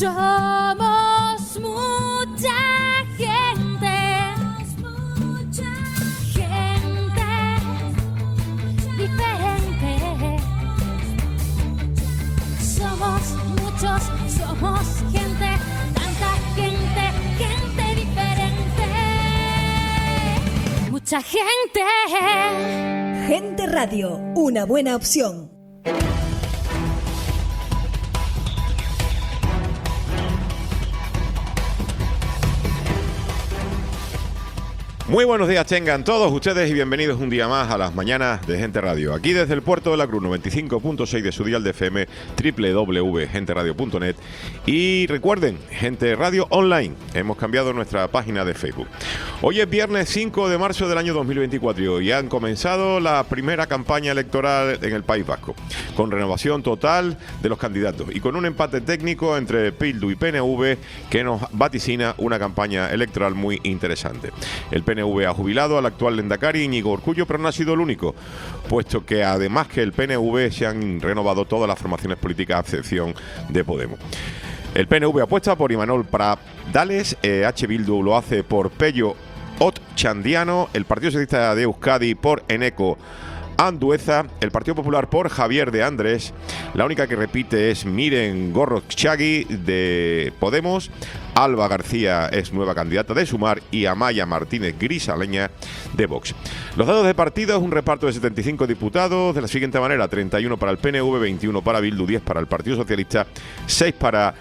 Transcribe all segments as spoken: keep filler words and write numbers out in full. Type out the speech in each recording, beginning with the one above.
Somos mucha gente, mucha gente diferente. Somos muchos, somos gente, tanta gente, gente diferente. Mucha gente. Gente Radio, una buena opción. Muy buenos días tengan todos ustedes y bienvenidos un día más a las mañanas de Gente Radio. Aquí desde el Puerto de la Cruz, noventa y cinco punto seis de su dial de F M, doble u doble u doble u punto gente radio punto net. Y recuerden, Gente Radio Online, hemos cambiado nuestra página de Facebook. Hoy es viernes cinco de marzo del año dos mil veinticuatro y han comenzado la primera campaña electoral en el País Vasco, con renovación total de los candidatos y con un empate técnico entre Bildu y P N V que nos vaticina una campaña electoral muy interesante. El P N V ha jubilado al actual lehendakari Íñigo Urkullu, pero no ha sido el único, puesto que además que el P N V se han renovado todas las formaciones políticas a excepción de Podemos. El P N V apuesta por Imanol Pradales, eh, H. Bildu lo hace por Pello Otxandiano, el Partido Socialista de Euskadi por Eneco Andueza, el Partido Popular por Javier de Andrés, la única que repite es Miren Gorrotxagui de Podemos, Alba García es nueva candidata de Sumar y Amaya Martínez Grisaleña de Vox. Los datos de partido es un reparto de setenta y cinco diputados de la siguiente manera: treinta y uno para el P N V, veintiuno para Bildu, diez para el Partido Socialista, seis para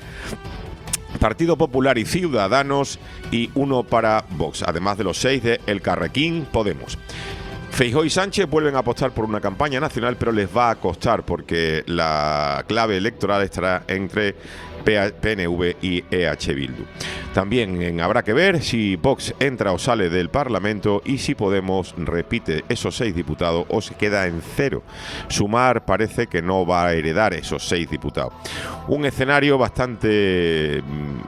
Partido Popular y Ciudadanos y uno para Vox, además de los seis de El Carrequín Podemos. Feijóo y Sánchez vuelven a apostar por una campaña nacional, pero les va a costar porque la clave electoral estará entre P N V y E H Bildu. También habrá que ver si Vox entra o sale del Parlamento y si Podemos repite esos seis diputados o se queda en cero. Sumar parece que no va a heredar esos seis diputados. Un escenario bastante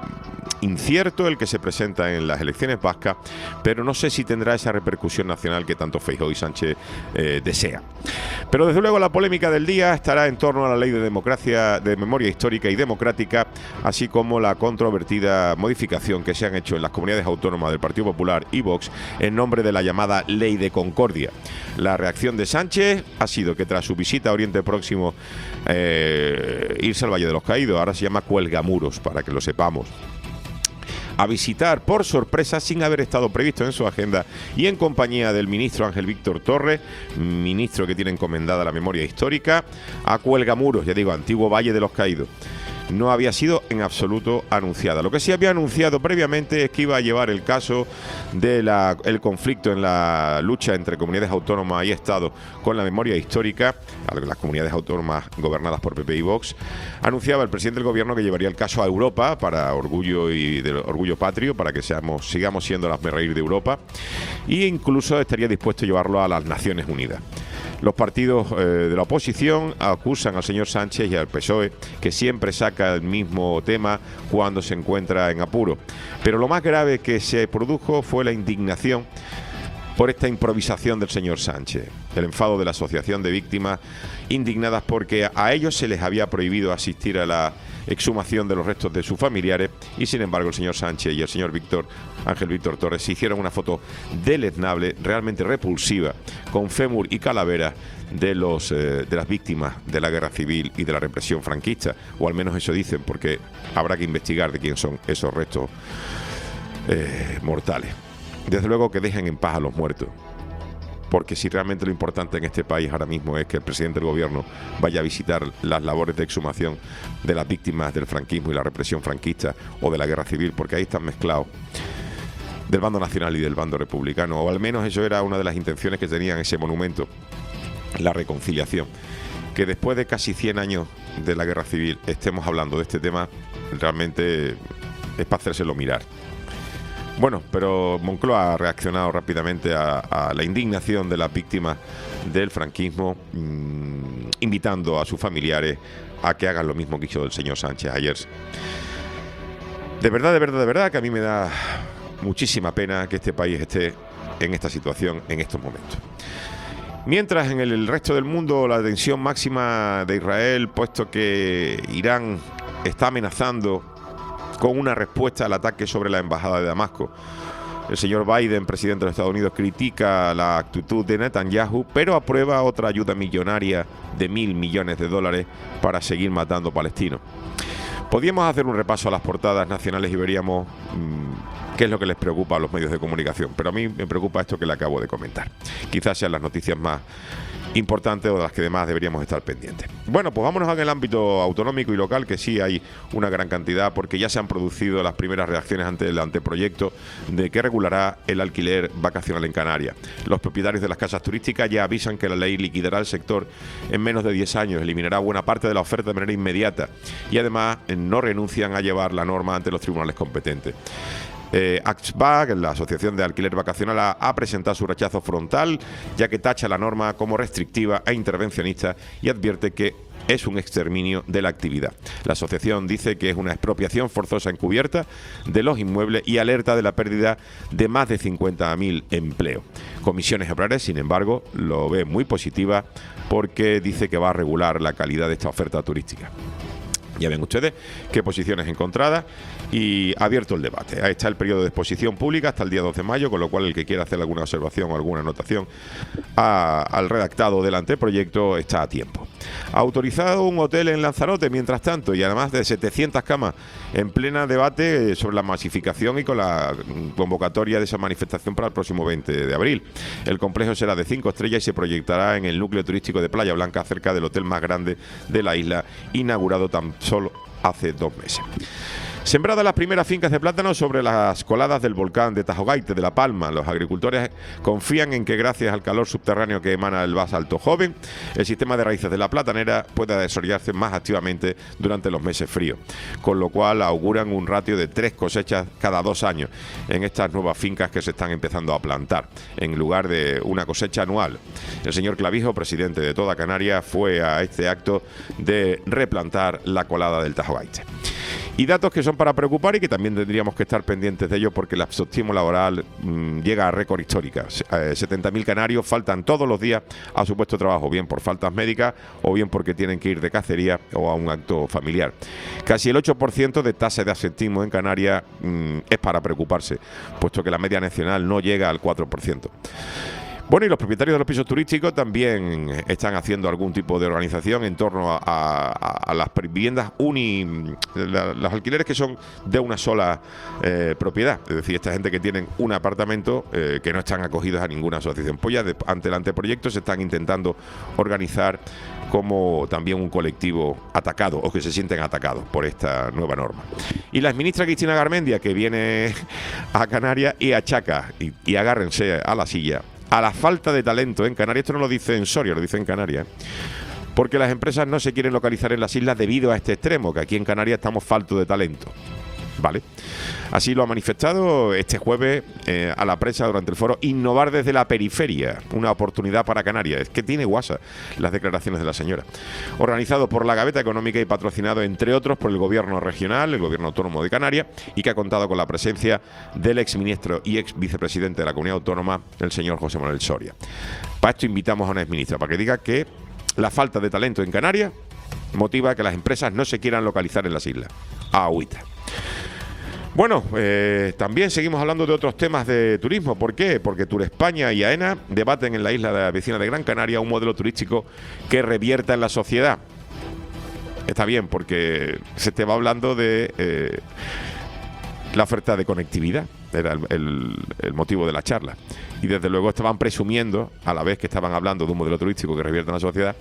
incierto el que se presenta en las elecciones vascas, pero no sé si tendrá esa repercusión nacional que tanto Feijóo y Sánchez eh, desean. Pero desde luego la polémica del día estará en torno a la ley de democracia, de memoria histórica y democrática, así como la controvertida modificación que se han hecho en las comunidades autónomas del Partido Popular y Vox en nombre de la llamada Ley de Concordia. La reacción de Sánchez ha sido que tras su visita a Oriente Próximo, eh, irse al Valle de los Caídos, ahora se llama Cuelgamuros, para que lo sepamos, a visitar por sorpresa sin haber estado previsto en su agenda y en compañía del ministro Ángel Víctor Torres, ministro que tiene encomendada la memoria histórica, a Cuelgamuros, ya digo, antiguo Valle de los Caídos. No había sido en absoluto anunciada. Lo que sí había anunciado previamente es que iba a llevar el caso del conflicto en la lucha entre comunidades autónomas y Estado con la memoria histórica, las comunidades autónomas gobernadas por P P y Vox. Anunciaba el presidente del gobierno que llevaría el caso a Europa para orgullo y de orgullo patrio, para que seamos, sigamos siendo las reír de Europa, e incluso estaría dispuesto a llevarlo a las Naciones Unidas. Los partidos eh, de la oposición acusan al señor Sánchez y al P S O E, que siempre saca el mismo tema cuando se encuentra en apuro. Pero lo más grave que se produjo fue la indignación por esta improvisación del señor Sánchez, el enfado de la Asociación de Víctimas, indignadas porque a ellos se les había prohibido asistir a la exhumación de los restos de sus familiares y sin embargo el señor Sánchez y el señor Víctor Ángel Víctor Torres se hicieron una foto deleznable, realmente repulsiva, con fémur y calavera de los eh, de las víctimas de la guerra civil y de la represión franquista, o al menos eso dicen, porque habrá que investigar de quién son esos restos eh, mortales. Desde luego que dejen en paz a los muertos, porque si realmente lo importante en este país ahora mismo es que el presidente del gobierno vaya a visitar las labores de exhumación de las víctimas del franquismo y la represión franquista o de la guerra civil, porque ahí están mezclados, del bando nacional y del bando republicano, o al menos eso era una de las intenciones que tenían ese monumento, la reconciliación. Que después de casi cien años de la guerra civil estemos hablando de este tema, realmente es para hacérselo mirar. Bueno, pero Moncloa ha reaccionado rápidamente a, a la indignación de las víctimas del franquismo, mmm, invitando a sus familiares a que hagan lo mismo que hizo el señor Sánchez ayer. De verdad, de verdad, de verdad que a mí me da muchísima pena que este país esté en esta situación en estos momentos. Mientras en el resto del mundo la tensión máxima de Israel, puesto que Irán está amenazando con una respuesta al ataque sobre la embajada de Damasco. El señor Biden, presidente de Estados Unidos, critica la actitud de Netanyahu, pero aprueba otra ayuda millonaria de mil millones de dólares para seguir matando palestinos. Podríamos hacer un repaso a las portadas nacionales y veríamos mmm, qué es lo que les preocupa a los medios de comunicación, pero a mí me preocupa esto que le acabo de comentar. Quizás sean las noticias más importantes o de las que además deberíamos estar pendientes. Bueno, pues vámonos en el ámbito autonómico y local, que sí hay una gran cantidad, porque ya se han producido las primeras reacciones ante el anteproyecto de que regulará el alquiler vacacional en Canarias. Los propietarios de las casas turísticas ya avisan que la ley liquidará el sector en menos de diez años, eliminará buena parte de la oferta de manera inmediata y además no renuncian a llevar la norma ante los tribunales competentes. Eh, AXVA, la Asociación de Alquiler Vacacional, ha, ha presentado su rechazo frontal, ya que tacha la norma como restrictiva e intervencionista y advierte que es un exterminio de la actividad. La asociación dice que es una expropiación forzosa encubierta de los inmuebles y alerta de la pérdida de más de cincuenta mil empleos. Comisiones Obreras, sin embargo, lo ve muy positiva porque dice que va a regular la calidad de esta oferta turística. Ya ven ustedes qué posiciones encontradas y abierto el debate. Ahí está el periodo de exposición pública hasta el día doce de mayo, con lo cual el que quiera hacer alguna observación o alguna anotación a, al redactado del anteproyecto está a tiempo. Ha autorizado un hotel en Lanzarote, mientras tanto, y además de setecientas camas en plena debate sobre la masificación y con la convocatoria de esa manifestación para el próximo veinte de abril. El complejo será de cinco estrellas y se proyectará en el núcleo turístico de Playa Blanca, cerca del hotel más grande de la isla, inaugurado tan solo hace dos meses. Sembradas las primeras fincas de plátano sobre las coladas del volcán de Tajogaite de La Palma, los agricultores confían en que gracias al calor subterráneo que emana el basalto joven, el sistema de raíces de la platanera pueda desarrollarse más activamente durante los meses fríos, con lo cual auguran un ratio de tres cosechas cada dos años en estas nuevas fincas que se están empezando a plantar, en lugar de una cosecha anual. El señor Clavijo, presidente de toda Canarias, fue a este acto de replantar la colada del Tajogaite. Y datos que son para preocupar y que también tendríamos que estar pendientes de ellos, porque el absentismo laboral mmm, llega a récord histórica. Eh, setenta mil canarios faltan todos los días a su puesto de trabajo, bien por faltas médicas o bien porque tienen que ir de cacería o a un acto familiar. Casi el ocho por ciento de tasa de absentismo en Canarias mmm, es para preocuparse, puesto que la media nacional no llega al cuatro por ciento. Bueno, y los propietarios de los pisos turísticos también están haciendo algún tipo de organización en torno a, a, a las viviendas uni, la, los alquileres que son de una sola eh, propiedad. Es decir, esta gente que tienen un apartamento eh, que no están acogidos a ninguna asociación. Pues ya de, ante el anteproyecto se están intentando organizar como también un colectivo atacado o que se sienten atacados por esta nueva norma. Y la exministra Cristina Garmendia, que viene a Canarias y achaca, y, y agárrense a la silla, a la falta de talento en Canarias. Esto no lo dice en Soria, lo dice en Canarias, porque las empresas no se quieren localizar en las islas debido a este extremo, que aquí en Canarias estamos faltos de talento. ¿Vale? Así lo ha manifestado este jueves eh, a la prensa durante el foro Innovar desde la periferia, una oportunidad para Canarias. Es que tiene guasa las declaraciones de la señora. Organizado por la Gaveta Económica y patrocinado, entre otros, por el Gobierno regional, el Gobierno Autónomo de Canarias, y que ha contado con la presencia del exministro y ex vicepresidente de la Comunidad Autónoma, el señor José Manuel Soria. Para esto invitamos a una exministra, para que diga que la falta de talento en Canarias motiva a que las empresas no se quieran localizar en las islas. Agüita. Bueno, eh, también seguimos hablando de otros temas de turismo. ¿Por qué? Porque Turespaña y AENA debaten en la isla de la vecina de Gran Canaria un modelo turístico que revierta en la sociedad. Está bien, porque se te va hablando de eh, la oferta de conectividad, era el, el, el motivo de la charla. Y desde luego estaban presumiendo, a la vez que estaban hablando de un modelo turístico que revierta en la sociedad,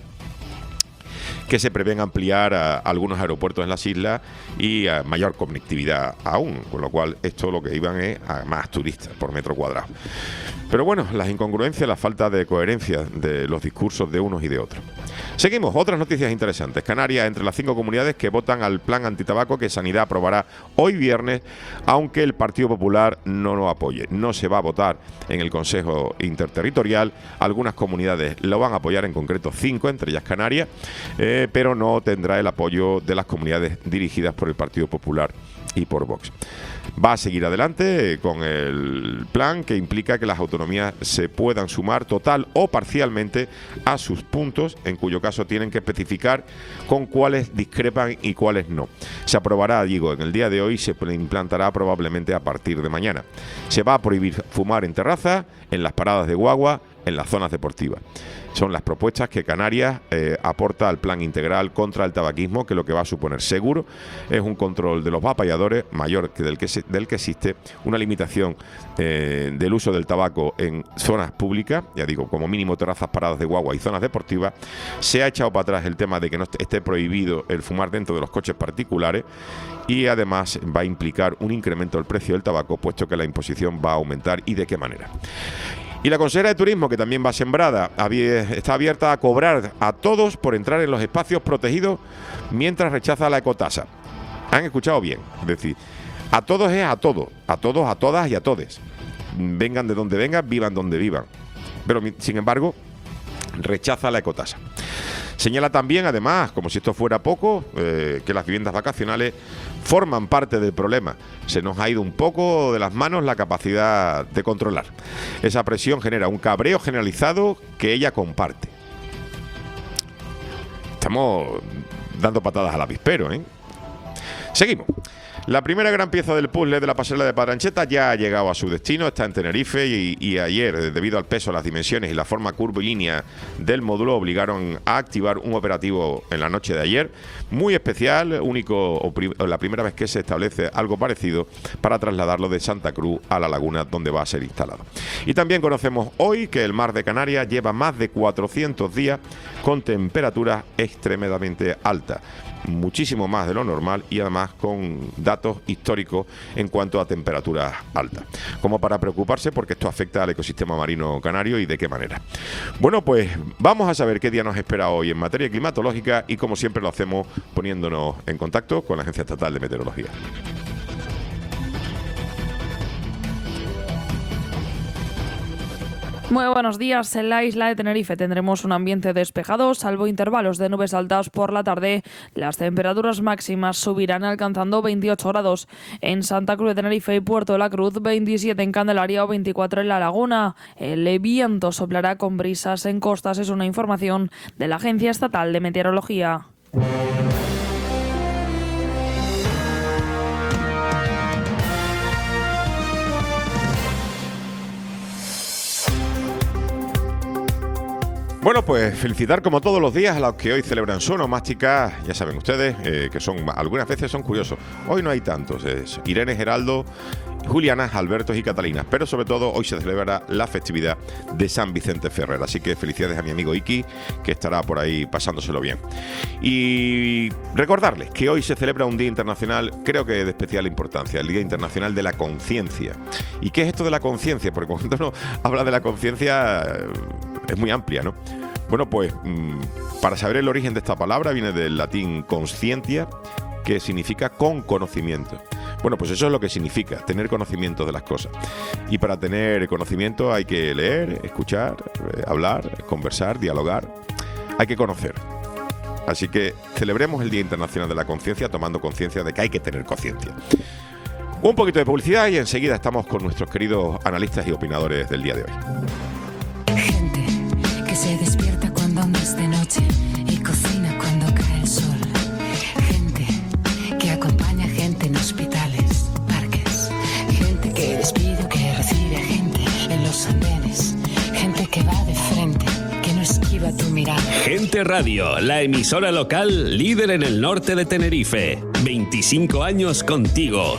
que se prevén ampliar a, a algunos aeropuertos en las islas y a mayor conectividad aún, con lo cual esto lo que iban es a más turistas por metro cuadrado. Pero bueno, las incongruencias, la falta de coherencia de los discursos de unos y de otros. Seguimos, otras noticias interesantes. Canarias entre las cinco comunidades que votan al plan antitabaco que Sanidad aprobará hoy viernes, aunque el Partido Popular no lo apoye. No se va a votar en el Consejo Interterritorial. Algunas comunidades lo van a apoyar, en concreto cinco, entre ellas Canarias. Eh, eh, pero no tendrá el apoyo de las comunidades dirigidas por el Partido Popular y por Vox. Va a seguir adelante con el plan que implica que las autonomías se puedan sumar total o parcialmente a sus puntos, en cuyo caso tienen que especificar con cuáles discrepan y cuáles no. Se aprobará, digo, en el día de hoy, se implantará probablemente a partir de mañana. Se va a prohibir fumar en terrazas, en las paradas de guagua, en las zonas deportivas. Son las propuestas que Canarias eh, aporta al plan integral contra el tabaquismo, que lo que va a suponer seguro es un control de los vapalladores mayor que del que, se, del que existe, una limitación eh, del uso del tabaco en zonas públicas, ya digo, como mínimo terrazas, paradas de guagua y zonas deportivas. Se ha echado para atrás el tema de que no esté prohibido el fumar dentro de los coches particulares, y además va a implicar un incremento del precio del tabaco, puesto que la imposición va a aumentar. ¿Y de qué manera? Y la consejera de Turismo, que también va sembrada, está abierta a cobrar a todos por entrar en los espacios protegidos mientras rechaza la ecotasa. ¿Han escuchado bien? Es decir, a todos es a todos, a todos, a todas y a todes. Vengan de donde vengan, vivan donde vivan. Pero, sin embargo, rechaza la ecotasa. Señala también, además, como si esto fuera poco, eh, que las viviendas vacacionales forman parte del problema. Se nos ha ido un poco de las manos la capacidad de controlar. Esa presión genera un cabreo generalizado que ella comparte. Estamos dando patadas al avispero, ¿eh? Seguimos. La primera gran pieza del puzzle de la pasarela de Padrancheta ya ha llegado a su destino, está en Tenerife, y, y ayer, debido al peso, las dimensiones y la forma curvilínea del módulo, obligaron a activar un operativo en la noche de ayer, muy especial, único o pri- la primera vez que se establece algo parecido, para trasladarlo de Santa Cruz a la laguna donde va a ser instalado. Y también conocemos hoy que el mar de Canarias lleva más de cuatrocientos días con temperaturas extremadamente altas, muchísimo más de lo normal, y además con datos históricos en cuanto a temperaturas altas, como para preocuparse, porque esto afecta al ecosistema marino canario. ¿Y de qué manera? Bueno, pues vamos a saber qué día nos espera hoy en materia climatológica, y como siempre lo hacemos poniéndonos en contacto con la Agencia Estatal de Meteorología. Muy buenos días. En la isla de Tenerife tendremos un ambiente despejado, salvo intervalos de nubes altas por la tarde. Las temperaturas máximas subirán alcanzando veintiocho grados en Santa Cruz de Tenerife y Puerto de la Cruz, veintisiete en Candelaria o veinticuatro en La Laguna. El viento soplará con brisas en costas, es una información de la Agencia Estatal de Meteorología. Bueno, pues felicitar como todos los días a los que hoy celebran su onomástica. Ya saben ustedes eh, que son algunas veces son curiosos. Hoy no hay tantos. Es Irene, Geraldo, Juliana, Alberto y Catalina. Pero sobre todo hoy se celebra la festividad de San Vicente Ferrer. Así que felicidades a mi amigo Iki, que estará por ahí pasándoselo bien. Y recordarles que hoy se celebra un día internacional, creo que de especial importancia, el Día Internacional de la Conciencia. ¿Y qué es esto de la conciencia? Porque cuando uno habla de la conciencia es muy amplia, ¿no? Bueno, pues mmm, para saber el origen de esta palabra, viene del latín conscientia, que significa con conocimiento. Bueno, pues eso es lo que significa, tener conocimiento de las cosas. Y para tener conocimiento hay que leer, escuchar, eh, hablar, conversar, dialogar. Hay que conocer. Así que celebremos el Día Internacional de la Conciencia tomando conciencia de que hay que tener conciencia. Un poquito de publicidad y enseguida estamos con nuestros queridos analistas y opinadores del día de hoy. Gente que se despierta cuando aún es de noche y cocina cuando cae el sol. Gente que acompaña gente en hospitales, parques. Gente que despide, que recibe gente en los andenes. Gente que va de frente, que no esquiva tu mirada. Gente Radio, la emisora local líder en el norte de Tenerife. veinticinco años contigo.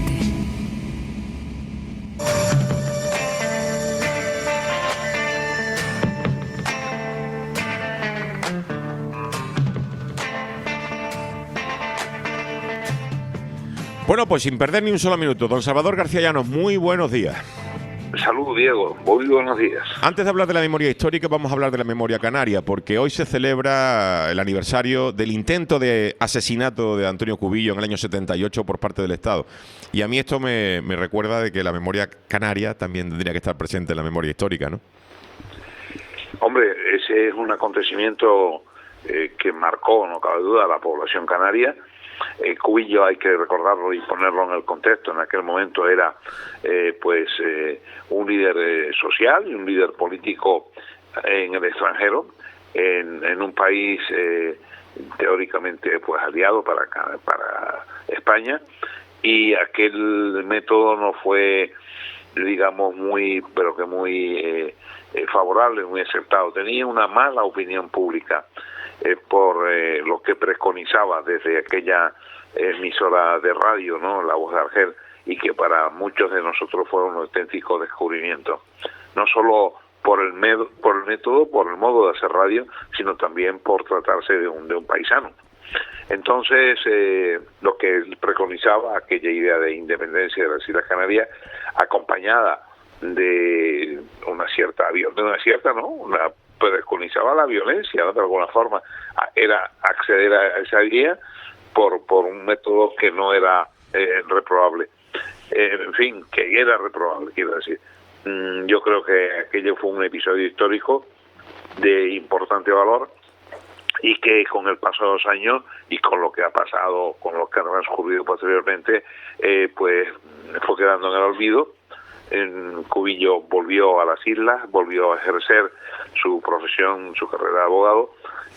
Bueno, pues sin perder ni un solo minuto, don Salvador García Llanos, muy buenos días. Saludos, Diego. Muy buenos días. Antes de hablar de la memoria histórica, vamos a hablar de la memoria canaria, porque hoy se celebra el aniversario del intento de asesinato de Antonio Cubillo en el año setenta y ocho por parte del Estado. Y a mí esto me, me recuerda de que la memoria canaria también tendría que estar presente en la memoria histórica, ¿no? Hombre, ese es un acontecimiento eh, que marcó, no cabe duda, a la población canaria. Eh, Cubillo, hay que recordarlo y ponerlo en el contexto, en aquel momento era eh, pues eh, un líder eh, social y un líder político en el extranjero, en, en un país eh, teóricamente pues aliado para, para España, y aquel método no fue, digamos, muy, pero que muy eh, eh, favorable, muy aceptado. Tenía una mala opinión pública eh, por eh, lo que preconizaba desde aquella emisora de radio, ¿no?, La Voz de Argel, y que para muchos de nosotros fue un auténtico descubrimiento. No solo por el, med- por el método, por el modo de hacer radio, sino también por tratarse de un, de un paisano. Entonces, eh, lo que preconizaba, aquella idea de independencia de las Islas Canarias, acompañada de una cierta, de una cierta, ¿no?, una, preconizaba la violencia, ¿no?, de alguna forma, era acceder a esa idea por, por un método que no era eh, reprobable. Eh, en fin, que era reprobable, quiero decir. Mm, yo creo que aquello fue un episodio histórico de importante valor, y que con el paso de los años y con lo que ha pasado, con lo que ha transcurrido posteriormente, eh, pues fue quedando en el olvido. En Cubillo volvió a las islas, volvió a ejercer su profesión, su carrera de abogado,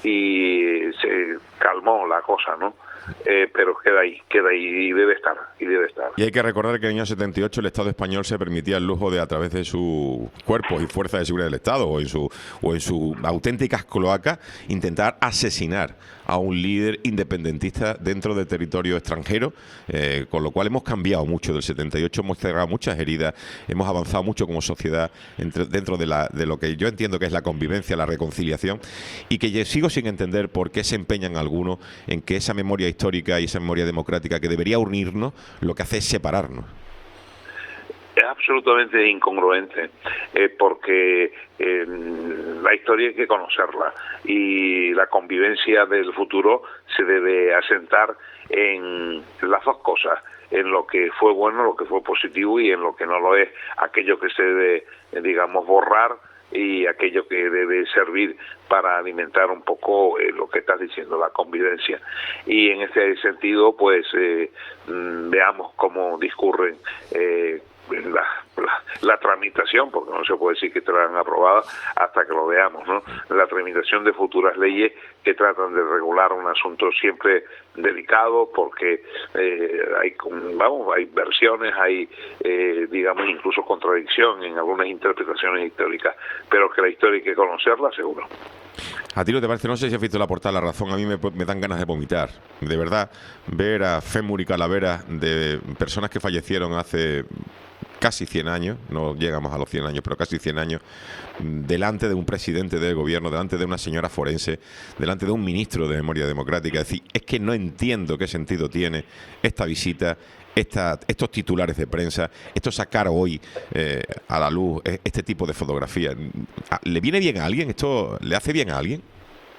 y se calmó la cosa, ¿no? Eh, pero queda ahí, queda ahí y debe estar, y debe estar. Y hay que recordar que en el año setenta y ocho el Estado español se permitía el lujo de, a través de sus cuerpos y fuerzas de seguridad del Estado, o en su o en sus auténticas cloacas, intentar asesinar a un líder independentista dentro del territorio extranjero, eh, con lo cual hemos cambiado mucho del setenta y ocho, hemos cerrado muchas heridas, hemos avanzado mucho como sociedad entre, dentro de, la, de lo que yo entiendo que es la convivencia, la reconciliación, y que sigo sin entender por qué se empeñan algunos en que esa memoria histórica y esa memoria democrática que debería unirnos, lo que hace es separarnos. Es absolutamente incongruente, eh, porque eh, la historia hay que conocerla, y la convivencia del futuro se debe asentar en las dos cosas, en lo que fue bueno, lo que fue positivo, y en lo que no lo es, aquello que se debe, digamos, borrar, y aquello que debe servir para alimentar un poco eh, lo que estás diciendo, la convivencia. Y en ese sentido, pues eh, mm, veamos cómo discurren eh, la, la, la tramitación, porque no se puede decir que estarán aprobadas hasta que lo veamos, ¿no? La tramitación de futuras leyes que tratan de regular un asunto siempre delicado, porque eh, hay, vamos, hay versiones, hay, eh, digamos, incluso contradicción en algunas interpretaciones históricas, pero que la historia hay que conocerla, seguro. ¿A ti no te parece? No sé si has visto la portada La Razón, a mí me, me dan ganas de vomitar. De verdad, ver a fémur y calaveras de personas que fallecieron hace casi cien años, no llegamos a los cien años, pero casi cien años, delante de un presidente del gobierno, delante de una señora forense, delante de un ministro de Memoria Democrática. Es decir, es que no entiendo qué sentido tiene esta visita, esta, estos titulares de prensa, esto sacar hoy eh, a la luz este tipo de fotografías. ¿Le viene bien a alguien? ¿Esto le hace bien a alguien?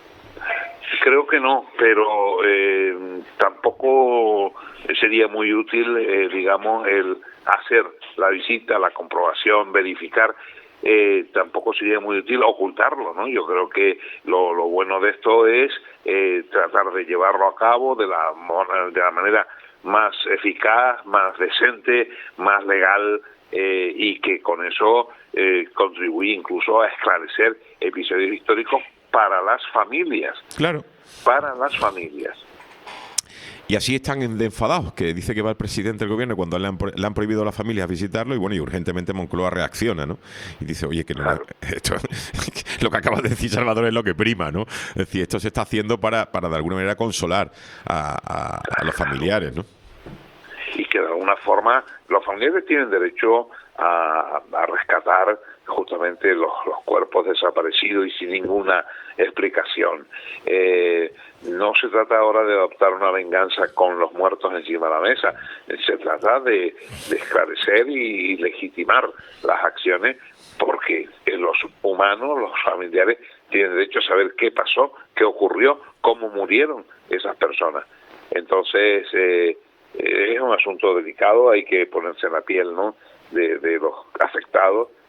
Creo que no, pero eh, tampoco sería muy útil, eh, digamos, el hacer la visita, la comprobación, verificar. Eh, tampoco sería muy útil ocultarlo, ¿no? Yo creo que lo, lo bueno de esto es eh, tratar de llevarlo a cabo de la, de la manera más eficaz, más decente, más legal, eh, y que con eso eh, contribuye incluso a esclarecer episodios históricos para las familias. Claro. Para las familias. Y así están enfadados, que dice que va el presidente del gobierno cuando le han, le han prohibido a las familias visitarlo, y bueno, y urgentemente Moncloa reacciona, ¿no? Y dice, oye, que no, claro. esto, lo que acaba de decir Salvador es lo que prima, ¿no? Es decir, esto se está haciendo para, para de alguna manera consolar a, a, a los familiares, ¿no? Y que de alguna forma los familiares tienen derecho a, a rescatar justamente los, los cuerpos desaparecidos y sin ninguna explicación. Eh, no se trata ahora de adoptar una venganza con los muertos encima de la mesa, se trata de, de esclarecer y legitimar las acciones, porque los humanos, los familiares, tienen derecho a saber qué pasó, qué ocurrió, cómo murieron esas personas. Entonces, eh, es un asunto delicado, hay que ponerse en la piel, ¿no?, de, de los afectados,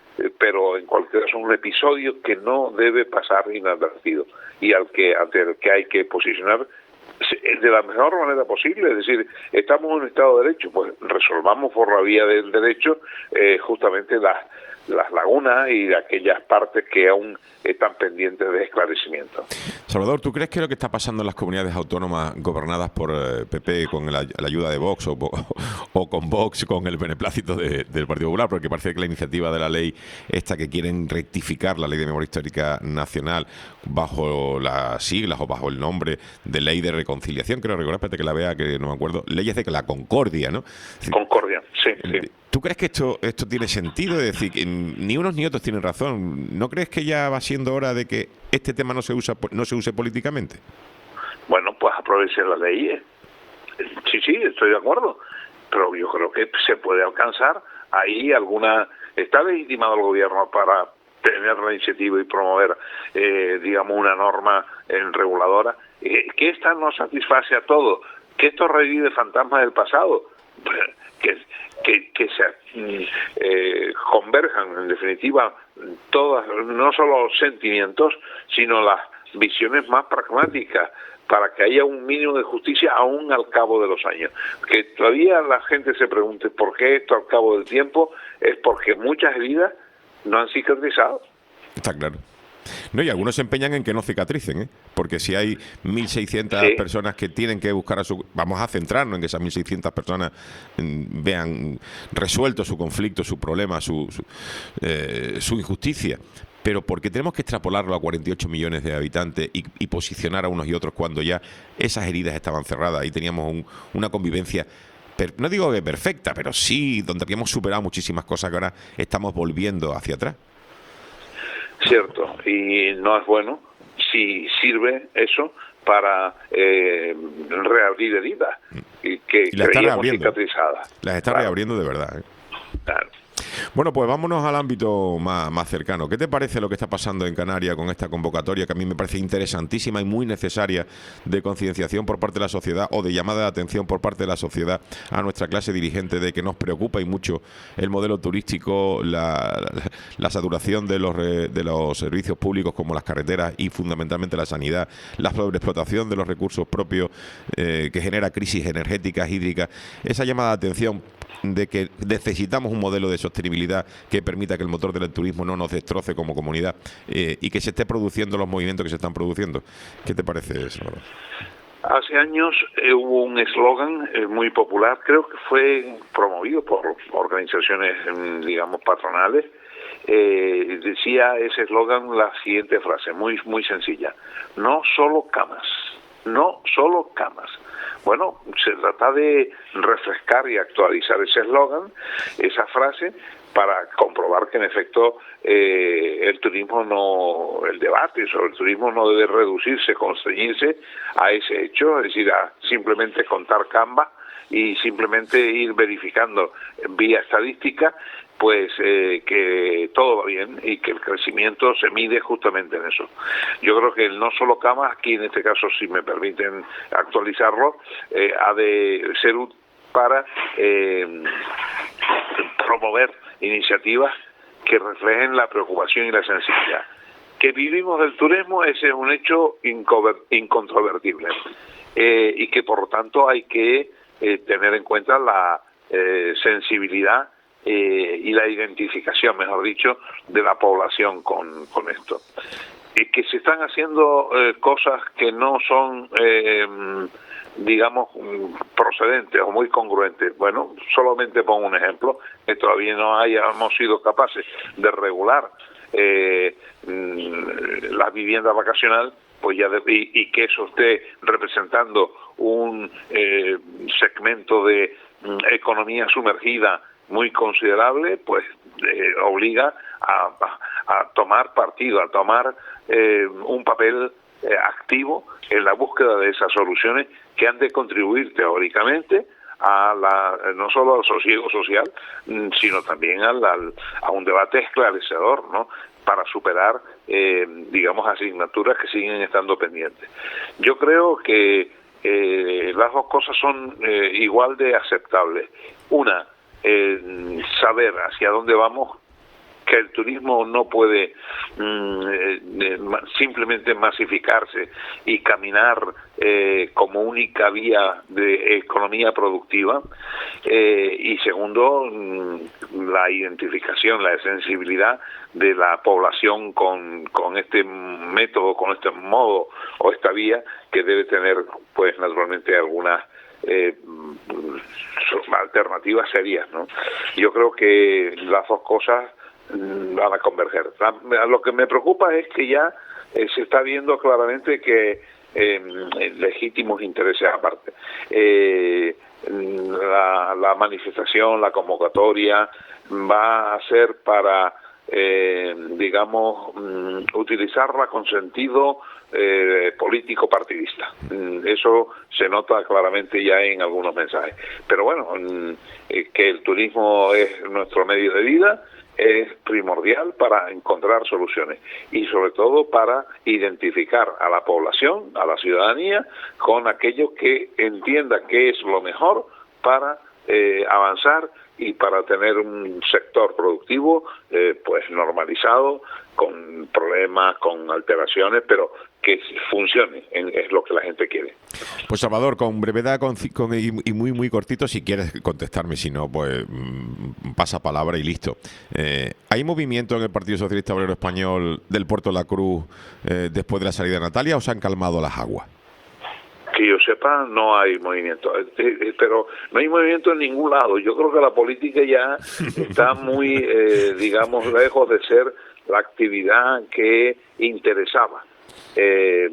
eh, pero en cualquier caso un episodio que no debe pasar inadvertido y al que ante el que hay que posicionar de la mejor manera posible. Es decir, estamos en un Estado de Derecho, pues resolvamos por la vía del derecho eh, justamente las las lagunas y aquellas partes que aún están pendientes de esclarecimiento. Salvador, ¿tú crees que lo que está pasando en las comunidades autónomas gobernadas por eh, P P con la, la ayuda de Vox o, o con Vox con el beneplácito de, del Partido Popular, porque parece que la iniciativa de la ley esta que quieren rectificar la Ley de Memoria Histórica Nacional bajo las siglas o bajo el nombre de Ley de Reconciliación, creo recordar, espérate que la vea, que no me acuerdo, leyes de la Concordia, ¿no? Concordia, sí, sí. ¿Tú crees que esto esto tiene sentido? Es decir, que ni unos ni otros tienen razón. ¿No crees que ya va siendo hora de que este tema no se usa no se use políticamente? Bueno, pues aproveche la ley. ¿eh? Sí, sí, estoy de acuerdo. Pero yo creo que se puede alcanzar ahí alguna... Está legitimado el gobierno para tener la iniciativa y promover, eh, digamos, una norma en reguladora. Eh, que esta no satisface a todo. Que esto revive fantasmas del pasado. Que, que, que se eh, converjan en definitiva todas, no solo los sentimientos, sino las visiones más pragmáticas para que haya un mínimo de justicia aún al cabo de los años. Que todavía la gente se pregunte por qué esto al cabo del tiempo, es porque muchas heridas no han cicatrizado. Está claro. No, y algunos se empeñan en que no cicatricen, ¿eh? Porque si hay mil seiscientas sí. personas que tienen que buscar a su... Vamos a centrarnos en que esas mil seiscientas personas mm, vean resuelto su conflicto, su problema, su, su, eh, su injusticia. Pero ¿por qué tenemos que extrapolarlo a cuarenta y ocho millones de habitantes y, y posicionar a unos y otros cuando ya esas heridas estaban cerradas y teníamos un, una convivencia... no digo que perfecta, pero sí donde habíamos superado muchísimas cosas que ahora estamos volviendo hacia atrás? Cierto, y no es bueno si sirve eso para eh, reabrir heridas y que y las está creíamos reabriendo. cicatrizadas. Las está claro. reabriendo de verdad, ¿eh? Claro. Bueno, pues vámonos al ámbito más, más cercano. ¿Qué te parece lo que está pasando en Canarias con esta convocatoria que a mí me parece interesantísima y muy necesaria de concienciación por parte de la sociedad o de llamada de atención por parte de la sociedad a nuestra clase dirigente de que nos preocupa y mucho el modelo turístico, la, la, la saturación de los, de los servicios públicos como las carreteras y fundamentalmente la sanidad, la sobreexplotación de los recursos propios eh, que genera crisis energéticas, hídricas, esa llamada de atención de que necesitamos un modelo de sostenibilidad que permita que el motor del turismo no nos destroce como comunidad eh, y que se esté produciendo los movimientos que se están produciendo. ¿Qué te parece, Salvador? Hace años eh, hubo un eslogan eh, muy popular, creo que fue promovido por organizaciones, digamos, patronales. Eh, decía ese eslogan la siguiente frase, muy, muy sencilla: no solo camas, no solo camas. Bueno, se trata de refrescar y actualizar ese eslogan, esa frase, para comprobar que en efecto eh, el turismo no, el debate sobre el turismo no debe reducirse, constreñirse a ese hecho, es decir, a simplemente contar Canva y simplemente ir verificando vía estadística pues eh, que todo va bien y que el crecimiento se mide justamente en eso. Yo creo que el no solo camas, aquí en este caso, si me permiten actualizarlo, eh, ha de ser útil para eh, promover iniciativas que reflejen la preocupación y la sensibilidad. Que vivimos del turismo, ese es un hecho incontrovertible, eh, y que por lo tanto hay que eh, tener en cuenta la eh, sensibilidad Eh, y la identificación, mejor dicho, de la población con, con esto. Y que se están haciendo eh, cosas que no son, eh, digamos, procedentes o muy congruentes. Bueno, solamente pongo un ejemplo, que todavía no hayamos sido capaces de regular eh, la vivienda vacacional, pues ya de, y, y que eso esté representando un eh, segmento de mm, economía sumergida muy considerable, pues eh, obliga a, a, a tomar partido, a tomar eh, un papel eh, activo en la búsqueda de esas soluciones que han de contribuir teóricamente a la no solo al sosiego social, sino también al, al, a un debate esclarecedor, ¿no?, para superar, eh, digamos, asignaturas que siguen estando pendientes. Yo creo que eh, las dos cosas son eh, igual de aceptables. Una, Eh, saber hacia dónde vamos, que el turismo no puede mm, eh, ma- simplemente masificarse y caminar eh, como única vía de economía productiva, eh, y segundo, mm, la identificación, la sensibilidad de la población con, con este método, con este modo o esta vía, que debe tener pues naturalmente algunas eh, alternativas serias, ¿no? Yo creo que las dos cosas mm, van a converger. La, lo que me preocupa es que ya eh, se está viendo claramente que eh, legítimos intereses aparte. Eh, la, la manifestación, la convocatoria va a ser para Eh, digamos, mm, utilizarla con sentido eh, político partidista. Mm, eso se nota claramente ya en algunos mensajes. Pero bueno, mm, eh, que el turismo es nuestro medio de vida es primordial para encontrar soluciones y sobre todo para identificar a la población, a la ciudadanía, con aquello que entienda que es lo mejor para eh, avanzar y para tener un sector productivo eh, pues normalizado, con problemas, con alteraciones, pero que funcione, es lo que la gente quiere. Pues Salvador, con brevedad con, con, y, y muy muy cortito, si quieres contestarme, si no, pues mmm, pasa palabra y listo. Eh, ¿Hay movimiento en el Partido Socialista Obrero Español del Puerto de la Cruz eh, después de la salida de Natalia, o se han calmado las aguas? Que yo sepa, no hay movimiento, pero no hay movimiento en ningún lado. Yo creo que la política ya está muy, eh, digamos, lejos de ser la actividad que interesaba. Eh,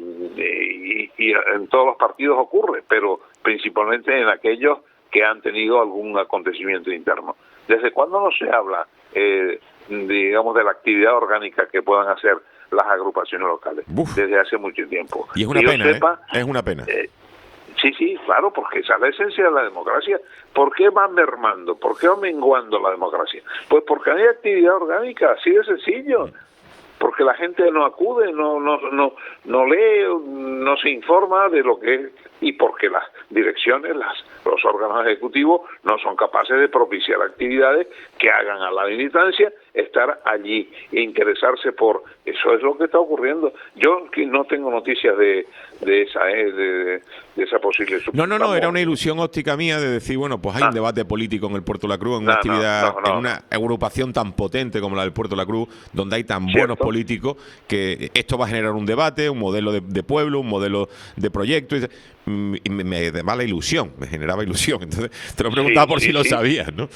y, y en todos los partidos ocurre, pero principalmente en aquellos que han tenido algún acontecimiento interno. ¿Desde cuándo no se habla, eh, digamos, de la actividad orgánica que puedan hacer las agrupaciones locales? Uf. Desde hace mucho tiempo. Y es una que yo pena, sepa, ¿eh? Es una pena. Eh, sí, sí, claro, porque esa es la esencia de la democracia. ¿Por qué va mermando? ¿Por qué va menguando la democracia? Pues porque hay actividad orgánica, así de sencillo. Porque la gente no acude, no no no no lee, no se informa de lo que es, y porque las direcciones, las los órganos ejecutivos no son capaces de propiciar actividades que hagan a la militancia estar allí e interesarse por eso. Es lo que está ocurriendo. Yo que no tengo noticias de de esa eh, de, de esa posible. No, no, no, era una ilusión óptica mía de decir, bueno, pues hay ah. un debate político en el Puerto de la Cruz, en una no, actividad, no, no, no. en una agrupación tan potente como la del Puerto de la Cruz, donde hay tan ¿Cierto? buenos políticos, que esto va a generar un debate, un modelo de, de pueblo, un modelo de proyecto, y, y me, me daba la ilusión, me generaba ilusión. Entonces te lo preguntaba sí, por sí, si sí. lo sabías, ¿no?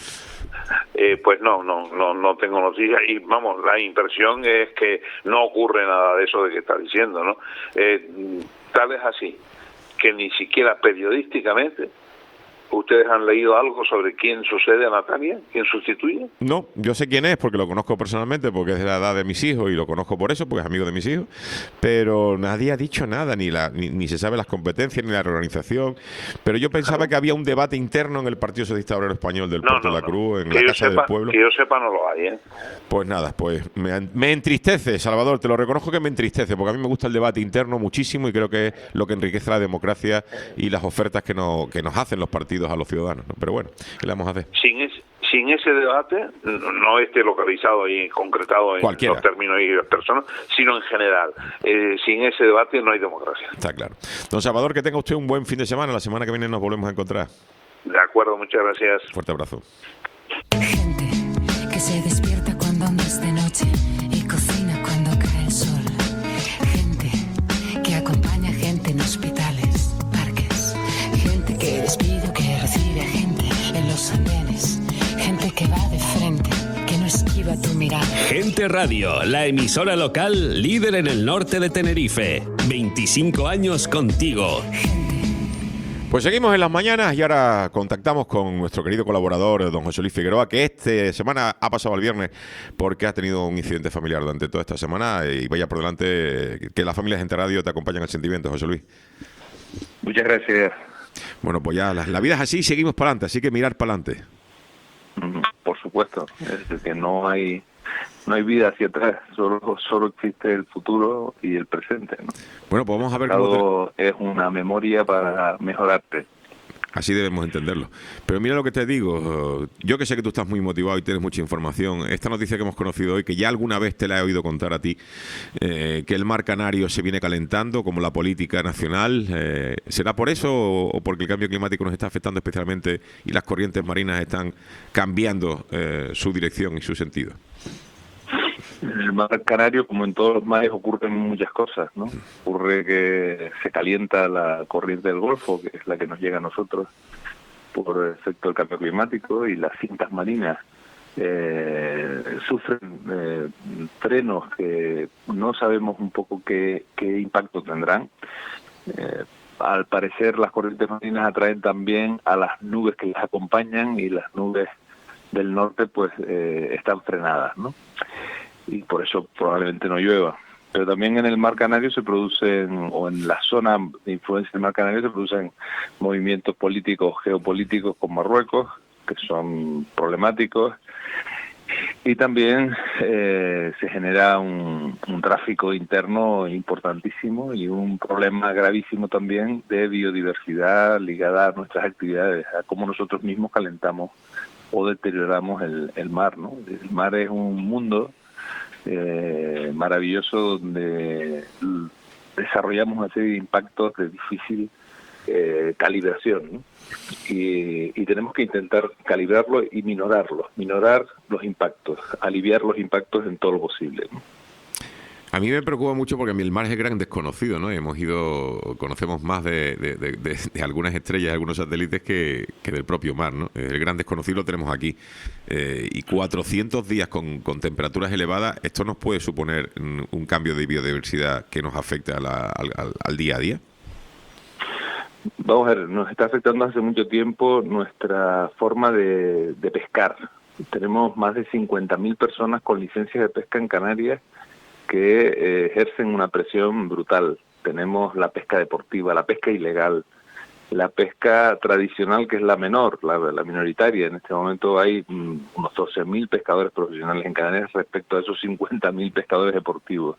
Eh, pues no, no, no, no tengo noticias, y vamos, la impresión es que no ocurre nada de eso de que está diciendo, ¿no? Eh, tal es así que ni siquiera periodísticamente ¿ustedes han leído algo sobre quién sucede a Natalia? ¿Quién sustituye? No, yo sé quién es porque lo conozco personalmente, porque es de la edad de mis hijos y lo conozco por eso, porque es amigo de mis hijos, pero nadie ha dicho nada, ni la ni, ni se sabe las competencias, ni la reorganización. Pero yo pensaba claro. que había un debate interno en el Partido Socialista Obrero Español del no, Puerto no, de la Cruz, no. en que la Casa sepa, del Pueblo. Que yo sepa no lo hay, ¿eh? Pues nada, pues me, me entristece, Salvador, te lo reconozco que me entristece, porque a mí me gusta el debate interno muchísimo y creo que es lo que enriquece la democracia y las ofertas que, no, que nos hacen los partidos a los ciudadanos, ¿no? Pero bueno, ¿qué le vamos a hacer? Sin, es, sin ese debate, no esté localizado y concretado en Cualquiera. los términos y las personas, sino en general. Eh, sin ese debate no hay democracia. Está claro. Don Salvador, que tenga usted un buen fin de semana. La semana que viene nos volvemos a encontrar. De acuerdo, muchas gracias. Fuerte abrazo. Gente que se despierta cuando aún es de noche y cocina cuando cae el sol. Gente que acompaña a gente en hospitales, parques. Gente que despide o que recibe a gente en los andenes. Gente que va de frente, que no esquiva tu mirada. Gente Radio, la emisora local líder en el norte de Tenerife. veinticinco años contigo. Pues seguimos en las mañanas y ahora contactamos con nuestro querido colaborador, don José Luis Figueroa, que esta semana ha pasado al viernes porque ha tenido un incidente familiar durante toda esta semana, y vaya por delante que la familia de Gente Radio te acompaña en el sentimiento, José Luis. Muchas gracias. Bueno, pues ya la, la vida es así y seguimos para adelante, así que mirar para adelante. Por supuesto, es decir, que no hay no hay vida hacia atrás, solo solo existe el futuro y el presente, ¿no? Bueno, pues vamos a ver cómo te... es una memoria para mejorarte. Así debemos entenderlo. Pero mira lo que te digo, yo que sé que tú estás muy motivado y tienes mucha información, esta noticia que hemos conocido hoy, que ya alguna vez te la he oído contar a ti, eh, que el mar Canario se viene calentando como la política nacional, eh, ¿será por eso o, o porque el cambio climático nos está afectando especialmente y las corrientes marinas están cambiando eh, su dirección y su sentido? En el mar Canario, como en todos los mares, ocurren muchas cosas, ¿no? Ocurre que se calienta la corriente del Golfo, que es la que nos llega a nosotros por efecto del cambio climático, y las cintas marinas eh, sufren eh, frenos que no sabemos un poco qué, qué impacto tendrán. Eh, al parecer, las corrientes marinas atraen también a las nubes que las acompañan, y las nubes del norte pues eh, están frenadas, ¿no? Y por eso probablemente no llueva. Pero también en el mar Canario se producen, o en la zona de influencia del mar Canario se producen movimientos políticos, geopolíticos con Marruecos, que son problemáticos, y también eh, se genera un, un tráfico interno importantísimo y un problema gravísimo también de biodiversidad ligada a nuestras actividades, a cómo nosotros mismos calentamos o deterioramos el, el mar, ¿no? El mar es un mundo Eh, maravilloso donde desarrollamos una serie de impactos de difícil eh, calibración, ¿no? y, y tenemos que intentar calibrarlo y minorarlo, minorar los impactos, aliviar los impactos en todo lo posible, ¿no? A mí me preocupa mucho porque a mí el mar es el gran desconocido, ¿no? Hemos ido, conocemos más de, de, de, de, de algunas estrellas, de algunos satélites que, que del propio mar, ¿no? El gran desconocido lo tenemos aquí. Eh, y cuatrocientos días con, con temperaturas elevadas, esto nos puede suponer un, un cambio de biodiversidad que nos afecte a la, al, al, al día a día. Vamos a ver, nos está afectando hace mucho tiempo nuestra forma de, de pescar. Tenemos más de cincuenta mil personas con licencias de pesca en Canarias que eh, ejercen una presión brutal. Tenemos la pesca deportiva, la pesca ilegal, la pesca tradicional, que es la menor, la, la minoritaria. En este momento hay mm, unos doce mil pescadores profesionales en Canarias respecto a esos cincuenta mil pescadores deportivos.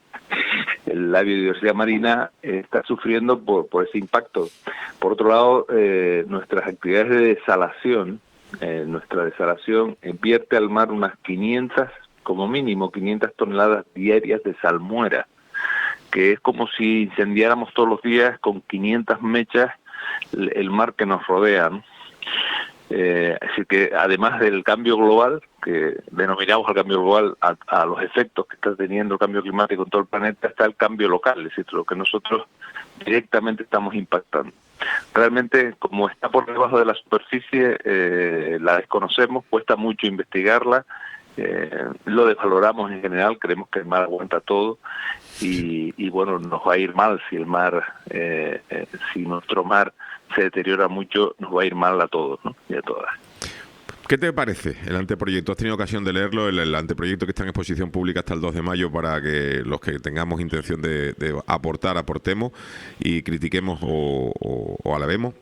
La biodiversidad marina eh, está sufriendo por, por ese impacto. Por otro lado, eh, nuestras actividades de desalación, eh, nuestra desalación vierte al mar unas quinientas, como mínimo quinientas toneladas diarias de salmuera, que es como si incendiáramos todos los días con quinientas mechas el mar que nos rodea, ¿no? Eh, así que además del cambio global, que denominamos el cambio global a, a los efectos que está teniendo el cambio climático en todo el planeta, está el cambio local, es decir, lo que nosotros directamente estamos impactando. Realmente, como está por debajo de la superficie, eh, la desconocemos, cuesta mucho investigarla. Eh, lo desvaloramos en general, creemos que el mar aguanta todo y, y bueno, nos va a ir mal si el mar, eh, eh, si nuestro mar se deteriora mucho, nos va a ir mal a todos, ¿no? Y a todas. ¿Qué te parece el anteproyecto? ¿Has tenido ocasión de leerlo? El, el anteproyecto que está en exposición pública hasta el dos de mayo para que los que tengamos intención de, de aportar, aportemos y critiquemos o, o, o alabemos.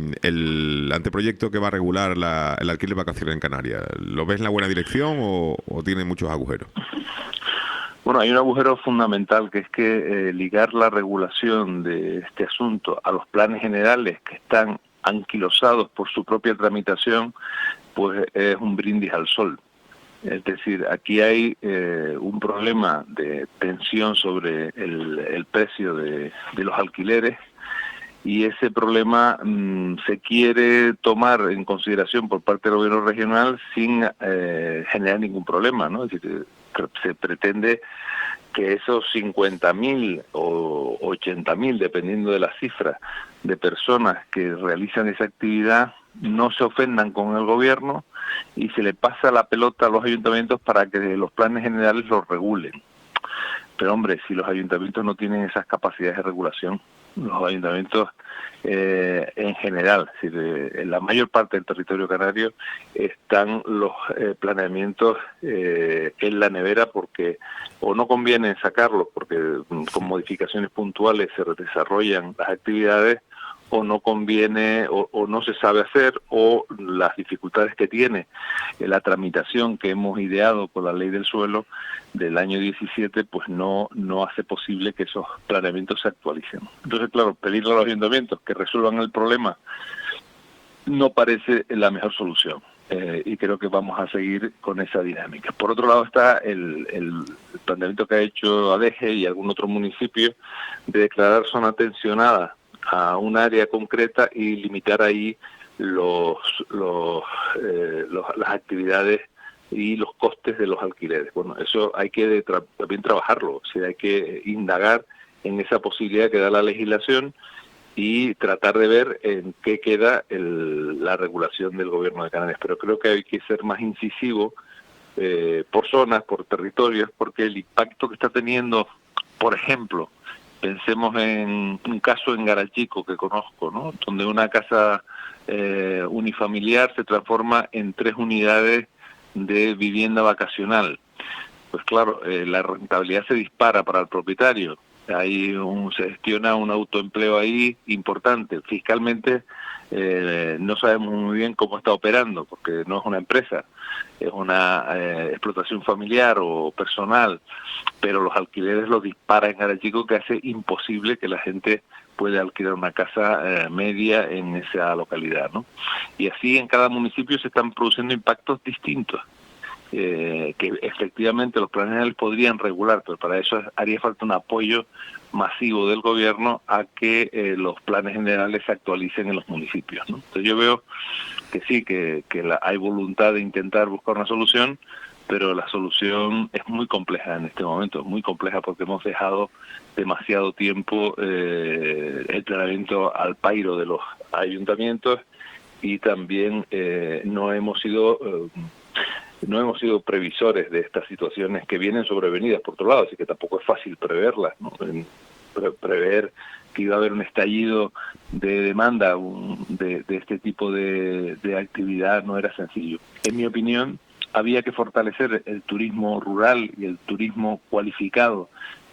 El anteproyecto que va a regular la, el alquiler de vacaciones en Canarias, ¿lo ves en la buena dirección o, o tiene muchos agujeros? Bueno, hay un agujero fundamental, que es que eh, ligar la regulación de este asunto a los planes generales que están anquilosados por su propia tramitación, pues es un brindis al sol. Es decir, aquí hay eh, un problema de tensión sobre el, el precio de, de los alquileres, y ese problema mmm, se quiere tomar en consideración por parte del gobierno regional sin eh, generar ningún problema, ¿no? Es decir, se pretende que esos cincuenta mil o ochenta mil, dependiendo de la cifra, de personas que realizan esa actividad no se ofendan con el gobierno y se le pasa la pelota a los ayuntamientos para que los planes generales los regulen. Pero hombre, si los ayuntamientos no tienen esas capacidades de regulación, los ayuntamientos eh, en general, es decir, en la mayor parte del territorio canario están los eh, planeamientos eh, en la nevera, porque o no conviene sacarlos porque con modificaciones puntuales se desarrollan las actividades, o no conviene o, o no se sabe hacer, o las dificultades que tiene la tramitación que hemos ideado con la ley del suelo del año diecisiete, pues no no hace posible que esos planeamientos se actualicen. Entonces, claro, pedirle a los ayuntamientos que resuelvan el problema no parece la mejor solución. Eh, y creo que vamos a seguir con esa dinámica. Por otro lado está el, el planteamiento que ha hecho Adeje y algún otro municipio de declarar zona tensionada a un área concreta y limitar ahí los, los, eh, los las actividades y los costes de los alquileres. Bueno, eso hay que tra también trabajarlo, o sea, hay que indagar en esa posibilidad que da la legislación y tratar de ver en qué queda el, la regulación del gobierno de Canarias. Pero creo que hay que ser más incisivo eh, por zonas, por territorios, porque el impacto que está teniendo, por ejemplo, pensemos en un caso en Garachico que conozco, ¿no? Donde una casa eh, unifamiliar se transforma en tres unidades de vivienda vacacional. Pues claro, eh, la rentabilidad se dispara para el propietario. Hay un, se gestiona un autoempleo ahí importante. Fiscalmente eh, no sabemos muy bien cómo está operando, porque no es una empresa, es una eh, explotación familiar o personal, pero los alquileres los dispara en Garachico, que hace imposible que la gente pueda alquilar una casa eh, media en esa localidad, ¿no? Y así en cada municipio se están produciendo impactos distintos. Eh, que efectivamente los planes generales podrían regular, pero para eso haría falta un apoyo masivo del gobierno a que eh, los planes generales se actualicen en los municipios, ¿no? Entonces yo veo que sí, que, que la, hay voluntad de intentar buscar una solución, pero la solución es muy compleja en este momento, muy compleja porque hemos dejado demasiado tiempo eh, el tratamiento al pairo de los ayuntamientos y también eh, no hemos sido... Eh, No hemos sido previsores de estas situaciones que vienen sobrevenidas por otro lado, así que tampoco es fácil preverlas, ¿no? Pre prever que iba a haber un estallido de demanda un, de, de este tipo de, de actividad no era sencillo. En mi opinión, había que fortalecer el turismo rural y el turismo cualificado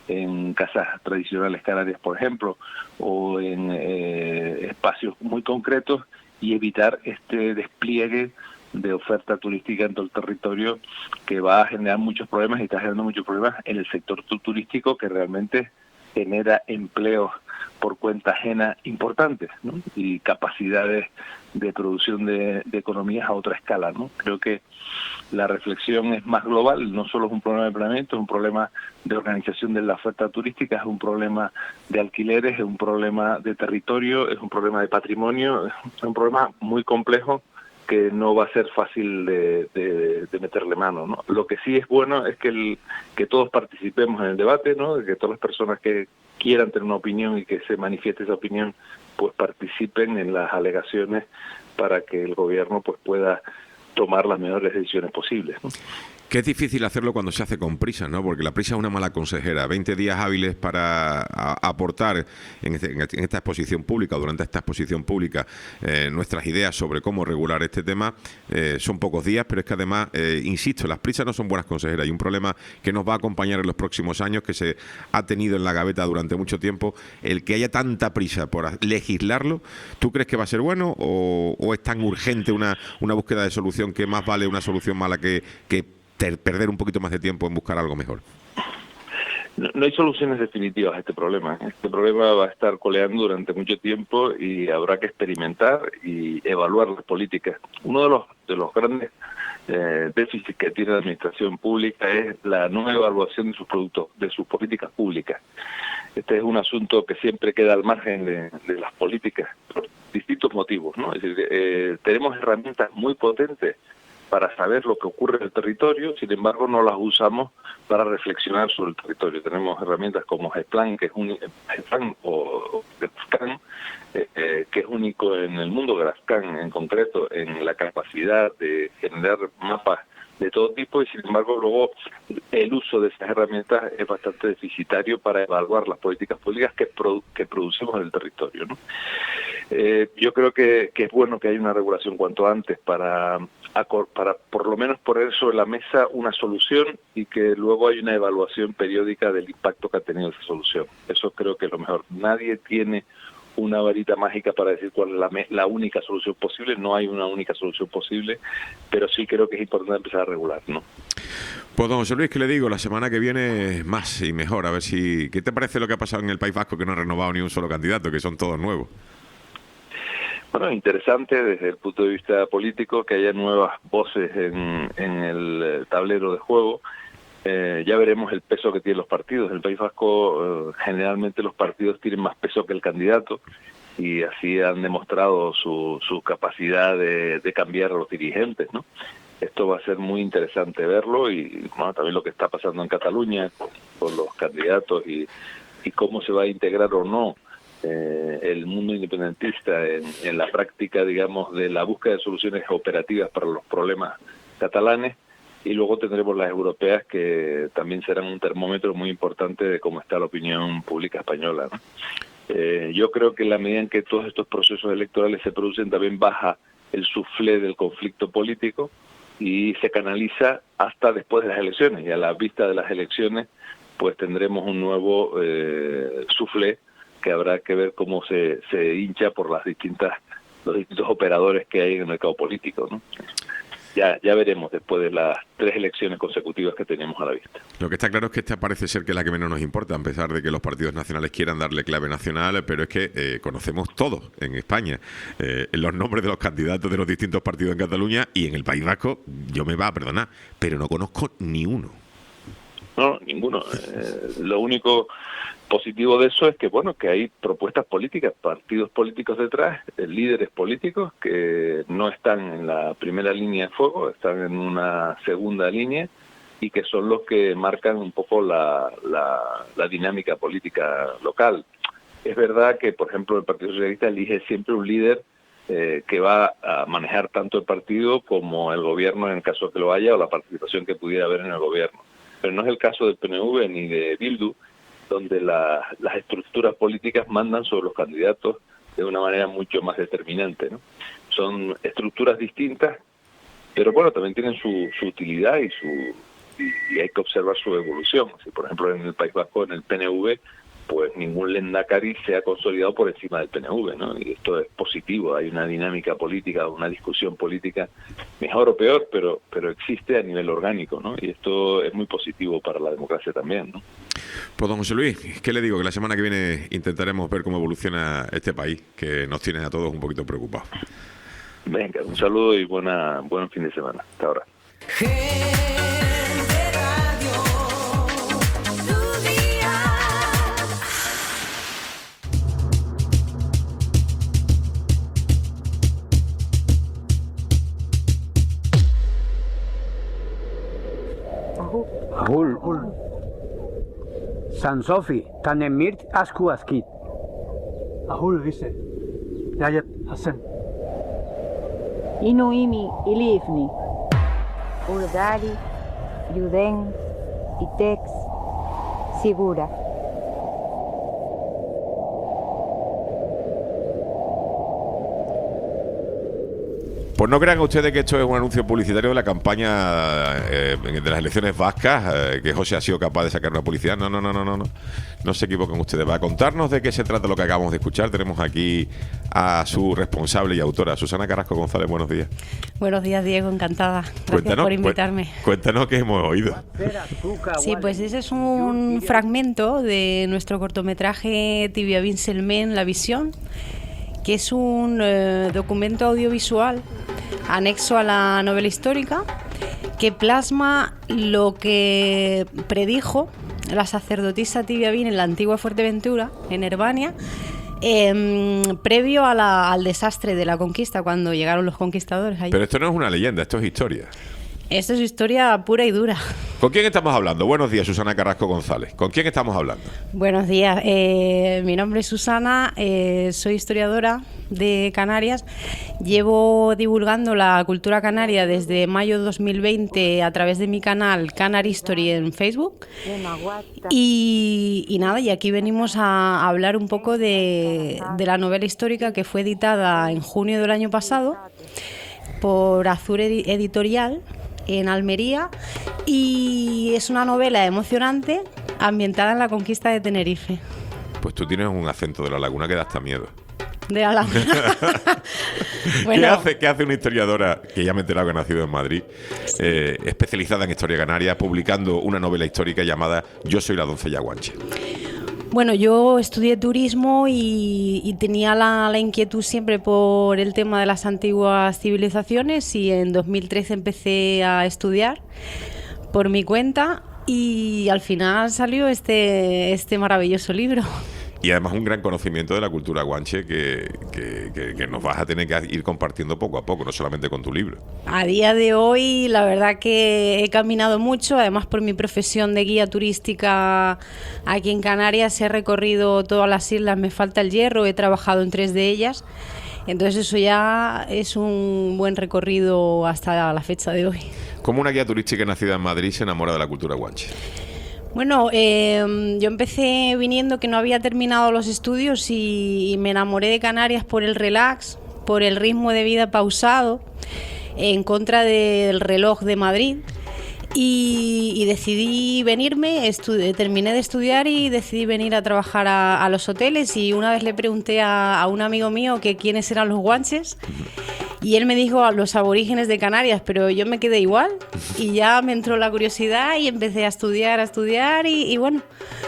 en casas tradicionales canarias, por ejemplo, o en eh, espacios muy concretos, y evitar este despliegue de oferta turística en todo el territorio que va a generar muchos problemas y está generando muchos problemas en el sector turístico, que realmente genera empleos por cuenta ajena importantes, ¿no? Y capacidades de producción de, de economías a otra escala, ¿no? Creo que la reflexión es más global, no solo es un problema de planeamiento, es un problema de organización de la oferta turística, es un problema de alquileres, es un problema de territorio, es un problema de patrimonio, es un problema muy complejo que no va a ser fácil de, de, de meterle mano, ¿no? Lo que sí es bueno es que, el, que todos participemos en el debate, ¿no? Que todas las personas que quieran tener una opinión y que se manifieste esa opinión, pues participen en las alegaciones para que el gobierno pues pueda tomar las mejores decisiones posibles, ¿no? Que es difícil hacerlo cuando se hace con prisa, ¿no? Porque la prisa es una mala consejera. veinte días hábiles para a, aportar en, este, en esta exposición pública, durante esta exposición pública, eh, nuestras ideas sobre cómo regular este tema, eh, son pocos días, pero es que además, eh, insisto, las prisas no son buenas consejeras. Hay un problema que nos va a acompañar en los próximos años, que se ha tenido en la gaveta durante mucho tiempo, el que haya tanta prisa por legislarlo. ¿Tú crees que va a ser bueno o, o es tan urgente una, una búsqueda de solución que más vale una solución mala que... que perder un poquito más de tiempo en buscar algo mejor? No, no hay soluciones definitivas a este problema. Este problema va a estar coleando durante mucho tiempo y habrá que experimentar y evaluar las políticas. Uno de los de los grandes eh, déficits que tiene la administración pública es la no evaluación de sus productos, de sus políticas públicas. Este es un asunto que siempre queda al margen de, de las políticas por distintos motivos, ¿no? Es decir, eh, tenemos herramientas muy potentes para saber lo que ocurre en el territorio, sin embargo no las usamos para reflexionar sobre el territorio. Tenemos herramientas como GEPLAN, que es un GEPLAN o GRAFCAN, eh, eh, que es único en el mundo, GRAFCAN en concreto, en la capacidad de generar mapas de todo tipo, y sin embargo luego el uso de esas herramientas es bastante deficitario para evaluar las políticas públicas que, produ que producimos en el territorio, ¿no? Eh, yo creo que, que es bueno que haya una regulación cuanto antes para, para por lo menos poner sobre la mesa una solución y que luego haya una evaluación periódica del impacto que ha tenido esa solución. Eso creo que es lo mejor. Nadie tiene una varita mágica para decir cuál es la, la única solución posible. No hay una única solución posible, pero sí creo que es importante empezar a regular, ¿no? Pues don José Luis, ¿qué le digo? La semana que viene más y mejor. A ver si... ¿Qué te parece lo que ha pasado en el País Vasco, que no ha renovado ni un solo candidato, que son todos nuevos? Bueno, interesante desde el punto de vista político que haya nuevas voces en, en el tablero de juego. Eh, ya veremos el peso que tienen los partidos. En el País Vasco eh, generalmente los partidos tienen más peso que el candidato y así han demostrado su, su capacidad de, de cambiar a los dirigentes, ¿no? Esto va a ser muy interesante verlo y bueno, también lo que está pasando en Cataluña con, con los candidatos y, y cómo se va a integrar o no Eh, el mundo independentista en, en la práctica, digamos, de la búsqueda de soluciones operativas para los problemas catalanes, y luego tendremos las europeas que también serán un termómetro muy importante de cómo está la opinión pública española, ¿no? Eh, yo creo que en la medida en que todos estos procesos electorales se producen, también baja el suflé del conflicto político y se canaliza hasta después de las elecciones, y a la vista de las elecciones pues tendremos un nuevo eh, suflé que habrá que ver cómo se, se hincha por las distintas los distintos operadores que hay en el mercado político, ¿no? Ya, ya veremos después de las tres elecciones consecutivas que tenemos a la vista. Lo que está claro es que esta parece ser que es la que menos nos importa, a pesar de que los partidos nacionales quieran darle clave nacional, pero es que eh, conocemos todos en España eh, los nombres de los candidatos de los distintos partidos en Cataluña, y en el País Vasco, yo me va a perdonar, pero no conozco ni uno. No, ninguno. Eh, lo único positivo de eso es que, bueno, que hay propuestas políticas, partidos políticos detrás, eh, líderes políticos que no están en la primera línea de fuego, están en una segunda línea y que son los que marcan un poco la, la, la dinámica política local. Es verdad que, por ejemplo, el Partido Socialista elige siempre un líder eh, que va a manejar tanto el partido como el gobierno en el caso que lo haya, o la participación que pudiera haber en el gobierno. Pero no es el caso del P N V ni de Bildu, donde la, las estructuras políticas mandan sobre los candidatos de una manera mucho más determinante, ¿no? Son estructuras distintas, pero bueno, también tienen su, su utilidad y su y, y hay que observar su evolución. Si, por ejemplo, en el País Vasco, en el P N V, pues ningún lehendakari se ha consolidado por encima del P N V, ¿no? Y esto es positivo, hay una dinámica política, una discusión política, mejor o peor, pero pero existe a nivel orgánico, ¿no? Y esto es muy positivo para la democracia también, ¿no? Pues don José Luis, ¿qué le digo? Que la semana que viene intentaremos ver cómo evoluciona este país, que nos tiene a todos un poquito preocupados. Venga, un saludo y buena buen fin de semana. Hasta ahora. Ahul. San Sofi, Tanemirt Asku Askit. Ahul dice. Yayat Hassan. Inuimi Ilifni. Urdari, Yuden, Itex, Sigura. Pues no crean ustedes que esto es un anuncio publicitario de la campaña eh, de las elecciones vascas, eh, que José ha sido capaz de sacar una publicidad. No, no, no, no, no, no. No se equivoquen ustedes. Va a contarnos de qué se trata lo que acabamos de escuchar. Tenemos aquí a su responsable y autora, Susana Carrasco González. Buenos días. Buenos días, Diego. Encantada. Gracias cuéntanos, por invitarme. Cuéntanos qué hemos oído. Sí, pues ese es un fragmento de nuestro cortometraje Tibia Vinselmen, La Visión, que es un eh, documento audiovisual anexo a la novela histórica que plasma lo que predijo la sacerdotisa Tibia Bin en la antigua Fuerteventura, en Herbania, eh, previo a la, al desastre de la conquista, cuando llegaron los conquistadores allí. Pero esto no es una leyenda, esto es historia. Esto es historia pura y dura. ¿Con quién estamos hablando? Buenos días, Susana Carrasco González. ¿Con quién estamos hablando? Buenos días. Eh, mi nombre es Susana, eh, soy historiadora de Canarias. Llevo divulgando la cultura canaria desde mayo de dos mil veinte a través de mi canal Canar History en Facebook. Y, y nada, y aquí venimos a hablar un poco de, de la novela histórica que fue editada en junio del año pasado por Azur Editorial en Almería, y es una novela emocionante ambientada en la conquista de Tenerife. Pues tú tienes un acento de la laguna que da hasta miedo. De la laguna. Bueno. ¿Qué hace, ¿Qué hace una historiadora, que ya me he enterado que ha nacido en Madrid, sí. eh, especializada en historia canaria, publicando una novela histórica llamada Yo soy la doncella Guanche? Bueno, yo estudié turismo y, y tenía la, la inquietud siempre por el tema de las antiguas civilizaciones, y en dos mil trece empecé a estudiar por mi cuenta y al final salió este, este maravilloso libro. Y además un gran conocimiento de la cultura guanche que, que, que, que nos vas a tener que ir compartiendo poco a poco, no solamente con tu libro. A día de hoy, la verdad que he caminado mucho, además por mi profesión de guía turística aquí en Canarias he recorrido todas las islas, me falta el Hierro, he trabajado en tres de ellas, entonces eso ya es un buen recorrido hasta la fecha de hoy. ¿Cómo una guía turística nacida en Madrid se enamora de la cultura guanche? Bueno, eh, yo empecé viniendo que no había terminado los estudios y, y me enamoré de Canarias por el relax, por el ritmo de vida pausado, en contra del reloj de Madrid. Y, y decidí venirme, estu- terminé de estudiar y decidí venir a trabajar a, a los hoteles, y una vez le pregunté a, a un amigo mío que quiénes eran los guanches y él me dijo a los aborígenes de Canarias, pero yo me quedé igual y ya me entró la curiosidad y empecé a estudiar, a estudiar y, y bueno,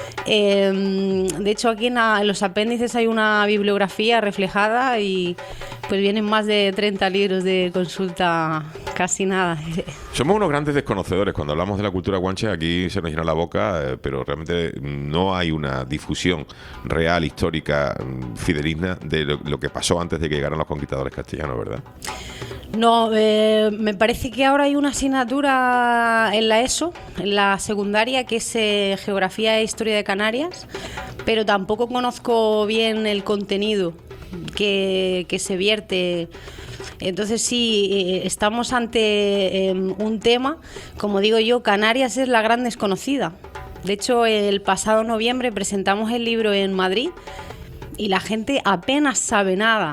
eh, de hecho aquí en, la, en los apéndices hay una bibliografía reflejada y pues vienen más de treinta libros de consulta, casi nada. Somos unos grandes desconocedores cuando hablamos de la cultura guanche. Aquí se nos llena la boca, eh, pero realmente no hay una difusión real, histórica, fidedigna de lo, lo que pasó antes de que llegaran los conquistadores castellanos, ¿verdad? No, eh, me parece que ahora hay una asignatura en la ESO, en la secundaria, que es eh, Geografía e Historia de Canarias, pero tampoco conozco bien el contenido que, que se vierte. Entonces sí, eh, estamos ante eh, un tema, como digo yo, Canarias es la gran desconocida. De hecho, el pasado noviembre presentamos el libro en Madrid y la gente apenas sabe nada.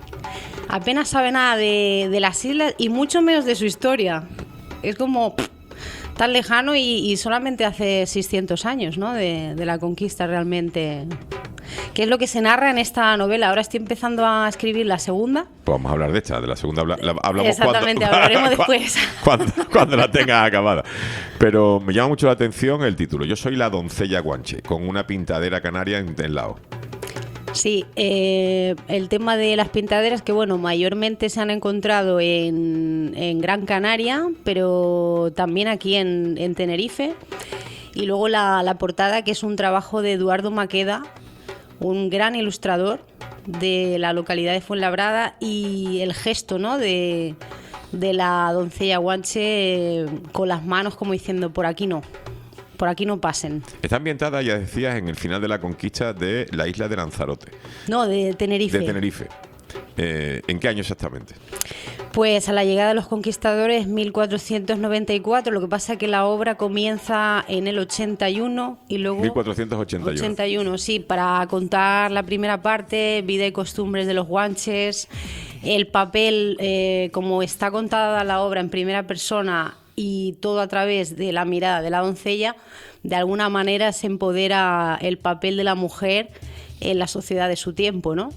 Apenas sabe nada de, de las islas y mucho menos de su historia. Es como pff, tan lejano y, y solamente hace seiscientos años, ¿no? de, de la conquista realmente. ¿Qué es lo que se narra en esta novela? Ahora estoy empezando a escribir la segunda. Pues vamos a hablar de esta, de la segunda. Habla, la, hablamos Exactamente, cuando, hablaremos después. Cuando, cuando la tengas acabada. Pero me llama mucho la atención el título. Yo soy la doncella guanche, con una pintadera canaria en, en Lao. Sí, eh, el tema de las pintaderas, que bueno, mayormente se han encontrado en, en Gran Canaria, pero también aquí en, en Tenerife. Y luego la, la portada, que es un trabajo de Eduardo Maqueda, un gran ilustrador de la localidad de Fuenlabrada, y el gesto, ¿no?, de, de la doncella guanche eh, con las manos como diciendo, por aquí no. Por aquí no pasen. Está ambientada, ya decías, en el final de la conquista de la isla de Lanzarote. No, de Tenerife. De Tenerife. Eh, ¿En qué año exactamente? Pues a la llegada de los conquistadores, mil cuatrocientos noventa y cuatro. Lo que pasa es que la obra comienza en el ochenta y uno y luego... mil cuatrocientos ochenta y uno. ochenta y uno, sí, para contar la primera parte, vida y costumbres de los guanches. El papel, eh, como está contada la obra en primera persona y todo a través de la mirada de la doncella, de alguna manera se empodera el papel de la mujer en la sociedad de su tiempo, ¿no?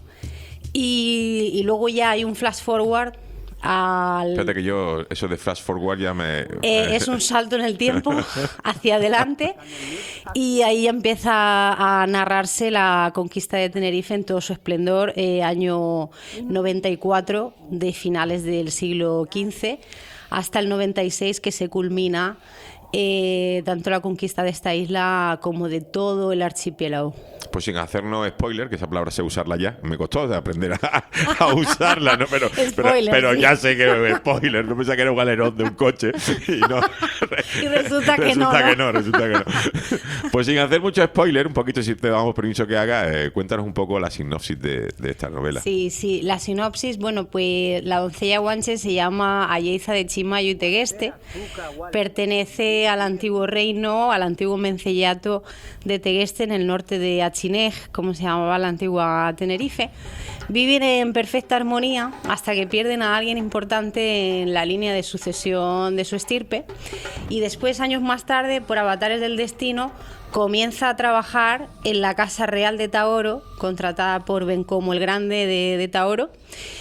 Y, y luego ya hay un flash forward al... Fíjate que yo, eso de flash forward ya me... Eh, es un salto en el tiempo hacia adelante y ahí empieza a narrarse la conquista de Tenerife en todo su esplendor, eh, año noventa y cuatro de finales del siglo quince hasta el noventa y seis, que se culmina eh, tanto la conquista de esta isla como de todo el archipiélago. Pues sin hacernos spoiler, que esa palabra sé usarla ya, me costó de aprender a, a usarla, ¿no? Pero, spoiler, pero, pero sí. Ya sé que es spoiler, no pensaba que era un galerón de un coche. Y, no, y resulta que resulta no, que no, resulta que no. Pues sin hacer mucho spoiler, un poquito, si te damos permiso que haga, eh, cuéntanos un poco la sinopsis de, de esta novela. Sí, sí, la sinopsis, bueno, pues la doncella guanche se llama Ayeiza de Chimayo y Tegueste, pertenece al antiguo reino, al antiguo mencellato de Tegueste en el norte de Achinej, como se llamaba la antigua Tenerife. Viven en perfecta armonía hasta que pierden a alguien importante en la línea de sucesión de su estirpe, y después, años más tarde, por avatares del destino, comienza a trabajar en la Casa Real de Taoro, contratada por Bencomo el Grande de, de Taoro,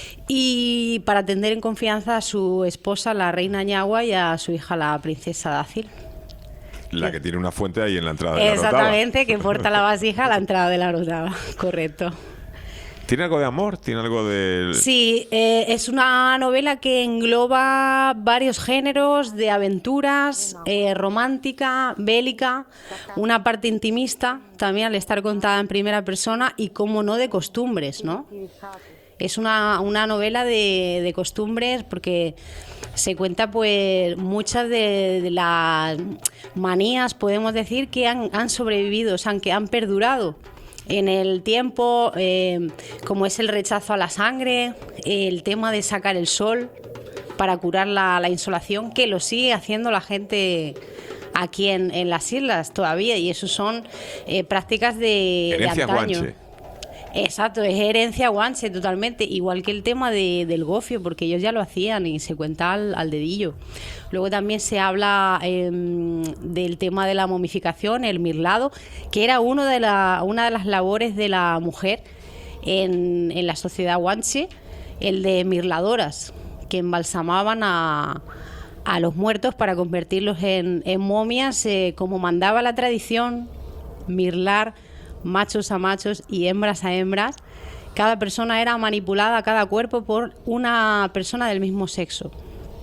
y para atender en confianza a su esposa, la reina Ñagua, y a su hija, la princesa Dácil. La que tiene una fuente ahí en la entrada de la Rotava. Exactamente, que porta la vasija a la entrada de la Rotava, correcto. ¿Tiene algo de amor? ¿Tiene algo de...? Sí, eh, es una novela que engloba varios géneros de aventuras, eh, romántica, bélica, una parte intimista, también al estar contada en primera persona y, como no, de costumbres, ¿no? Es una, una novela de, de costumbres porque se cuenta pues muchas de, de las manías, podemos decir, que han, han sobrevivido, o sea, que han perdurado en el tiempo, eh, como es el rechazo a la sangre, el tema de sacar el sol para curar la, la insolación, que lo sigue haciendo la gente aquí en, en las islas todavía, y eso son eh, prácticas de, de antaño. Guanche. Exacto, es herencia guanche totalmente, igual que el tema de, del gofio, porque ellos ya lo hacían y se cuenta al, al dedillo. Luego también se habla eh, del tema de la momificación, el mirlado, que era uno de la, una de las labores de la mujer en, en la sociedad guanche, el de mirladoras, que embalsamaban a, a los muertos para convertirlos en, en momias, eh, como mandaba la tradición, mirlar machos a machos y hembras a hembras. Cada persona era manipulada, cada cuerpo, por una persona del mismo sexo.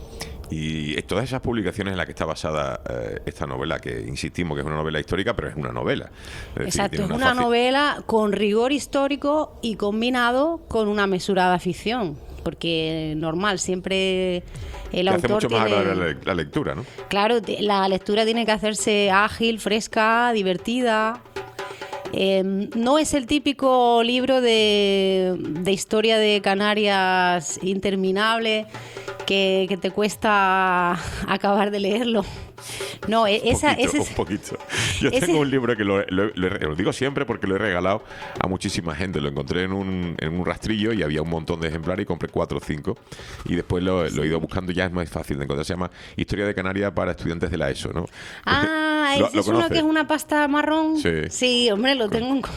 Y todas esas publicaciones en las que está basada eh, esta novela, que insistimos que es una novela histórica, pero es una novela. Es decir, Exacto, tiene es una una fácil... novela con rigor histórico y combinado con una mesurada ficción, porque normal, siempre el que autor hace mucho más tiene... agradable la, la lectura, ¿no? Claro, la lectura tiene que hacerse ágil, fresca, divertida. Eh, no es el típico libro de, de historia de Canarias interminable que, que te cuesta acabar de leerlo. No, esa, poquito, ese un poquito. Yo ese, tengo un libro que lo, lo, lo, lo digo siempre porque lo he regalado a muchísima gente. Lo encontré en un, en un rastrillo y había un montón de ejemplares y compré cuatro o cinco. Y después lo, lo he ido buscando, ya es más fácil de encontrar. Se llama Historia de Canarias para estudiantes de la ESO, ¿no? Ah, ¿Lo, ese lo es uno que es una pasta marrón. Sí, sí, hombre, lo tengo en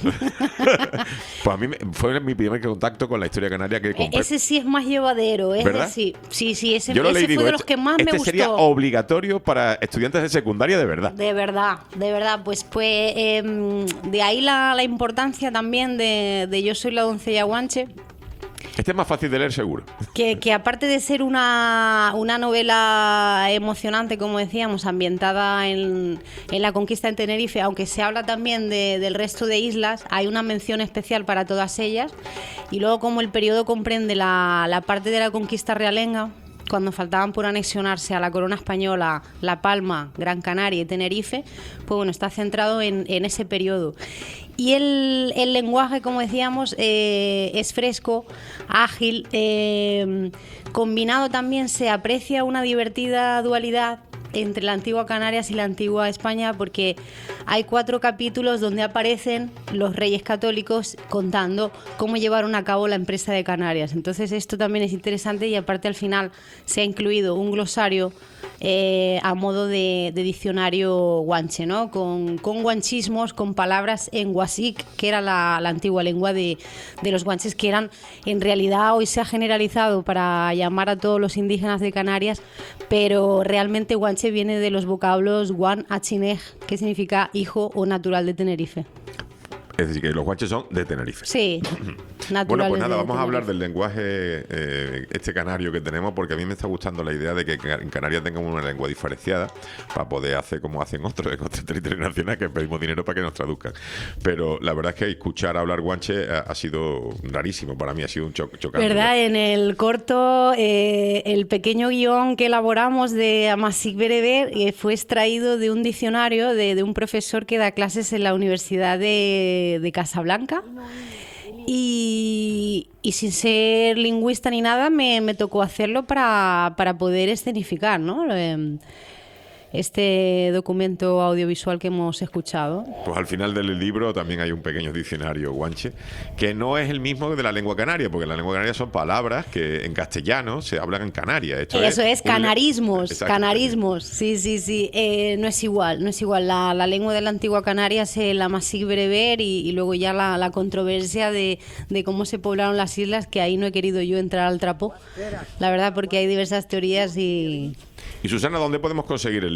Pues a mí me, fue mi primer contacto con la historia canaria que compré. Ese sí es más llevadero, es ¿verdad? decir, sí, sí, ese, Yo lo ese leí, fue digo, de los este, que más este me gustó. sería obligatorio para estudiantes de secundaria de verdad. De verdad, de verdad. Pues, pues eh, de ahí la, la importancia también de, de Yo soy la doncella guanche. Este es más fácil de leer, seguro. Que, que aparte de ser una, una novela emocionante, como decíamos, ambientada en, en la conquista en Tenerife, aunque se habla también de, del resto de islas, hay una mención especial para todas ellas. Y luego, como el periodo comprende la, la parte de la conquista realenga, cuando faltaban por anexionarse a la corona española La Palma, Gran Canaria y Tenerife, pues bueno, está centrado en, en ese periodo. Y el, el lenguaje, como decíamos, eh, es fresco, ágil, eh, combinado también se aprecia una divertida dualidad entre la antigua Canarias y la antigua España, porque hay cuatro capítulos donde aparecen los reyes católicos contando cómo llevaron a cabo la empresa de Canarias. Entonces esto también es interesante, y aparte al final se ha incluido un glosario eh, a modo de, de diccionario guanche, ¿no? Con, con guanchismos, con palabras en guasic, que era la, la antigua lengua de, de los guanches, que eran, en realidad hoy se ha generalizado para llamar a todos los indígenas de Canarias, pero realmente guanche viene de los vocablos guan achinej, que significa hijo o natural de Tenerife. Es decir, que los guanches son de Tenerife. Sí, naturales. Bueno, pues nada, de vamos a hablar Tenerife. del lenguaje eh, este canario que tenemos, porque a mí me está gustando la idea de que en Canarias tengamos una lengua diferenciada para poder hacer como hacen otros en otros territorios nacionales, que pedimos dinero para que nos traduzcan. Pero la verdad es que escuchar hablar guanche ha, ha sido rarísimo para mí, ha sido un cho chocante. ¿Verdad? En el corto, eh, el pequeño guión que elaboramos de Amasik Bereber eh, fue extraído de un diccionario de, de un profesor que da clases en la Universidad de, de Casablanca. Y, y sin ser lingüista ni nada, me, me tocó hacerlo para, para poder escenificar, ¿no? Eh, este documento audiovisual que hemos escuchado. Pues al final del libro también hay un pequeño diccionario guanche, que no es el mismo de la lengua canaria, porque la lengua canaria son palabras que en castellano se hablan en Canarias. Esto Eso es, es canarismos, Exacto. canarismos, sí, sí, sí. Eh, no es igual, no es igual. La, la lengua de la antigua Canarias es la Amasik Bereber, y, y luego ya la, la controversia de, de cómo se poblaron las islas, que ahí no he querido yo entrar al trapo, la verdad, porque hay diversas teorías y... Y Susana, ¿dónde podemos conseguir el libro?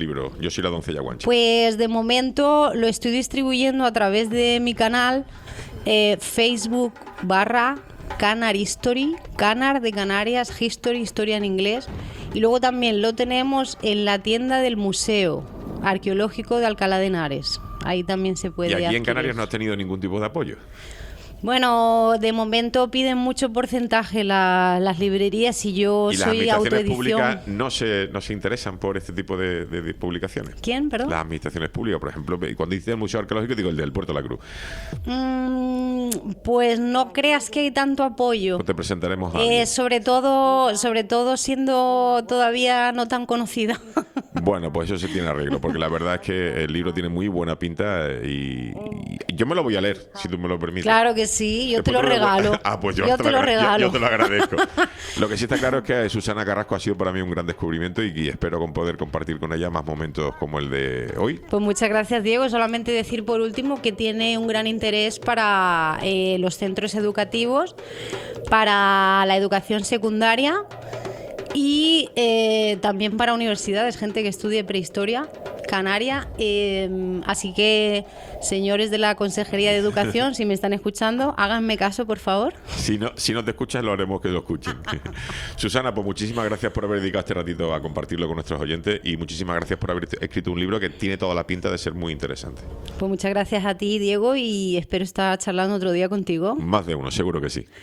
libro, Yo soy la doncella guancha? Pues de momento lo estoy distribuyendo a través de mi canal eh, Facebook barra Canar History, Canar de Canarias, History, historia en inglés. Y luego también lo tenemos en la tienda del Museo Arqueológico de Alcalá de Henares. Ahí también se puede Y aquí adquirir. en Canarias no has tenido ningún tipo de apoyo. Bueno, de momento piden mucho porcentaje la- las librerías y yo Y las soy administraciones autoedición. públicas no se, no se interesan por este tipo de, de- de publicaciones. ¿Quién, perdón? Las administraciones públicas, por ejemplo, cuando dice el Museo Arqueológico, digo el del Puerto de la Cruz. Mm, pues no creas que hay tanto apoyo. Pues te presentaremos a Eh, alguien. sobre todo, sobre todo siendo todavía no tan conocida. Bueno, pues eso se tiene arreglo, porque la verdad es que el libro tiene muy buena pinta y, y yo me lo voy a leer, si tú me lo permites. Claro que sí, yo te lo Después regalo. Ah, pues yo, Yo te, te lo agra- yo- regalo. yo te lo agradezco. Lo que sí está claro es que Susana Carrasco ha sido para mí un gran descubrimiento y, y espero con poder compartir con ella más momentos como el de hoy. Pues muchas gracias, Diego. Solamente decir por último que tiene un gran interés para eh, los centros educativos, para la educación secundaria y eh, también para universidades, gente que estudie prehistoria canaria. Eh, así que, señores de la Consejería de Educación, si me están escuchando, háganme caso, por favor. Si no, si no te escuchas, lo haremos que lo escuchen. Susana, pues muchísimas gracias por haber dedicado este ratito a compartirlo con nuestros oyentes y muchísimas gracias por haber escrito un libro que tiene toda la pinta de ser muy interesante. Pues muchas gracias a ti, Diego, y espero estar charlando otro día contigo. Más de uno, seguro que sí.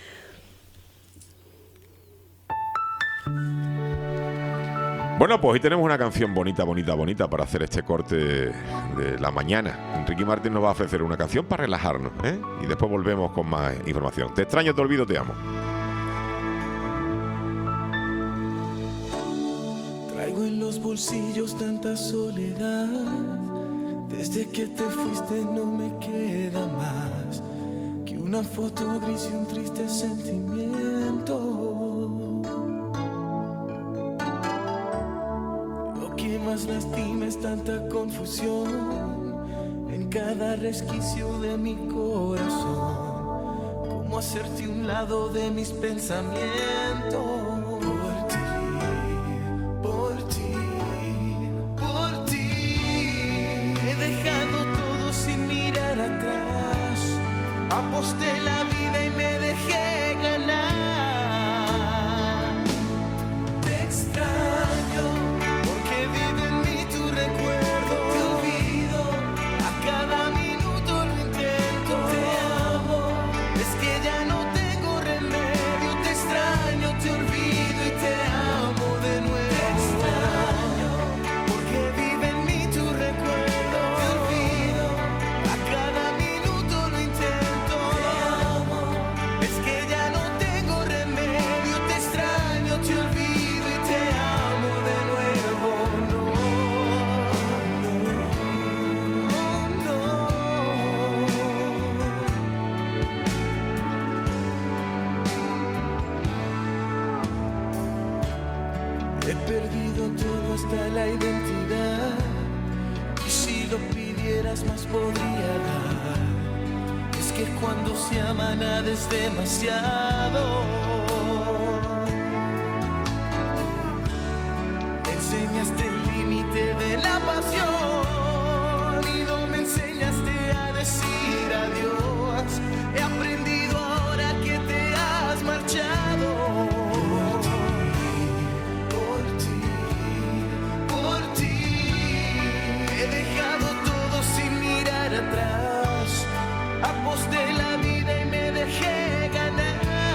Bueno, pues hoy tenemos una canción bonita, bonita, bonita para hacer este corte de la mañana. Ricky Martin nos va a ofrecer una canción para relajarnos, ¿eh? Y después volvemos con más información. Te extraño, te olvido, te amo. Traigo en los bolsillos tanta soledad. Desde que te fuiste no me queda más que una foto gris y un triste sentimiento. Lo que más lastima es tanta confusión en cada resquicio de mi corazón. Cómo hacerte un lado de mis pensamientos. Por ti, por ti, por ti. He dejado todo sin mirar atrás. Aposté la vida y me dejé ganar. Te extraño porque vive en mí tu recuerdo. Te olvido, a cada minuto lo intento. Te amo, es que ya no tengo remedio. Te extraño, te olvido y te amo de nuevo. Te extraño porque vive en mí tu recuerdo. Te olvido, a cada minuto lo intento. Te amo, es que ya no tengo remedio. Te extraño, te olvido y te amo de nuevo. No, no, no. He perdido todo hasta la identidad. Y si lo pidieras más podría dar. Es que cuando se ama nada es demasiado. Enseñaste el límite de la pasión y no me enseñaste a decir adiós. He aprendido ahora que te has marchado. Por ti, por ti, he dejado todo sin mirar atrás. Aposté la vida y me dejé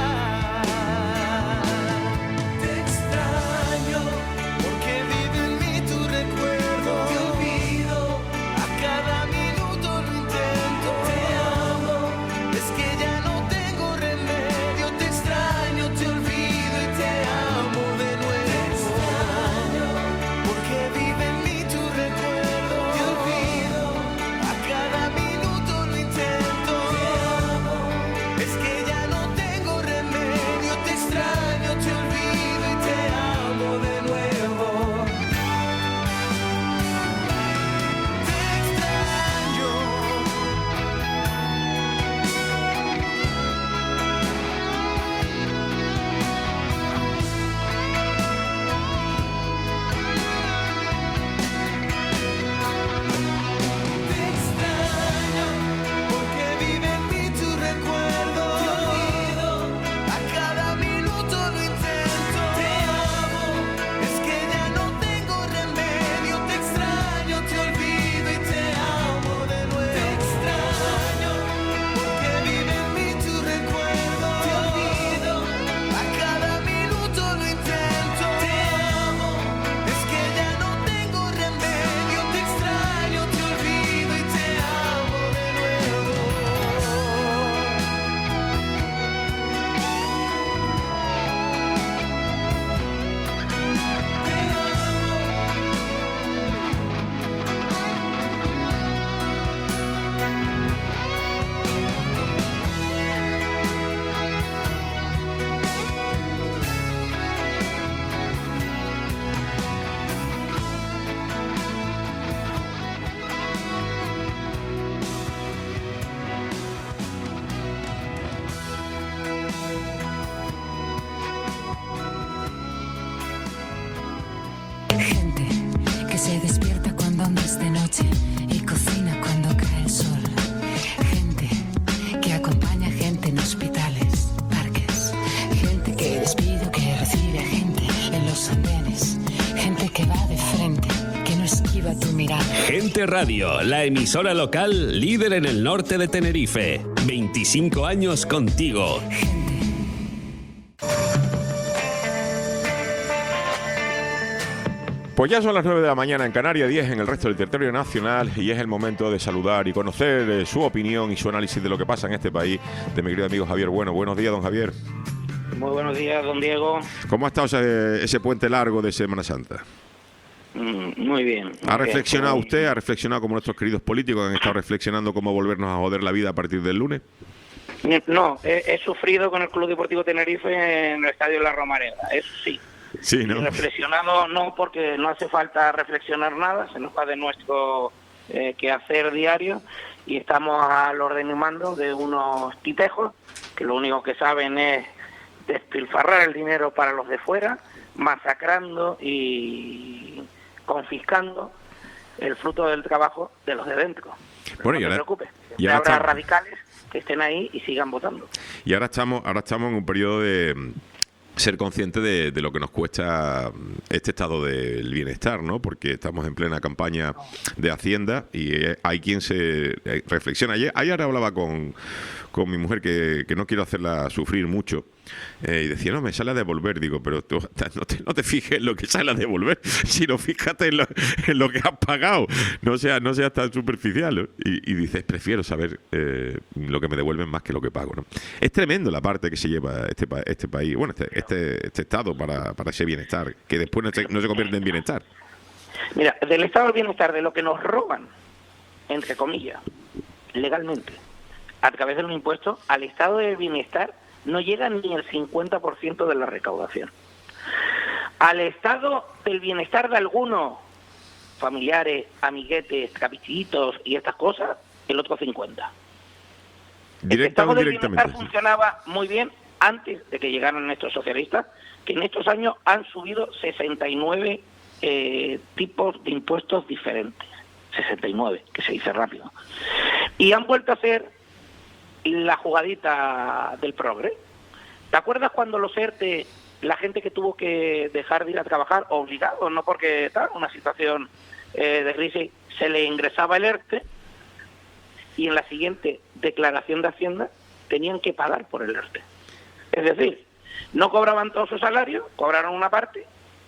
ganar. Te extraño porque vive en mí tu mirada. Gente Radio, la emisora local líder en el norte de Tenerife. veinticinco años contigo. Pues ya son las nueve de la mañana en Canarias, diez en el resto del territorio nacional, y es el momento de saludar y conocer eh, su opinión y su análisis de lo que pasa en este país, de mi querido amigo Javier Bueno. Buenos días, don Javier. Muy buenos días, don Diego. ¿Cómo ha estado ese, ese puente largo de Semana Santa? Mm, muy bien. ¿Ha muy reflexionado bien. usted? ¿Ha reflexionado como nuestros queridos políticos que han estado reflexionando cómo volvernos a joder la vida a partir del lunes? No, he, he sufrido con el Club Deportivo Tenerife en el Estadio La Romareda, eso sí. Sí, Y ¿no? reflexionado no, porque no hace falta reflexionar nada, se nos va de nuestro eh, quehacer diario y estamos al orden y mando de unos titejos que lo único que saben es despilfarrar el dinero para los de fuera, masacrando y confiscando el fruto del trabajo de los de dentro. Pero Bueno, no y te ahora- preocupes, y siempre ahora habrá estamos- radicales que estén ahí y sigan votando. Y ahora estamos, ahora estamos en un periodo de mm, ser conscientes de, de lo que nos cuesta mm, este estado del bienestar, ¿no? Porque estamos en plena campaña de Hacienda y eh, hay quien se eh, reflexiona. Ayer, ayer hablaba con, con mi mujer que, que no quiero hacerla sufrir mucho. Eh, y decía, no, me sale a devolver. Digo, pero tú no te, no te fijes en lo que sale a devolver, sino fíjate en lo, en lo que has pagado. No sea, no seas tan superficial, ¿no? Y, y dices, prefiero saber eh, lo que me devuelven más que lo que pago, ¿no? Es tremendo la parte que se lleva este, pa- este país, bueno, este, este, este Estado para, para ese bienestar, que después no se, no se convierte en bienestar. Mira, del estado del bienestar, de lo que nos roban, entre comillas, legalmente, a través de los impuestos, al estado del bienestar no llega ni el cincuenta por ciento de la recaudación. Al estado del bienestar de algunos familiares, amiguetes, capichitos y estas cosas, el otro cincuenta por ciento. El Directa estado o del indirectamente. bienestar funcionaba muy bien antes de que llegaran estos socialistas, que en estos años han subido sesenta y nueve eh, tipos de impuestos diferentes. sesenta y nueve, que se dice rápido. Y han vuelto a hacer la jugadita del progre. ¿Te acuerdas cuando los ERTE, la gente que tuvo que dejar de ir a trabajar obligado, no porque tal, una situación eh, de crisis, se le ingresaba el ERTE y en la siguiente declaración de Hacienda tenían que pagar por el ERTE? Es decir, no cobraban todo su salario, cobraron una parte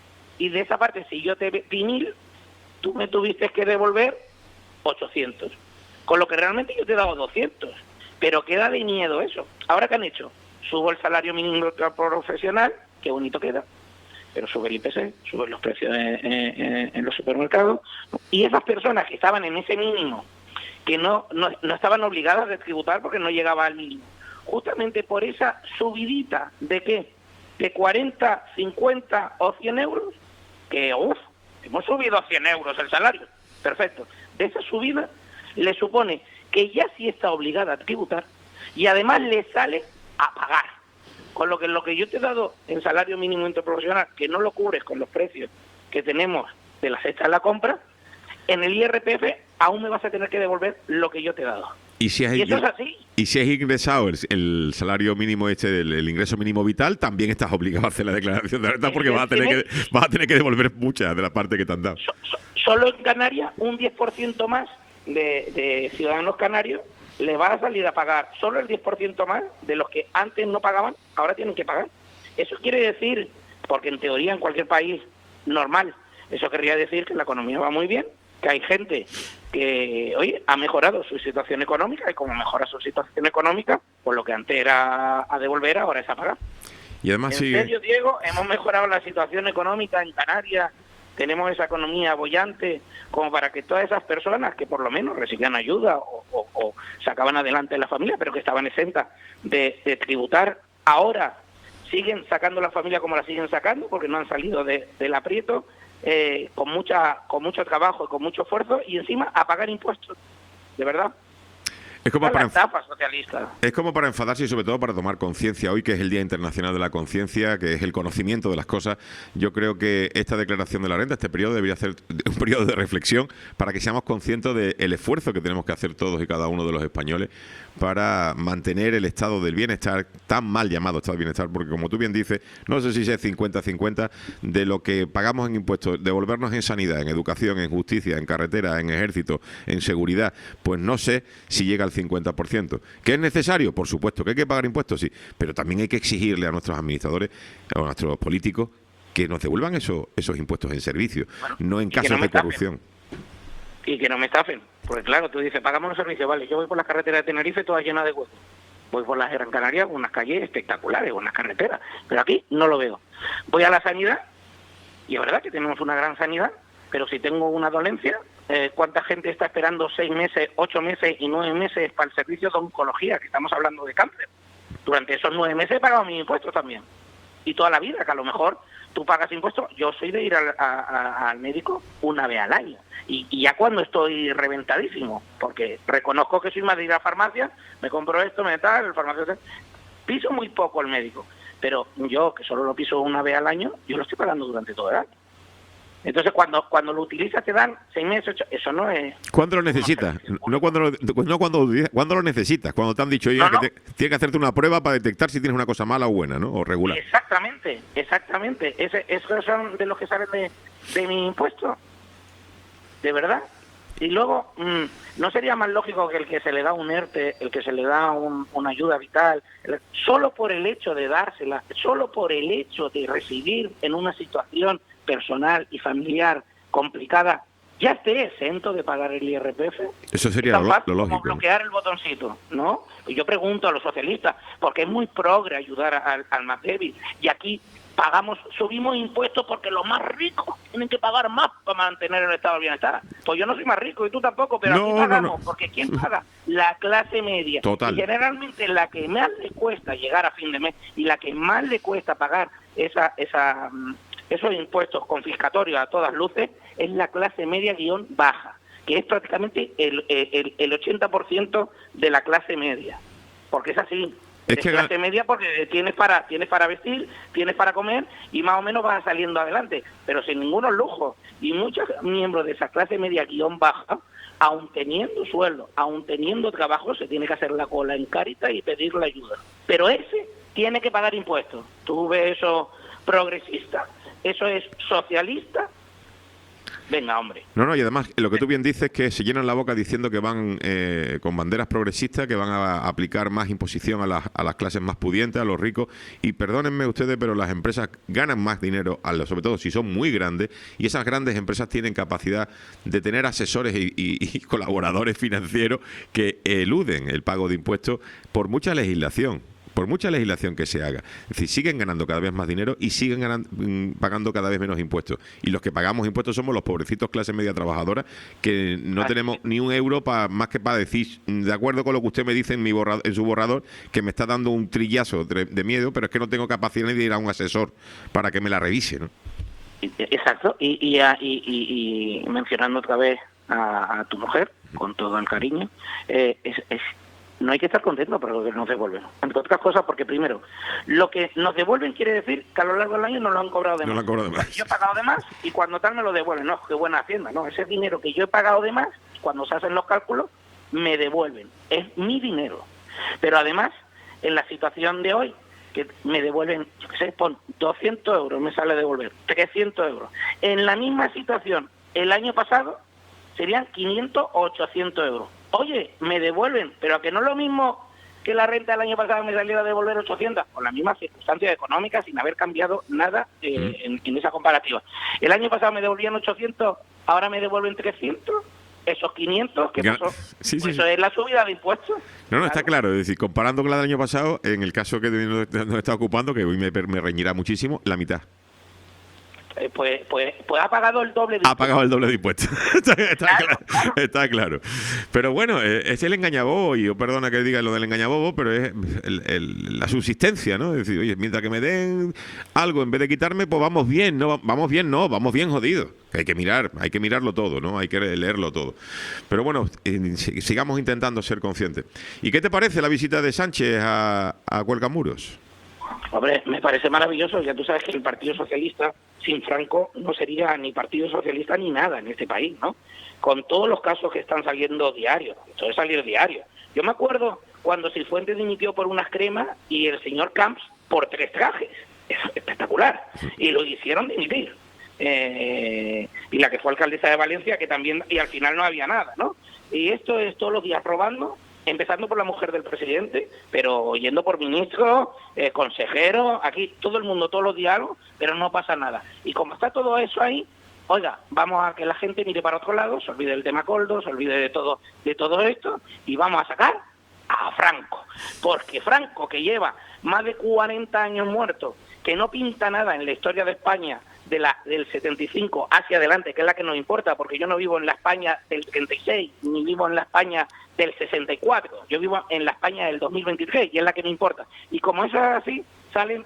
y de esa parte, si yo te di mil, tú me tuviste que devolver ochocientos, con lo que realmente yo te he dado doscientos. Pero queda de miedo eso. Ahora, ¿qué han hecho? Subo el salario mínimo profesional, qué bonito queda, pero sube el I P C, suben los precios en, en- en los supermercados, y esas personas que estaban en ese mínimo, que no, no, no estaban obligadas a tributar porque no llegaba al mínimo, justamente por esa subidita de qué, de cuarenta, cincuenta o cien euros, que uff, hemos subido a cien euros el salario, perfecto, de esa subida le supone que ya sí está obligada a tributar y además le sale a pagar. Con lo que lo que yo te he dado en salario mínimo interprofesional, que no lo cubres con los precios que tenemos de la cesta de la compra, en el I R P F aún me vas a tener que devolver lo que yo te he dado. Y si has, Y eso es así. y si has ingresado el, el salario mínimo este, del el ingreso mínimo vital, también estás obligado a hacer la declaración de renta porque vas a tener que vas a tener que devolver muchas de la parte que te han dado. Solo en Canarias un diez por ciento más de, de ciudadanos canarios le va a salir a pagar solo el diez por ciento más de los que antes no pagaban, ahora tienen que pagar. Eso quiere decir, porque en teoría en cualquier país normal, eso querría decir que la economía va muy bien, que hay gente que, oye, ha mejorado su situación económica y como mejora su situación económica, pues lo que antes era a devolver ahora es a pagar. Y además En sigue... serio, Diego, hemos mejorado la situación económica en Canarias, tenemos esa economía bollante como para que todas esas personas que por lo menos recibían ayuda o, o- o sacaban adelante la familia, pero que estaban exentas de, de tributar, ahora siguen sacando la familia como la siguen sacando porque no han salido de- del aprieto, eh, con mucha con mucho trabajo y con mucho esfuerzo y encima a pagar impuestos, de verdad. Es como, Esa para es la etapa socialista. es como para enfadarse y sobre todo para tomar conciencia. Hoy, que es el Día Internacional de la Conciencia, que es el conocimiento de las cosas, yo creo que esta declaración de la renta, este periodo, debería ser un periodo de reflexión para que seamos conscientes del esfuerzo que tenemos que hacer todos y cada uno de los españoles para mantener el estado del bienestar, tan mal llamado estado del bienestar, porque como tú bien dices, no sé si es cincuenta cincuenta de lo que pagamos en impuestos, devolvernos en sanidad, en educación, en justicia, en carretera, en ejército, en seguridad, pues no sé si llega al cincuenta por ciento. ¿Que es necesario? Por supuesto. ¿Que hay que pagar impuestos? Sí. Pero también hay que exigirle a nuestros administradores, a nuestros políticos, que nos devuelvan esos, esos impuestos en servicio, Bueno, no en y que casos no me de corrupción. Y que no me estafen. Porque claro, tú dices, pagamos los servicios, vale, yo voy por las carreteras de Tenerife todas llenas de huecos. Voy por las Gran Canarias, unas calles espectaculares, unas carreteras. Pero aquí no lo veo. Voy a la sanidad, y es verdad que tenemos una gran sanidad, pero si tengo una dolencia, eh, ¿cuánta gente está esperando seis meses, ocho meses y nueve meses para el servicio de oncología, que estamos hablando de cáncer? Durante esos nueve meses he pagado mis impuestos también. Y toda la vida, que a lo mejor tú pagas impuestos. Yo soy de ir al, a, a, al médico una vez al año. Y, y ya cuando estoy reventadísimo, porque reconozco que soy más de ir a farmacia, me compro esto, me tal, el farmacéutico. Piso muy poco el médico. Pero yo, que solo lo piso una vez al año, yo lo estoy pagando durante todo el año. Entonces, cuando cuando lo utilizas te dan seis meses, ocho, eso no es... ¿Cuándo lo necesitas? No cuando lo, no cuando, cuando lo necesitas, cuando te han dicho, oye, No, no. que te- tienes que hacerte una prueba para detectar si tienes una cosa mala o buena, ¿no? O regular. Exactamente, exactamente. Ese, esos son de los que salen de, de mi impuesto. De verdad. Y luego, mmm, ¿no sería más lógico que el que se le da un ERTE, el que se le da un, una ayuda vital, el- solo por el hecho de dársela, solo por el hecho de residir en una situación personal y familiar complicada, ya esté exento de pagar el I R P F? Eso sería Tan lo, fácil lo como lógico, ¿no? bloquear el botoncito, ¿no? Y yo pregunto a los socialistas, porque es muy progre ayudar al, al más débil, y aquí pagamos, subimos impuestos porque los más ricos tienen que pagar más para mantener el estado del bienestar. Pues yo no soy más rico y tú tampoco, pero No, aquí no, pagamos, no. porque ¿quién paga? La clase media. Total. Y generalmente la que más le cuesta llegar a fin de mes y la que más le cuesta pagar esa esa mm, esos impuestos confiscatorios a todas luces es la clase media guión baja, que es prácticamente el, el, el ochenta por ciento de la clase media. Porque es así. Es Es que clase ga- media porque tienes para tienes para vestir, tienes para comer y más o menos vas saliendo adelante, pero sin ningunos lujos. Y muchos miembros de esa clase media guión baja, aun teniendo sueldo, aun teniendo trabajo, se tiene que hacer la cola en Cáritas y pedir la ayuda. Pero ese tiene que pagar impuestos. Tú ves eso progresista, eso es socialista. Venga, hombre. No, no, y además lo que tú bien dices es que se llenan la boca diciendo que van eh, con banderas progresistas, que van a aplicar más imposición a las, a las clases más pudientes, a los ricos, y perdónenme ustedes, pero las empresas ganan más dinero, a los- sobre todo si son muy grandes, y esas grandes empresas tienen capacidad de tener asesores y, y- y colaboradores financieros que eluden el pago de impuestos por mucha legislación. Por mucha legislación que se haga. Es decir, siguen ganando cada vez más dinero y siguen ganan- mm, pagando cada vez menos impuestos. Y los que pagamos impuestos somos los pobrecitos clase media trabajadora, que no Así tenemos ni un euro pa- más que para decir, mm, de acuerdo con lo que usted me dice en, mi borra- en su borrador, que me está dando un trillazo de, de miedo, pero es que no tengo capacidad ni de ir a un asesor para que me la revise, ¿no? Exacto, y, y, a- y- y- y mencionando otra vez a, a tu mujer, con todo el cariño, eh, es, es- no hay que estar contento por lo que nos devuelven. Entre otras cosas, porque primero, lo que nos devuelven quiere decir que a lo largo del año nos lo han cobrado de No más. lo han cobrado de más. Yo he pagado de más y cuando tal me lo devuelven. No, qué buena hacienda, no, ese dinero que yo he pagado de más, cuando se hacen los cálculos, me devuelven. Es mi dinero. Pero además, en la situación de hoy, que me devuelven, yo qué sé, pon doscientos euros, me sale devolver, trescientos euros. En la misma situación, el año pasado, serían quinientos o ochocientos euros. Oye, me devuelven, pero a que no es lo mismo que la renta del año pasado me saliera a devolver ochocientos, con las mismas circunstancias económicas, sin haber cambiado nada eh, en, en esa comparativa. El año pasado me devolvían ochocientos, ahora me devuelven trescientos, esos quinientos, ¿qué Ga- pasó? Sí, sí, Pues sí. eso es la subida de impuestos. No, no, está claro. Es decir, comparando con la del año pasado, en el caso que nos nos está ocupando, que hoy me, me reñirá muchísimo, la mitad. eh, pues, pues, pues ha pagado el doble de Ha pagado el doble de impuestos. está, está Claro, claro, claro. está claro. Pero bueno, eh, es el engañabobo, y yo perdona que diga lo del engañabobo, pero es el- el- la subsistencia, ¿no? Es decir, oye, mientras que me den algo en vez de quitarme, pues vamos bien, no vamos bien, no, vamos bien jodidos. Hay que mirar, hay que mirarlo todo, ¿no? Hay que leerlo todo. Pero bueno, eh, si- sigamos intentando ser conscientes. ¿Y qué te parece la visita de Sánchez a, a Cuelgamuros? Hombre, me parece maravilloso. Ya tú sabes que el Partido Socialista sin Franco no sería ni Partido Socialista ni nada en este país, ¿no? Con todos los casos que están saliendo diarios, esto debe salir diario. Yo me acuerdo cuando Cifuentes dimitió por unas cremas y el señor Camps por tres trajes. Es espectacular. Y lo hicieron dimitir. Eh, y la que fue alcaldesa de Valencia, que también, y al final no había nada, ¿no? Y esto es todos los días robando, empezando por la mujer del presidente, pero yendo por ministro, eh, consejero, aquí todo el mundo, todos los diálogos, pero no pasa nada. Y como está todo eso ahí, oiga, vamos a que la gente mire para otro lado, se olvide del tema Coldo, se olvide de todo, de todo esto, y vamos a sacar a Franco. Porque Franco, que lleva más de cuarenta años muerto, que no pinta nada en la historia de España, de la del setenta y cinco hacia adelante, que es la que nos importa, porque yo no vivo en la España del treinta y seis, ni vivo en la España del sesenta y cuatro, yo vivo en la España del dos mil veintitrés, y es la que me importa. Y como eso es así, salen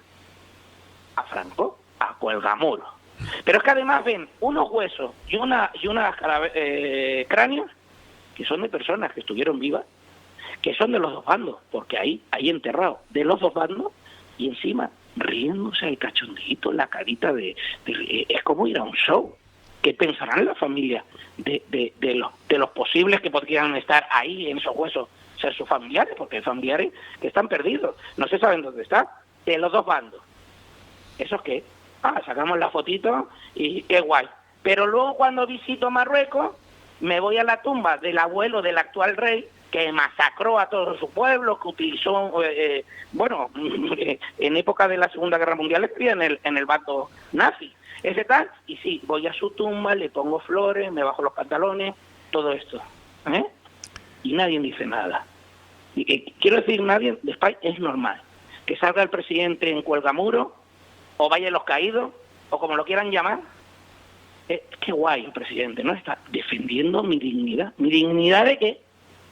a Franco, a Cuelgamuros. Pero es que además ven unos huesos y una y unas eh, cráneos que son de personas que estuvieron vivas, que son de los dos bandos, porque ahí, ahí enterrado, de los dos bandos, y encima riéndose al cachondito, la carita de, de... Es como ir a un show. ¿Qué pensarán las familias de, de, de, los, de los posibles que podrían estar ahí en esos huesos, ser sus familiares? Porque hay familiares que están perdidos, no se saben dónde están, de los dos bandos. ¿Eso es qué? Ah, sacamos la fotito y qué guay. Pero luego cuando visito Marruecos, me voy a la tumba del abuelo del actual rey, que masacró a todo su pueblo, que utilizó, eh, bueno, en época de la Segunda Guerra Mundial estuve en el, en el bando nazi, ese tal, y sí, voy a su tumba, le pongo flores, me bajo los pantalones, todo esto, ¿eh? Y nadie dice nada. Y que, quiero decir, nadie de España, es normal que salga el presidente en Cuelgamuro, o vaya los caídos, o como lo quieran llamar. Eh, qué guay el presidente, ¿no? Está defendiendo mi dignidad. ¿Mi dignidad de qué?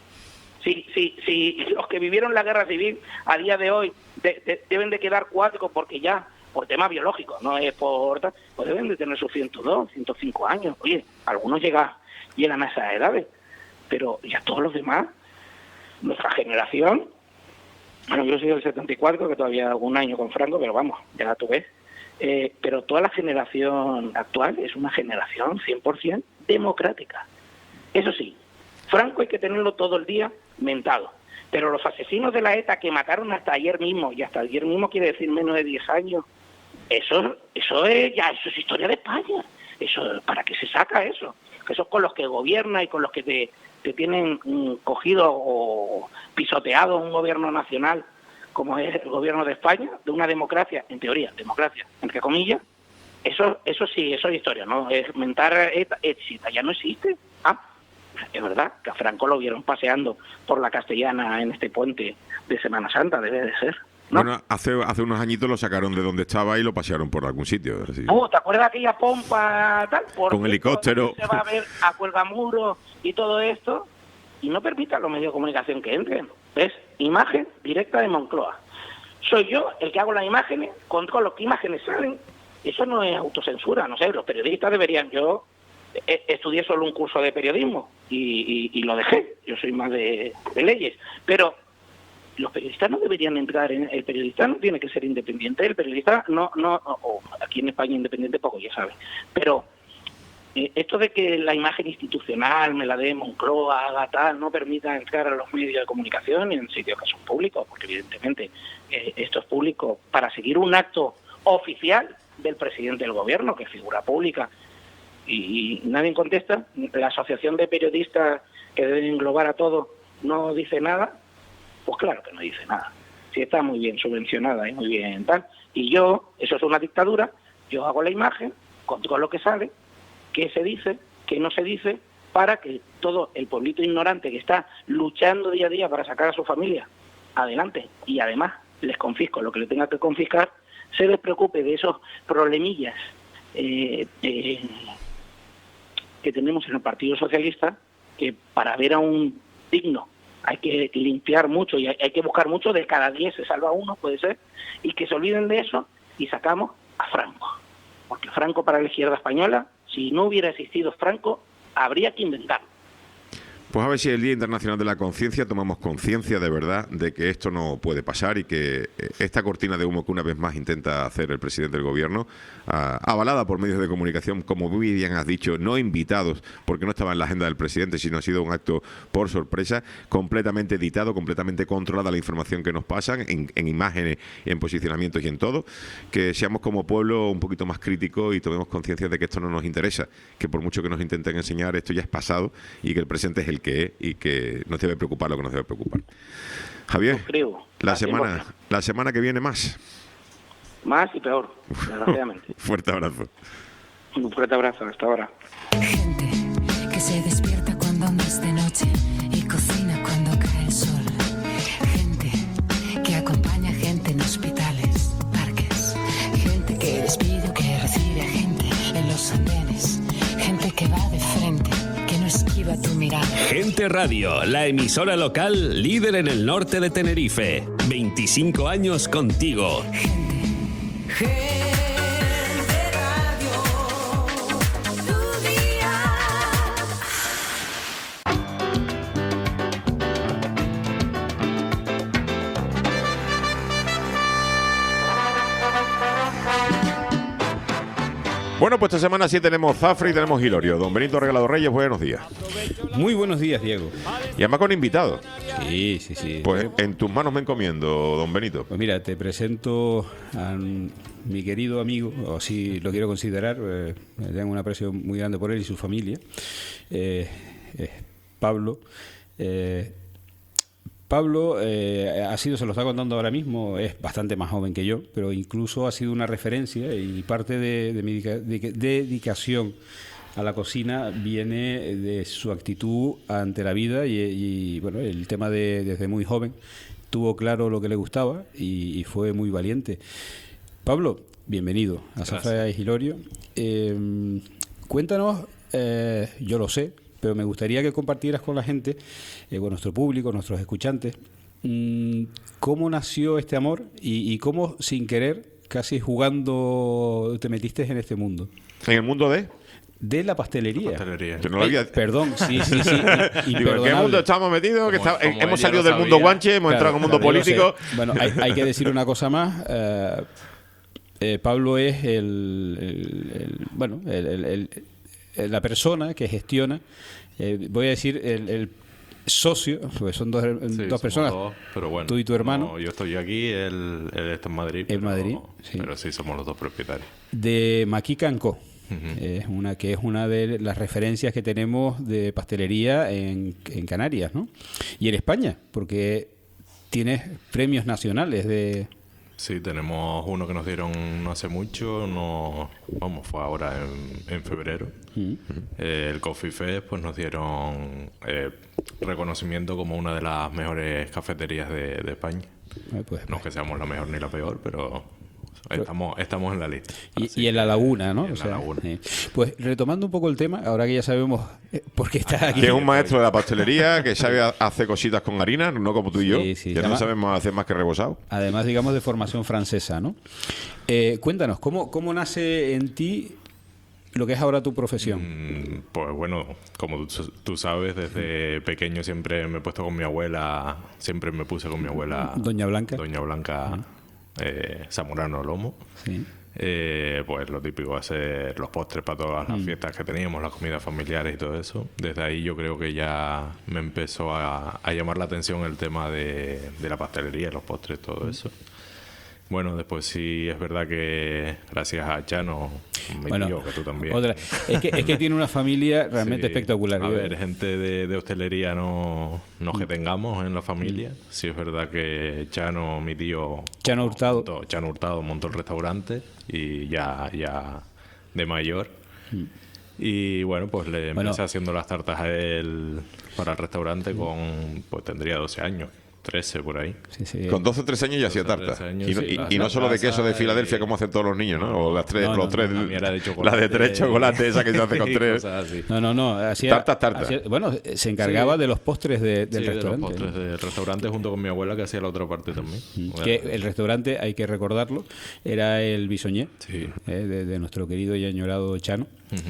Si, si, si los que vivieron la guerra civil a día de hoy de, de, deben de quedar cuatro porque ya, por temas biológicos, no es por tal, pues deben de tener sus ciento dos, ciento cinco años. Oye, algunos llegan, llegan a esas edades, pero ya todos los demás, nuestra generación, bueno, yo soy del setenta y cuatro, que todavía algún año con Franco, pero vamos, ya tú ves, eh, pero toda la generación actual es una generación cien por ciento democrática. Eso sí, Franco hay que tenerlo todo el día mentado. Pero los asesinos de la ETA que mataron hasta ayer mismo, y hasta ayer mismo quiere decir menos de diez años, eso eso es ya eso es historia de España. Eso, ¿para qué se saca eso? Eso es con los que gobierna y con los que te, te tienen mm, cogido o pisoteado un gobierno nacional como es el gobierno de España, de una democracia, en teoría, democracia, entre comillas. Eso eso sí, eso es historia, ¿no? Es mentar ETA, ETA ya no existe. Ah, es verdad que a Franco lo vieron paseando por la Castellana en este puente de Semana Santa, debe de ser, ¿no? Bueno, hace, hace unos añitos lo sacaron de donde estaba y lo pasearon por algún sitio. Así. Oh, ¿te acuerdas de aquella pompa tal? Por Con helicóptero. Se va a ver a Cuelgamuros y todo esto, y no permita a los medios de comunicación que entren. Es imagen directa de Moncloa. Soy yo el que hago las imágenes, controlo qué imágenes salen. Eso no es autocensura, no sé, los periodistas deberían... Yo estudié solo un curso de periodismo y, y, y lo dejé, yo soy más de, de leyes, pero los periodistas no deberían entrar en... El periodista no tiene que ser independiente, el periodista no... no o aquí en España independiente poco, ya sabes, pero eh, esto de que la imagen institucional me la dé Moncloa, haga tal, no permita entrar a los medios de comunicación en sitios que son públicos, porque evidentemente eh, esto es público para seguir un acto oficial del presidente del gobierno, que es figura pública, y, y nadie contesta. La asociación de periodistas que deben englobar a todo no dice nada. Pues claro que no dice nada, si está muy bien subvencionada y muy bien tal. Y yo, eso es una dictadura, yo hago la imagen, controlo lo que sale, qué se dice, qué no se dice, para que todo el pueblito ignorante que está luchando día a día para sacar a su familia adelante, y además les confisco lo que le tenga que confiscar, se despreocupe de esos problemillas eh, eh, que tenemos en el Partido Socialista, que para ver a un digno hay que limpiar mucho y hay, hay que buscar mucho, de cada diez se salva uno, puede ser, y que se olviden de eso y sacamos a Franco. Porque Franco para la izquierda española, si no hubiera existido Franco, habría que inventarlo. Pues a ver si el Día Internacional de la Conciencia tomamos conciencia de verdad de que esto no puede pasar y que esta cortina de humo que una vez más intenta hacer el presidente del gobierno, uh, avalada por medios de comunicación, como muy bien has dicho, no invitados, porque no estaba en la agenda del presidente, sino ha sido un acto por sorpresa, completamente editado, completamente controlada la información que nos pasan, en, en imágenes, en posicionamientos y en todo, que seamos como pueblo un poquito más críticos y tomemos conciencia de que esto no nos interesa, que por mucho que nos intenten enseñar, esto ya es pasado y que el presente es el que es y que nos debe preocupar lo que nos debe preocupar. Javier, creo, la semana la semana que viene más. Más y peor, desgraciadamente. Fuerte abrazo. Un fuerte abrazo, hasta ahora. Gente que se despierta cuando aún es de noche y cocina cuando cae el sol. Gente que acompaña a gente en hospitales, parques. Gente que despide o que recibe a gente en los andenes. Gente que va de frente, que no esquiva tu mirada. Gente Radio, la emisora local líder en el norte de Tenerife. veinticinco años contigo. Bueno, pues esta semana sí tenemos Zafra y tenemos Hilorio. Don Benito Regalado Reyes, buenos días. Muy buenos días, Diego. Y además con invitados. Sí, sí, sí. Pues en tus manos me encomiendo, don Benito. Pues mira, te presento a mi querido amigo, o así lo quiero considerar, eh, tengo un aprecio muy grande por él y su familia, eh, eh, Pablo. Eh, Pablo eh, ha sido, se lo está contando ahora mismo, es bastante más joven que yo, pero incluso ha sido una referencia y parte de, de mi dedica, de, dedicación a la cocina viene de su actitud ante la vida y, y bueno, el tema de desde muy joven tuvo claro lo que le gustaba y, y fue muy valiente. Pablo, bienvenido a Zafra y Hilorio. Eh, cuéntanos, eh, yo lo sé, pero me gustaría que compartieras con la gente, eh, con nuestro público, nuestros escuchantes, mmm, cómo nació este amor y, y cómo, sin querer, casi jugando, te metiste en este mundo. ¿En el mundo de...? De la pastelería. La pastelería. Yo no lo había... eh, perdón, sí, sí, sí. Y, Digo, ¿en qué mundo estamos metidos? Que está... como hemos salido del mundo guanche, hemos claro, entrado en el mundo claro, político. Bueno, hay, hay que decir una cosa más. Uh, eh, Pablo es el, el, el bueno, el, el, el, el, la persona que gestiona, eh, voy a decir, el, el socio, porque son dos, sí, dos personas, dos, pero bueno, tú y tu hermano. No, yo estoy aquí, él, él está en Madrid. En pero, Madrid, sí. Pero sí, somos los dos propietarios. De Maquica and Co. Uh-huh. Es una que es una de las referencias que tenemos de pastelería en, en Canarias, ¿no? Y en España, porque tienes premios nacionales de... Sí, tenemos uno que nos dieron no hace mucho, no, vamos, fue ahora en, en febrero. Uh-huh. eh, el Coffee Fest, pues nos dieron eh, reconocimiento como una de las mejores cafeterías de, de España. Eh, pues, no es que seamos la mejor ni la peor, pero... Estamos, estamos en la lista. Y, y en la laguna, ¿no? En o sea, la laguna. Eh. Pues retomando un poco el tema, ahora que ya sabemos eh, por qué estás aquí. Que es un maestro de la pastelería, que sabe hacer cositas con harina, no como tú y yo. Sí, sí, ya además, no sabemos hacer más que rebozado. Además, digamos, de formación francesa, ¿no? Eh, cuéntanos, ¿cómo, ¿cómo nace en ti lo que es ahora tu profesión? Mm, pues bueno, como tú, tú sabes, desde pequeño siempre me he puesto con mi abuela, siempre me puse con mi abuela. Doña Blanca. Doña Blanca. Uh-huh. Eh, Zamorano Lomo. Sí. Eh, pues lo típico, hacer los postres para todas las mm. fiestas que teníamos, las comidas familiares y todo eso. Desde ahí yo creo que ya me empezó a, a llamar la atención el tema de, de la pastelería, los postres, todo mm. eso. Bueno, después sí es verdad que gracias a Chano, mi bueno, tío, que tú también. Otra. Es, que, es que tiene una familia realmente sí, espectacular. A ver, gente de, de hostelería no, no que tengamos en la familia. Mm. Sí es verdad que Chano, mi tío... Chano Hurtado. Montó, Chano Hurtado montó el restaurante y ya, ya de mayor. Mm. Y bueno, pues le bueno, empecé haciendo las tartas a él para el restaurante con... Pues tendría doce años. trece por ahí. Sí, sí. Con doce o trece años ya hacía tarta. años, Y no, sí, y- la- y no la solo de casa queso de y- Filadelfia como hacen todos los niños, ¿no? O las tres, No, los no, tres, no, la mía era de la chocolate. de tres chocolates, esa que se hace con Y tres. cosas así. No, no, no. Hacía, Tartas, tartas. hacía- bueno, se encargaba Sí. de los postres de- del Sí, de los restaurante. postres ¿no? del restaurante junto con mi abuela que hacía la otra parte también. Bueno, Que el restaurante, hay que recordarlo, era el Bisoñé, Sí. eh, de, de nuestro querido y añorado Chano. Ujú.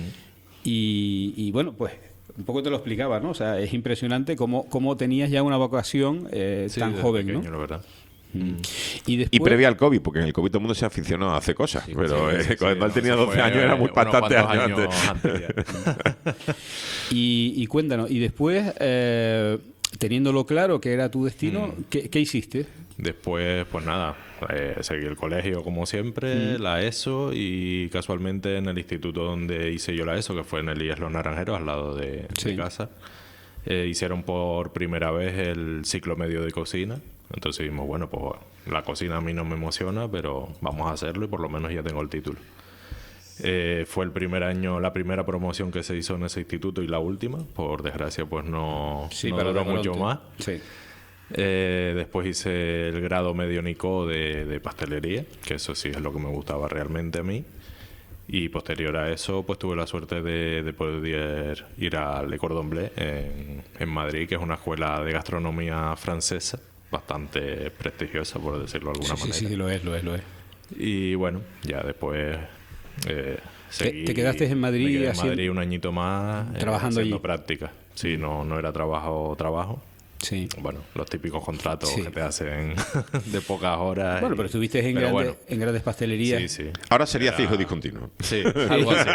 Y, y bueno, pues un poco te lo explicaba, ¿no? O sea, es impresionante cómo, cómo tenías ya una vocación eh, Sí, tan desde joven, pequeño, ¿no? la verdad. Mm. Y después, Y previa al COVID, porque en el COVID todo el mundo se aficionó a hacer cosas. pero sí, eh, sí, cuando sí, él tenía no, eso doce fue años era muy unos bastante cuantos años años antes. antes y, y cuéntanos, y después, eh, teniéndolo claro que era tu destino, Mm. ¿qué, qué hiciste? Después, pues nada, eh, seguí el colegio como siempre, Mm. la ESO y casualmente en el instituto donde hice yo la ESO, que fue en el I E S Los Naranjeros, al lado de, Sí. de casa, eh, hicieron por primera vez el ciclo medio de cocina. Entonces dijimos, bueno, pues la cocina a mí no me emociona, pero vamos a hacerlo y por lo menos ya tengo el título. Eh, fue el primer año, la primera promoción que se hizo en ese instituto y la última. Por desgracia, pues no, Sí, no para duró Toronto. mucho más. Sí. Eh, después hice el grado medio Nico de, de pastelería, que eso sí es lo que me gustaba realmente a mí. Y posterior a eso, pues tuve la suerte de, de poder ir a Le Cordon Bleu en, en Madrid, que es una escuela de gastronomía francesa, bastante prestigiosa, por decirlo de alguna Sí, sí, manera. sí, lo es, lo es, lo es. Y bueno, ya después eh, seguí. te quedaste en Madrid me quedé en haciendo- Madrid un añito más. eh, Trabajando haciendo allí. prácticas. Sí, no, no era trabajo, trabajo. Sí. Bueno, los típicos contratos Sí. que te hacen de pocas horas. Bueno, y- pero estuviste en, pero grandes, bueno, en grandes pastelerías. sí, sí. Ahora sería Era- fijo discontinuo. Sí, algo así.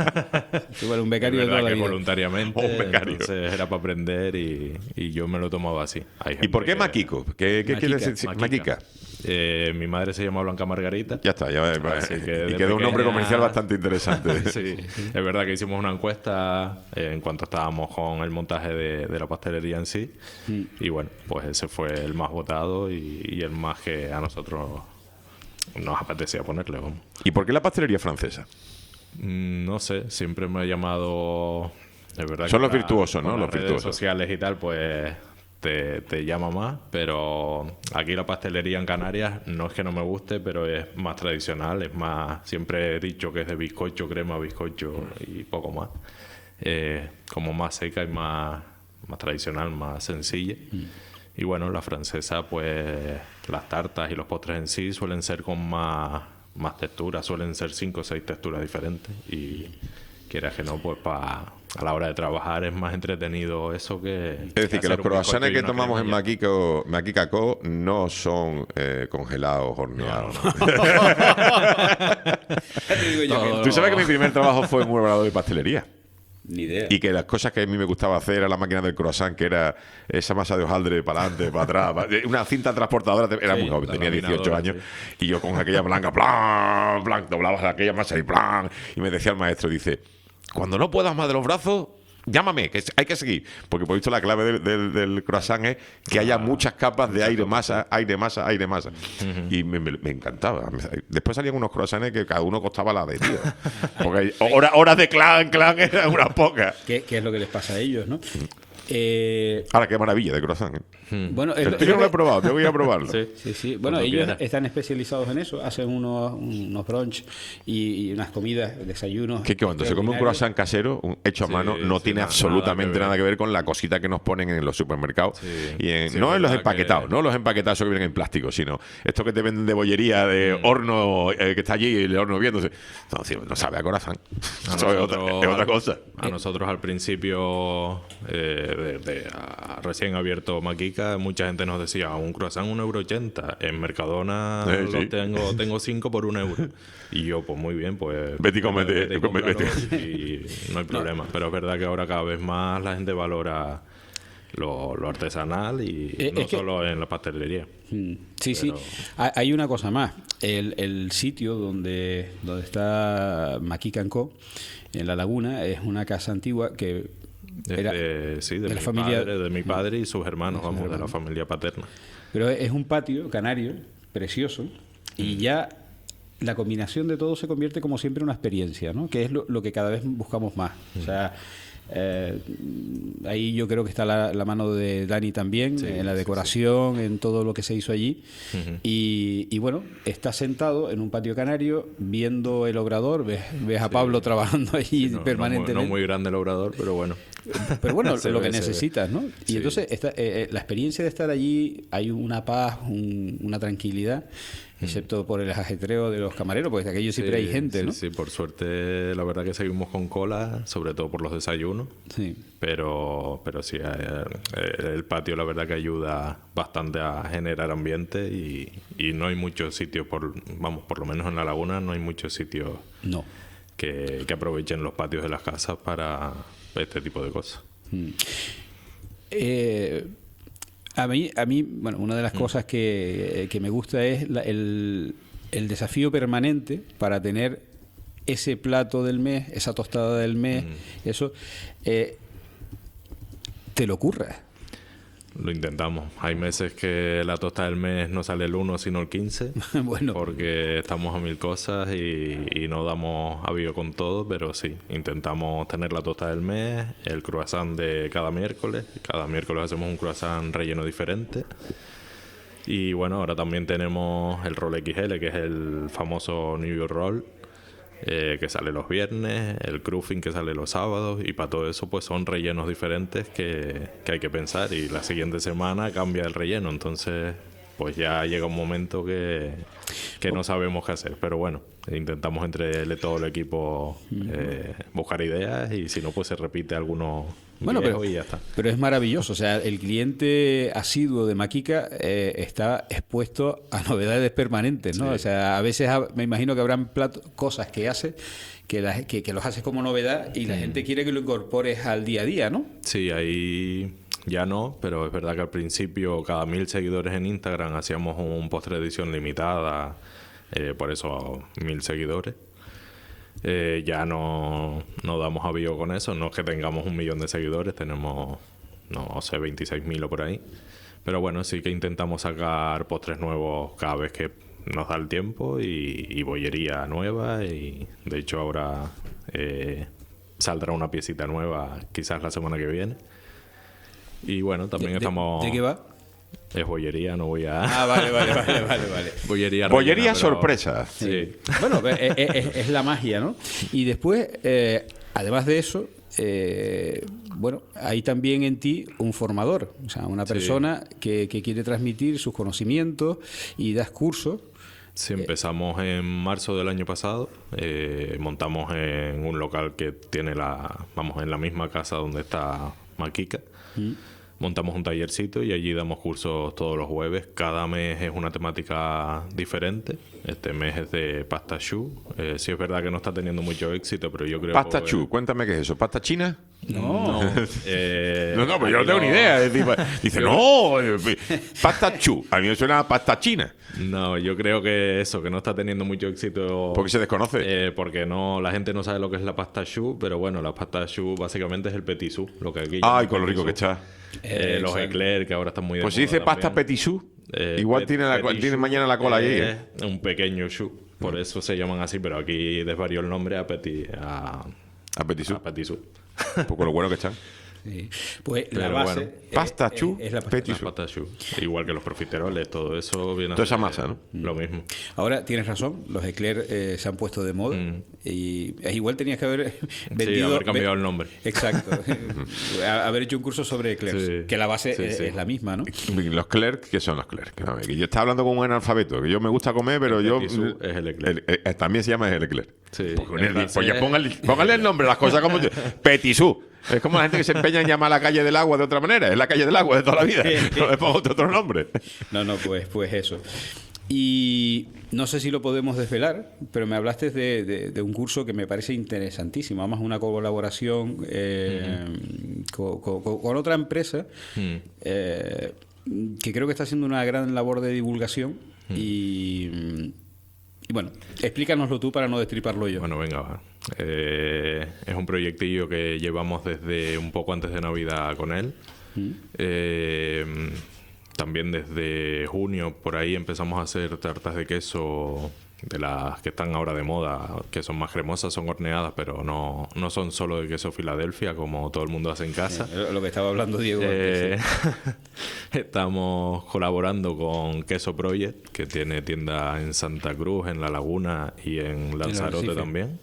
Sí, bueno, un becario Es de verdad toda la que vida. voluntariamente, Un becario. entonces era para aprender y, y yo me lo tomaba así. Hay ¿Y por gente qué que- Maquico? ¿Qué, qué quiere Maquica, decir? Maquica. Maquica. Eh, mi madre se llama Blanca Margarita. Ya está, ya Así que y de quedó un nombre pequeña- comercial bastante interesante. Sí, es verdad que hicimos una encuesta eh, en cuanto estábamos con el montaje de, de la pastelería en sí. Mm. Y bueno, pues ese fue el más votado y, y el más que a nosotros nos apetecía ponerle. Vamos. ¿Y por qué la pastelería francesa? Mm, No sé, siempre me ha llamado. Es verdad Son que los la- virtuosos, ¿no? con Los las redes virtuosos. sociales y tal, pues te, te llama más. Pero aquí la pastelería en Canarias no es que no me guste, pero es más tradicional. Es más. Siempre he dicho que es de bizcocho, crema, bizcocho y poco más. Eh, como más seca y más, más tradicional, más sencilla. Y bueno, la francesa, pues las tartas y los postres en sí suelen ser con más, más texturas, suelen ser cinco o seis texturas diferentes. Y quieras que no, pues pa, a la hora de trabajar es más entretenido eso que. Es decir, que hacer los un croissants bizcocho y que una tomamos en crema Maquico, Maquicaco no son eh, congelados, horneados. ¿no? Te digo yo que Tú sabes que mi primer trabajo fue en un orador de pastelería. ni idea. Y que las cosas que a mí me gustaba hacer era la máquina del croissant, que era esa masa de hojaldre para adelante, para atrás, para- una cinta transportadora. Era Sí, muy joven, la tenía dieciocho laminadora, años. Y yo con aquella blanca, plan, plan, doblabas aquella masa y plan. Y me decía el maestro, dice, cuando no puedas más de los brazos, llámame, que hay que seguir. Porque por visto la clave del, del- del croissant es que haya muchas capas de aire, masa, aire, masa, aire, masa. Y me, me- me encantaba. Después salían unos croissants que cada uno costaba la de tío. Porque horas, horas de clan, clan eran unas pocas. ¿Qué, qué es lo que les pasa a ellos, no? Eh, Ahora, qué maravilla de croissant. ¿eh? bueno, es El lo- tuyo es no lo lo he que- probado, te voy a probarlo. Sí. Sí, sí. Bueno, Cuando ellos quieras. están especializados en eso, hacen unos, unos brunch y, y unas comidas, desayunos. Que cuando se come un extraordinarios. croissant casero, un- hecho a Sí, mano, no sí, tiene nada- absolutamente nada nada que que, ver. ver con la cosita que nos ponen en los supermercados. Sí. Y en- Sí, no es en los verdad empaquetados, que- no los empaquetados que vienen en plástico, sino esto que te venden de bollería, Mm. de horno eh, que está allí y el horno viéndose. No, tío, no sabe a croissant. A Eso es otra, nosotros- es otra cosa. A nosotros al principio, eh, de, de- a- recién abierto Maquica, mucha gente nos decía, un croissant un euro ochenta. En Mercadona Eh, lo sí. tengo tengo cinco por un euro. Y yo, pues muy bien, pues... Vete y cómete, vete y come- cómpralo vete. y no hay problema. Pero es verdad que ahora cada vez más la gente valora lo, lo artesanal y Eh, no es que- solo en la pastelería. Mm, Sí, sí. Pero- Ha- Hay una cosa más. El, el sitio donde, donde está Maquica and Co, en La Laguna, es una casa antigua que Es era de, sí, de, de la mi familia- padre, de mi padre y sus hermanos, sus vamos, de la hermanos. familia paterna. Pero es un patio canario precioso Mm. y ya la combinación de todo se convierte como siempre en una experiencia, ¿no? Que es lo, lo que cada vez buscamos más. O sea, Eh, ahí yo creo que está la, la mano de Dani también, Sí, en la sí, decoración, en todo lo que se hizo allí. Ujú. y, y bueno, estás sentado en un patio canario viendo el obrador, ves, ves a Pablo trabajando allí No, permanentemente. No muy, no muy grande el obrador, pero bueno. Pero bueno, Se lo ve, que se ve. necesitas, ¿no? Y Sí. entonces esta, eh, eh, la experiencia de estar allí, hay una paz, un- una tranquilidad, excepto por el ajetreo de los camareros, porque de aquello siempre Sí, hay gente, sí, ¿no? Sí, por suerte, la verdad que seguimos con cola, sobre todo por los desayunos. Sí. Pero, pero sí, eh, el patio la verdad que ayuda bastante a generar ambiente y, y no hay muchos sitios, por, vamos, por lo menos en la laguna no hay muchos sitios No. que, que aprovechen los patios de las casas para este tipo de cosas. Mm. Eh, a mí, a mí, bueno, una de las cosas que, que me gusta es la- el, el desafío permanente para tener ese plato del mes, esa tostada del mes, eso, eh, te lo curras. Lo intentamos. Hay meses que la tostada del mes no sale el uno sino el quince. Bueno. Porque estamos a mil cosas y, y no damos avío con todo, pero sí, intentamos tener la tostada del mes, el croissant de cada miércoles. Cada miércoles hacemos un croissant relleno diferente. Y bueno, ahora también tenemos el roll equis ele, que es el famoso New York Roll, eh, que sale los viernes, el cruffing que sale los sábados, y para todo eso pues son rellenos diferentes que, que hay que pensar, y la siguiente semana cambia el relleno, entonces pues ya llega un momento que, que no sabemos qué hacer, pero bueno, intentamos entre el- todo el equipo eh, buscar ideas, y si no pues se repite alguno Bueno, viejo pero, y ya está. pero es maravilloso. O sea, el cliente asiduo de Maquica eh, está expuesto a novedades permanentes, ¿no? Sí. O sea, a veces ha- me imagino que habrán plato- cosas que hace que, la- que, que los haces como novedad y la gente quiere que lo incorpores al día a día, ¿no? Sí, ahí ya no, pero es verdad que al principio cada mil seguidores en Instagram hacíamos un postre de edición limitada, eh, por eso mil seguidores. Eh, ya no, no damos avío con eso, no es que tengamos un millón de seguidores, tenemos, no sé, veintiséis mil o por ahí. Pero bueno, sí que intentamos sacar postres nuevos cada vez que nos da el tiempo, y, y bollería nueva, y de hecho ahora eh, saldrá una piecita nueva quizás la semana que viene. Y bueno, también ¿De- de- estamos... de qué va? Es bollería, no voy a... Ah, vale, vale, vale, vale, vale. Bollería, Bollería rellena, pero- sorpresa. Sí. Bueno, pues, es, es- es la magia, ¿no? Y después, eh, además de eso, eh, bueno, hay también en ti un formador, o sea, una Sí. persona que, que quiere transmitir sus conocimientos y das cursos. Sí, empezamos en marzo del año pasado. eh, montamos en un local que tiene la... Vamos, en la misma casa donde está Maquica. Montamos un tallercito y allí damos cursos todos los jueves. Cada mes es una temática diferente. Este mes es de pasta choux. Eh, sí es verdad que no está teniendo mucho éxito, pero yo creo... Pasta que- choux, cuéntame qué es eso. ¿Pasta china? No. Eh, No, no, pero yo no aquí tengo ni idea. Es decir, dice, Yo- no, eh, pasta choux. A mí me suena a pasta china. No, yo creo que eso, que no está teniendo mucho éxito. ¿Por qué se desconoce? Eh, porque no, la gente no sabe lo que es la pasta choux, pero bueno, la pasta choux básicamente es el petit choux, lo que aquí Ay, llaman con lo rico que petit choux. está. Eh, los Exacto. eclairs, que ahora están muy de Pues si moda dice pasta también. petit choux, Eh, igual pet- tiene, la, petit tiene choux mañana la cola ahí. ¿eh? es un pequeño choux, por eso se llaman así, pero aquí desvarió el nombre a petit, a, A petit choux. a petit choux. Pues con lo bueno que está. Sí. Pues la Pero base bueno. eh, Pasta eh, choux, es la pasta. petit Las choux. pastas choux. Igual que los profiteroles, todo eso viene a Toda esa ser masa, ¿no? Lo mismo. Ahora tienes razón, los eclairs eh, se han puesto de moda Mm. y es igual tenías que haber vendido, haber cambiado ve- el nombre. Exacto. A- haber hecho un curso sobre eclairs, Sí. que la base Sí, es, sí. es la misma, ¿no? Los clercs, ¿qué son los clercs? A ver, que yo estaba hablando con un analfabeto, que yo me gusta comer, pero El yo... petit choux es el eclair. el- el- también se llama el eclair. Sí. Pues, En pues francés- ya póngale, póngale el nombre, las cosas como... Petit choux. Es como la gente que se empeña en llamar a la calle del agua de otra manera. Es la calle del agua de toda la vida. No le pongo otro nombre. No, no, pues, pues eso. Y no sé si lo podemos desvelar, pero me hablaste de, de- de un curso que me parece interesantísimo. Además, una colaboración eh, co- co- co- con, otra empresa Mm. eh, que creo que está haciendo una gran labor de divulgación. Y, y bueno, explícanoslo tú para no destriparlo yo. Bueno, venga, va. Eh, es un proyectillo que llevamos desde un poco antes de Navidad con él. Mm. Eh, también desde junio, por ahí empezamos a hacer tartas de queso de las que están ahora de moda, que son más cremosas, son horneadas, pero no, no son solo de queso Filadelfia, como todo el mundo hace en casa. Sí, lo que estaba hablando Diego Eh, antes, sí. Estamos colaborando con Queso Project, que tiene tienda en Santa Cruz, en La Laguna y en Lanzarote Arrecife. también.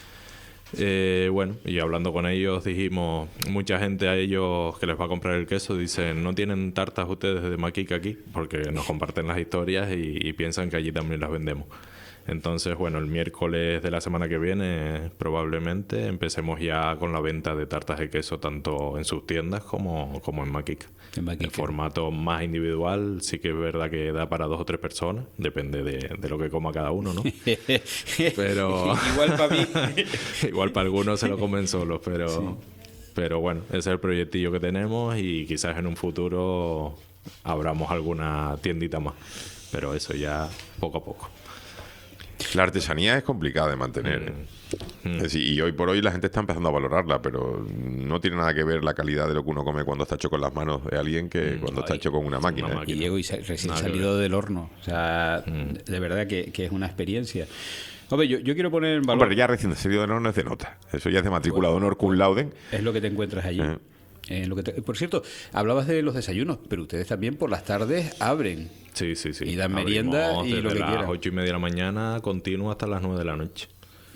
Eh, bueno, y hablando con ellos dijimos, mucha gente a ellos que les va a comprar el queso dicen, no tienen tartas ustedes de maquica aquí, porque nos comparten las historias y, y piensan que allí también las vendemos. Entonces, bueno, el miércoles de la semana que viene probablemente empecemos ya con la venta de tartas de queso tanto en sus tiendas como, como en Maquica. En Maquica. El formato más individual sí que es verdad que da para dos o tres personas, depende de, de lo que coma cada uno, ¿no? Pero Igual para mí. igual para algunos se lo comen solos, pero Sí. pero bueno, ese es el proyectillo que tenemos y quizás en un futuro abramos alguna tiendita más, pero eso ya poco a poco. La artesanía es complicada de mantener. ¿eh? Es decir, y hoy por hoy la gente está empezando a valorarla, pero no tiene nada que ver la calidad de lo que uno come cuando está hecho con las manos de alguien que cuando está hecho con una máquina. ¿eh? Y Diego, y sa- recién Nada que salido del horno. O sea, de verdad que, que es una experiencia. Hombre, yo, yo quiero poner en valor... Hombre, ya recién salido de honor no es de nota. Eso ya es de matrícula de honor cum laude. Es lo que te encuentras allí. Eh. Eh, lo que te- Por cierto, hablabas de los desayunos, pero ustedes también por las tardes abren. Sí, sí, sí. Y dan Abrimos merienda y desde lo que las quieran. ocho y media de la mañana continua hasta las nueve de la noche.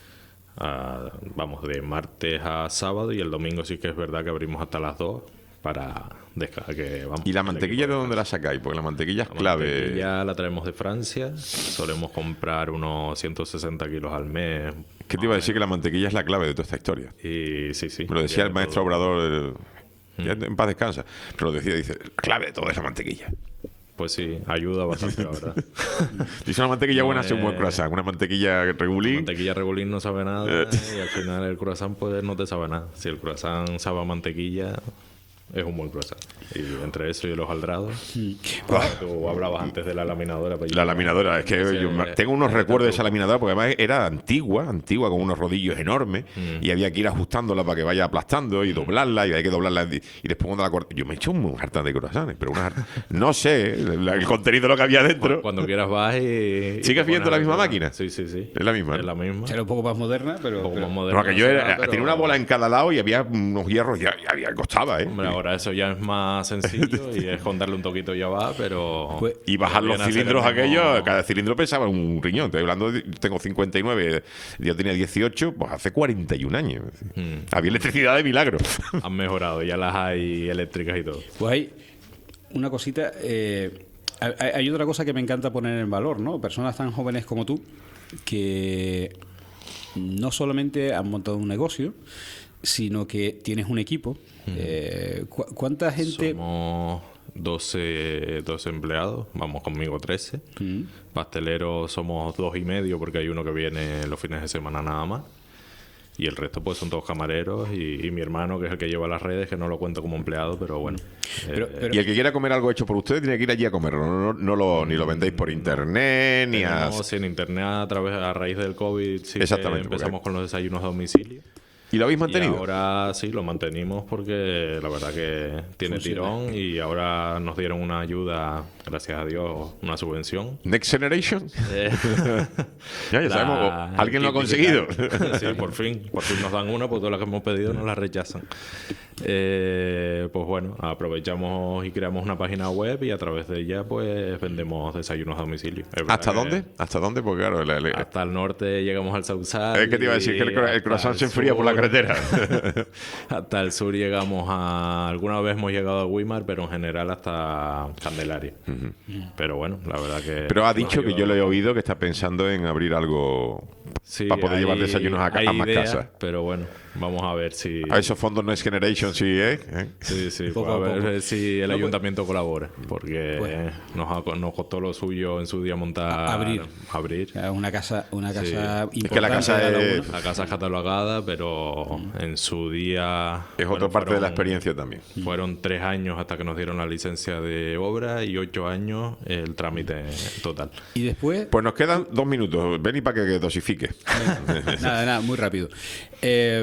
Ah, vamos, de martes a sábado, y el domingo sí que es verdad que abrimos hasta las dos para descargar que vamos. ¿Y la el mantequilla equipo de dónde la sacáis? Porque la mantequilla es La clave. mantequilla la traemos de Francia, solemos comprar unos ciento sesenta kilos al mes. ¿Qué te iba a decir? Que la mantequilla es la clave de toda esta historia. Y sí, sí. Me lo decía el Tiene maestro todo. Obrador, eh, ya en paz descansa, pero lo decía, dice, la clave de todo es la mantequilla. Pues sí, ayuda bastante, la verdad. Dice una mantequilla No buena hace un buen es- croissant, una mantequilla regulín. mantequilla regulín no sabe nada Eh. y al final el croissant pues no te sabe nada. Si el croissant sabe a mantequilla, es un buen croissant. Y entre eso y los aldrados, tú hablabas antes de la laminadora. pues La yo- laminadora, es que ese- yo me- tengo unos ese recuerdos de truco. esa laminadora porque además era antigua, antigua con unos rodillos enormes Mm. y había que ir ajustándola para que vaya aplastando y doblarla y hay que doblarla y y después cuando la corta, yo me he hecho un jartán de croissants, pero una jarta- no sé la- el contenido de lo que había dentro. Cuando quieras vas y... y ¿Sigues te viendo pones la a misma ver. máquina? Sí, sí, sí. Es la misma. Es ¿no? la misma. Era un poco más moderna, pero... Un poco pero- más moderna. No, que yo era- será, pero- tenía una bola en cada lado y había unos hierros, ya, ya, ya costaba, ¿eh? Hombre, ahora eso ya es más sencillo y es con darle un toquito ya va, pero... Pues- Y bajar los podrían hacer cilindros el mismo- aquellos, cada cilindro pesaba un riñón. Estoy hablando, de- tengo cincuenta y nueve, yo tenía dieciocho, pues hace cuarenta y un años. Mm. Había electricidad de milagro. Han mejorado, ya las hay eléctricas y todo. Pues hay una cosita... eh, hay, hay otra cosa que me encanta poner en valor, ¿no? Personas tan jóvenes como tú que no solamente han montado un negocio, sino que tienes un equipo. Eh, ¿cu- ¿Cuánta gente...? Somos doce, doce empleados, vamos conmigo trece. Mm. Pasteleros somos dos y medio porque hay uno que viene los fines de semana nada más. Y el resto pues son todos camareros y, y mi hermano, que es el que lleva las redes, que no lo cuento como empleado, pero bueno. Pero- Eh, pero- Y el que quiera comer algo hecho por ustedes tiene que ir allí a comerlo. No, no, no lo, ni lo vendéis por internet, ni a... tenemos en internet a través a raíz del COVID sí que Exactamente, empezamos porque- con los desayunos a domicilio. ¿Y lo habéis mantenido? Y ahora sí, lo mantenimos porque la verdad que tiene Funciona. tirón y ahora nos dieron una ayuda, gracias a Dios, una subvención. Next Generation. Eh, Ya, ya la- sabemos, alguien lo ha conseguido. Sí, por fin, por fin nos dan una, porque todas las que hemos pedido nos la rechazan. Eh, pues bueno, aprovechamos y creamos una página web y a través de ella pues vendemos desayunos a domicilio. Es verdad ¿Hasta que dónde? ¿Hasta dónde? Porque claro, la- la- Hasta el norte llegamos al Sausal. es que te iba a decir que el, cro- el y croissant hasta se el enfría por la sur. carretera. Hasta el sur llegamos a... Alguna vez hemos llegado a Weimar, pero en general hasta Candelaria. Pero bueno, la verdad que... Pero ha nos dicho que ayuda yo lo he bastante. oído que está pensando en abrir algo Sí, para poder hay- llevar desayunos a, ca- hay a más ideas, casas. Pero bueno, vamos a ver si... A esos fondos Next Generation sí, ¿eh? ¿Eh? Sí, sí, Poco pues a a ver poco. si el No, pues- ayuntamiento colabora, porque Pues- nos, ha- nos costó lo suyo en su día montar... A- abrir. Abrir. O sea, una casa, una Sí. casa Es que la importante casa de la es- laguna. La casa es catalogada, pero en su día... Es bueno, otra parte de la fueron- experiencia también. Fueron tres años hasta que nos dieron la licencia de obra y ocho años el trámite total. Y después... Pues nos quedan dos minutos. Ven y para que dosifique. Nada, nada, muy rápido. Eh,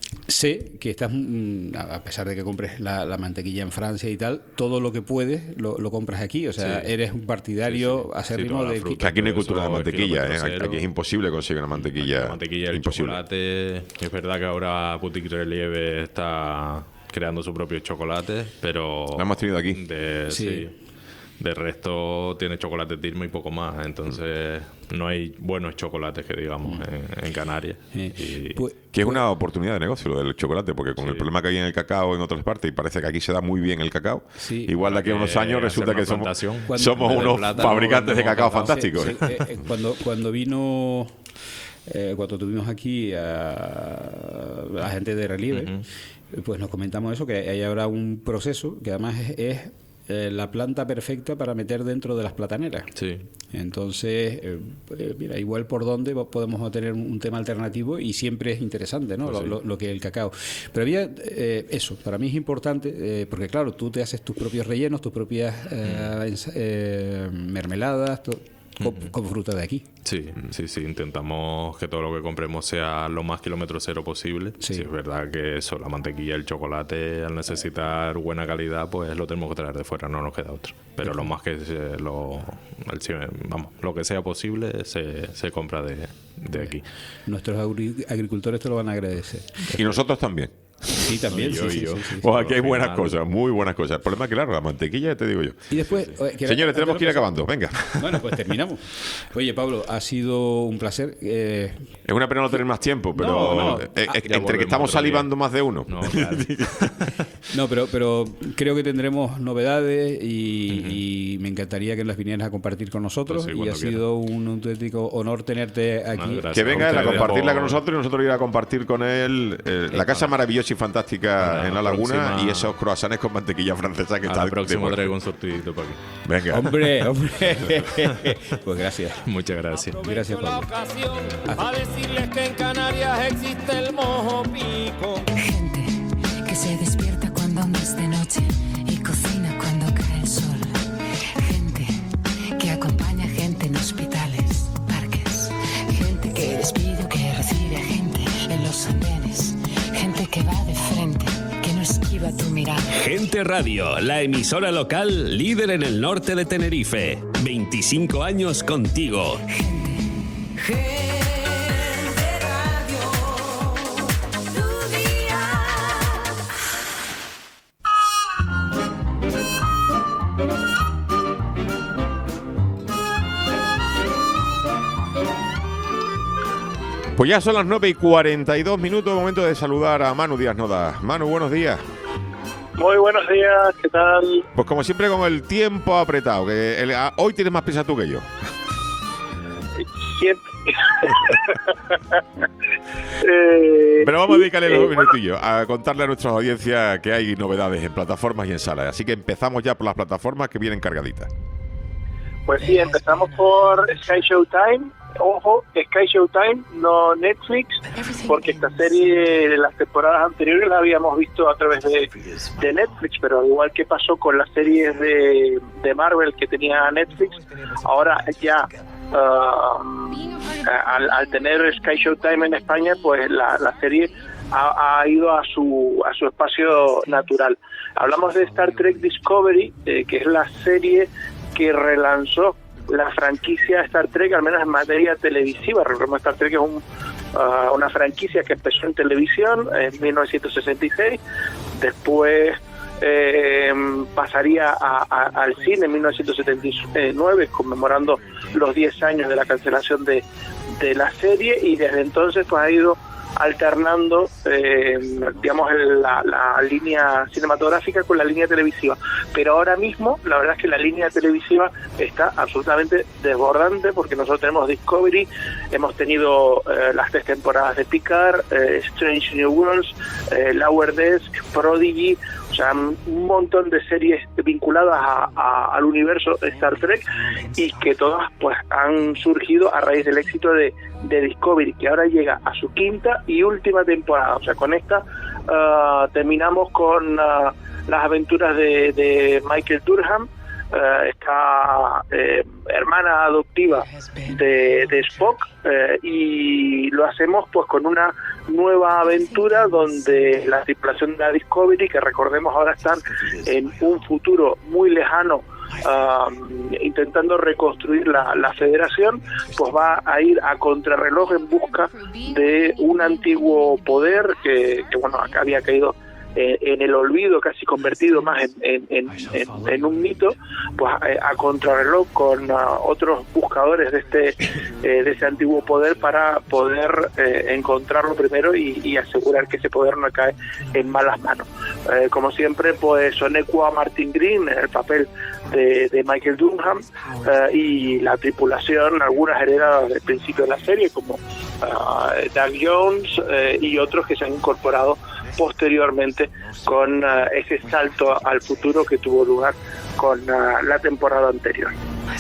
sé que estás, mm, a pesar de que compres la, la mantequilla en Francia y tal, todo lo que puedes lo, lo compras aquí. O sea, Sí. eres un partidario Sí, sí. acérrimo Sí, toda la de fruta. Que aquí no hay cultura de mantequilla, ¿eh? kilómetro Aquí es imposible conseguir una mantequilla. La mantequilla y el imposible. chocolate. Es verdad que ahora Boutique Relieve está creando su propio chocolate, pero... Lo hemos tenido aquí. De, Sí. sí. De resto tiene chocolate Tilma y poco más. Entonces no hay buenos chocolates que digamos en, en Canarias. Y- Que es una oportunidad de negocio lo del chocolate, porque con el problema que hay en el cacao en otras partes, y parece que aquí se da muy bien el cacao, Sí. igual de aquí a unos que años resulta hacer que una somos, plantación. somos Cuando- unos de plátano, fabricantes de vendemos cacao cacao. fantásticos. Sí, sí, eh, eh, cuando, cuando vino, eh, cuando tuvimos aquí a la gente de Relieve, eh, pues nos comentamos eso, que hay ahora un proceso que además es, es, eh, la planta perfecta para meter dentro de las plataneras. Sí. Entonces, eh, eh, mira, igual por dónde podemos tener un, un tema alternativo y siempre es interesante, ¿no? Pues lo, sí. lo- lo que es el cacao. Pero había eh, eso, para mí es importante, eh, porque claro, tú te haces tus propios rellenos, tus propias eh, ens- eh, mermeladas, to- con, con fruta de aquí. Sí, sí, sí. Intentamos que todo lo que compremos sea lo más kilómetro cero posible. Sí. Es verdad que eso, la mantequilla, el chocolate, al necesitar buena calidad, pues lo tenemos que traer de fuera, no nos queda otro. Pero lo más que se- lo, el cien- vamos, lo que sea posible se, se compra de, de aquí. Nuestros agri- agricultores te lo van a agradecer. Y nosotros también. Sí, también. Y sí, yo, sí, y yo. sí, sí, sí. Pues aquí hay Al buenas final- cosas, muy buenas cosas. El problema es que, claro, la mantequilla, ya te digo yo. Y después, oye, que- Señores, tenemos que ir antes de acabando. Venga. Bueno, pues terminamos. Oye, Pablo, ha sido un placer. eh, Es una pena no tener más tiempo, pero No, no. eh, Ah, eh, ya entre que volvemos estamos otro día. salivando más de uno. No, claro. No, pero, pero creo que tendremos novedades y, y me encantaría que las vinieras a compartir con nosotros. Pues sí, y ha cuando sido un auténtico honor tenerte aquí. Que venga él a ustedes compartirla por- con nosotros y nosotros ir a compartir con él eh, la casa maravillosa y fantástica A la en la laguna próxima- y esos croissants con mantequilla francesa que A está la de próxima muerte. traigo un sortidito para aquí. Venga. Hombre, hombre. Pues gracias. Muchas gracias. Gracias, la Pablo. ocasión a decirles que en Canarias existe el mojo pico. Que se despierta cuando aún es de noche y cocina cuando cae el sol. Gente que acompaña a gente en hospitales, parques. Gente que despide o que recibe a gente en los andenes. Gente que va de frente, que no esquiva tu mirada. Gente Radio, la emisora local líder en el norte de Tenerife. veinticinco años contigo. Pues ya son las nueve y cuarenta y dos minutos, momento de saludar a Manu Díaz Noda. Manu, buenos días. Muy buenos días, ¿qué tal? Pues como siempre con el tiempo apretado, que el- a- hoy tienes más prisa tú que yo. Siempre. Eh, Pero vamos a dedicarle eh, los bueno, minutillos a contarle a nuestras audiencias que hay novedades en plataformas y en salas. Así que empezamos ya por las plataformas que vienen cargaditas. Pues sí, empezamos por Sky Showtime. Ojo, Sky Showtime, no Netflix, porque esta serie de las temporadas anteriores la habíamos visto a través de, de Netflix, pero al igual que pasó con las series de, de Marvel que tenía Netflix, ahora ya ah, al, al tener Sky Showtime en España, pues la, la serie ha, ha ido a su a su espacio natural. Hablamos de Star Trek Discovery, eh, que es la serie que relanzó la franquicia Star Trek, al menos en materia televisiva. Recordemos, Star Trek es un, uh, una franquicia que empezó en televisión en mil novecientos sesenta y seis, después eh, pasaría a, a, al cine en mil novecientos setenta y nueve, conmemorando los diez años de la cancelación de, de la serie, y desde entonces pues ha ido alternando eh, digamos la, la línea cinematográfica con la línea televisiva, pero ahora mismo la verdad es que la línea televisiva está absolutamente desbordante, porque nosotros tenemos Discovery, hemos tenido eh, las tres temporadas de Picard, eh, Strange New Worlds, eh, Lower Decks, Prodigy, o sea, un montón de series vinculadas a, a, al universo de Star Trek, y que todas pues han surgido a raíz del éxito de, de Discovery, que ahora llega a su quinta y última temporada. O sea, con esta uh, terminamos con uh, las aventuras de, de Michael Durham, eh, esta eh, hermana adoptiva de, de Spock, eh, y lo hacemos pues con una nueva aventura donde la tripulación de la Discovery, que recordemos ahora están en un futuro muy lejano, Uh, intentando reconstruir la, la federación, pues va a ir a contrarreloj en busca de un antiguo poder que, que bueno, acá había caído eh, en el olvido, casi convertido más en, en, en, en, en un mito, pues a, a contrarreloj con uh, otros buscadores de este eh, de ese antiguo poder para poder eh, encontrarlo primero y, y asegurar que ese poder no cae en malas manos. Eh, como siempre, pues Sonequa Martin Green en el papel de, de Michael Dunham, uh, y la tripulación, algunas heredadas del principio de la serie, como uh, Doug Jones uh, y otros que se han incorporado posteriormente con uh, ese salto al futuro que tuvo lugar con uh, la temporada anterior.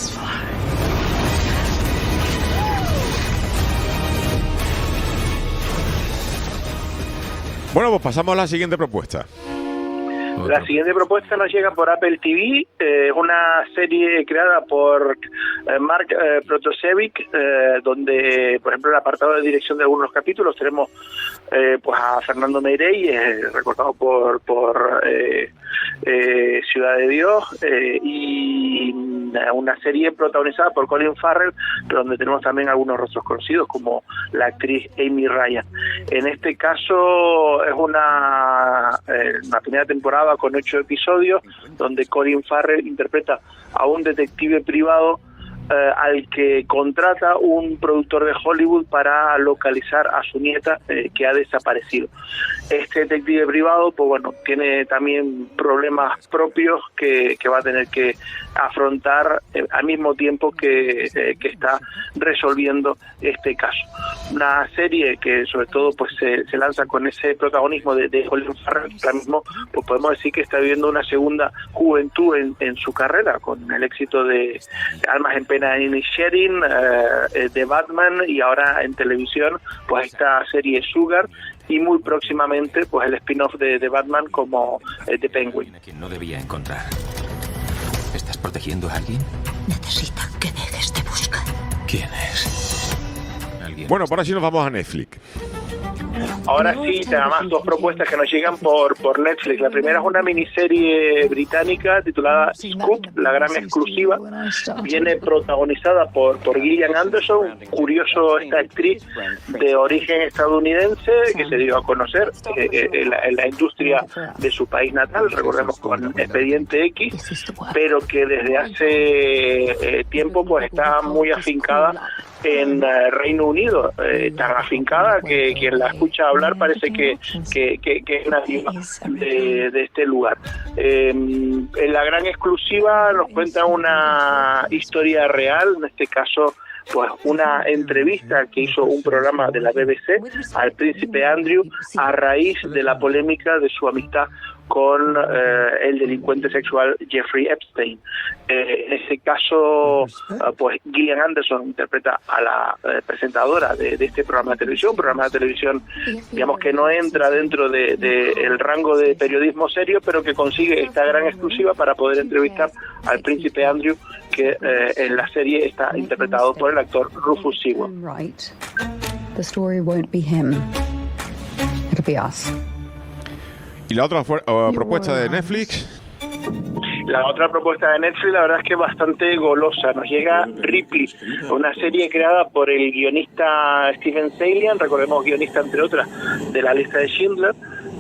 Bueno, pues pasamos a la siguiente propuesta. La siguiente propuesta nos llega por Apple T V, es eh, una serie creada por eh, Mark eh, Protasevich, eh, donde, por ejemplo, en el apartado de dirección de algunos capítulos tenemos eh, pues a Fernando Meirelles, eh, recordado por, por eh, eh, Ciudad de Dios, eh, y una serie protagonizada por Colin Farrell, donde tenemos también algunos rostros conocidos, como la actriz Amy Ryan. En este caso es una, eh, una primera temporada con ocho episodios, donde Colin Farrell interpreta a un detective privado eh, al que contrata un productor de Hollywood para localizar a su nieta eh, que ha desaparecido. Este detective privado, pues bueno, tiene también problemas propios que, que va a tener que afrontar eh, al mismo tiempo que, eh, que está resolviendo este caso. Una serie que sobre todo pues se, se lanza con ese protagonismo de, de Colin Farrell, ahora mismo pues podemos decir que está viviendo una segunda juventud en, en su carrera, con el éxito de Almas en Pena y Sharing, eh, de Batman, y ahora en televisión pues esta serie Sugar, y muy próximamente pues el spin-off de, de Batman como eh, The Penguin. A quien no debía encontrar. ¿Estás protegiendo a alguien? Necesita que dejes de buscar. ¿Quién es? ¿Alguien? Bueno, por así nos vamos a Netflix. Ahora sí, además dos propuestas que nos llegan por, por Netflix. La primera es una miniserie británica titulada Scoop, la gran exclusiva. Viene protagonizada por, por Gillian Anderson, curioso, esta actriz de origen estadounidense que se dio a conocer eh, en, la, en la industria de su país natal, recordemos con Expediente X, pero que desde hace eh, tiempo pues está muy afincada en uh, Reino Unido, eh, tan afincada que quien la escucha hablar parece que, que, que, que es nativa de, de este lugar. Eh, en la gran exclusiva nos cuenta una historia real, en este caso pues una entrevista que hizo un programa de la B B C al príncipe Andrew a raíz de la polémica de su amistad con eh, el delincuente sexual Jeffrey Epstein. Eh, en ese caso, uh, pues Gillian Anderson interpreta a la eh, presentadora de, de este programa de televisión, un programa de televisión, digamos, que no entra dentro de, de el rango de periodismo serio, pero que consigue esta gran exclusiva para poder entrevistar al príncipe Andrew, que eh, en la serie está interpretado por el actor Rufus Sewell. The story won't be him. It'll be us. ¿Y la otra uh, propuesta de Netflix? La otra propuesta de Netflix, la verdad es que es bastante golosa. Nos llega Ripley, una serie creada por el guionista Steven Salian, recordemos guionista entre otras de La Lista de Schindler.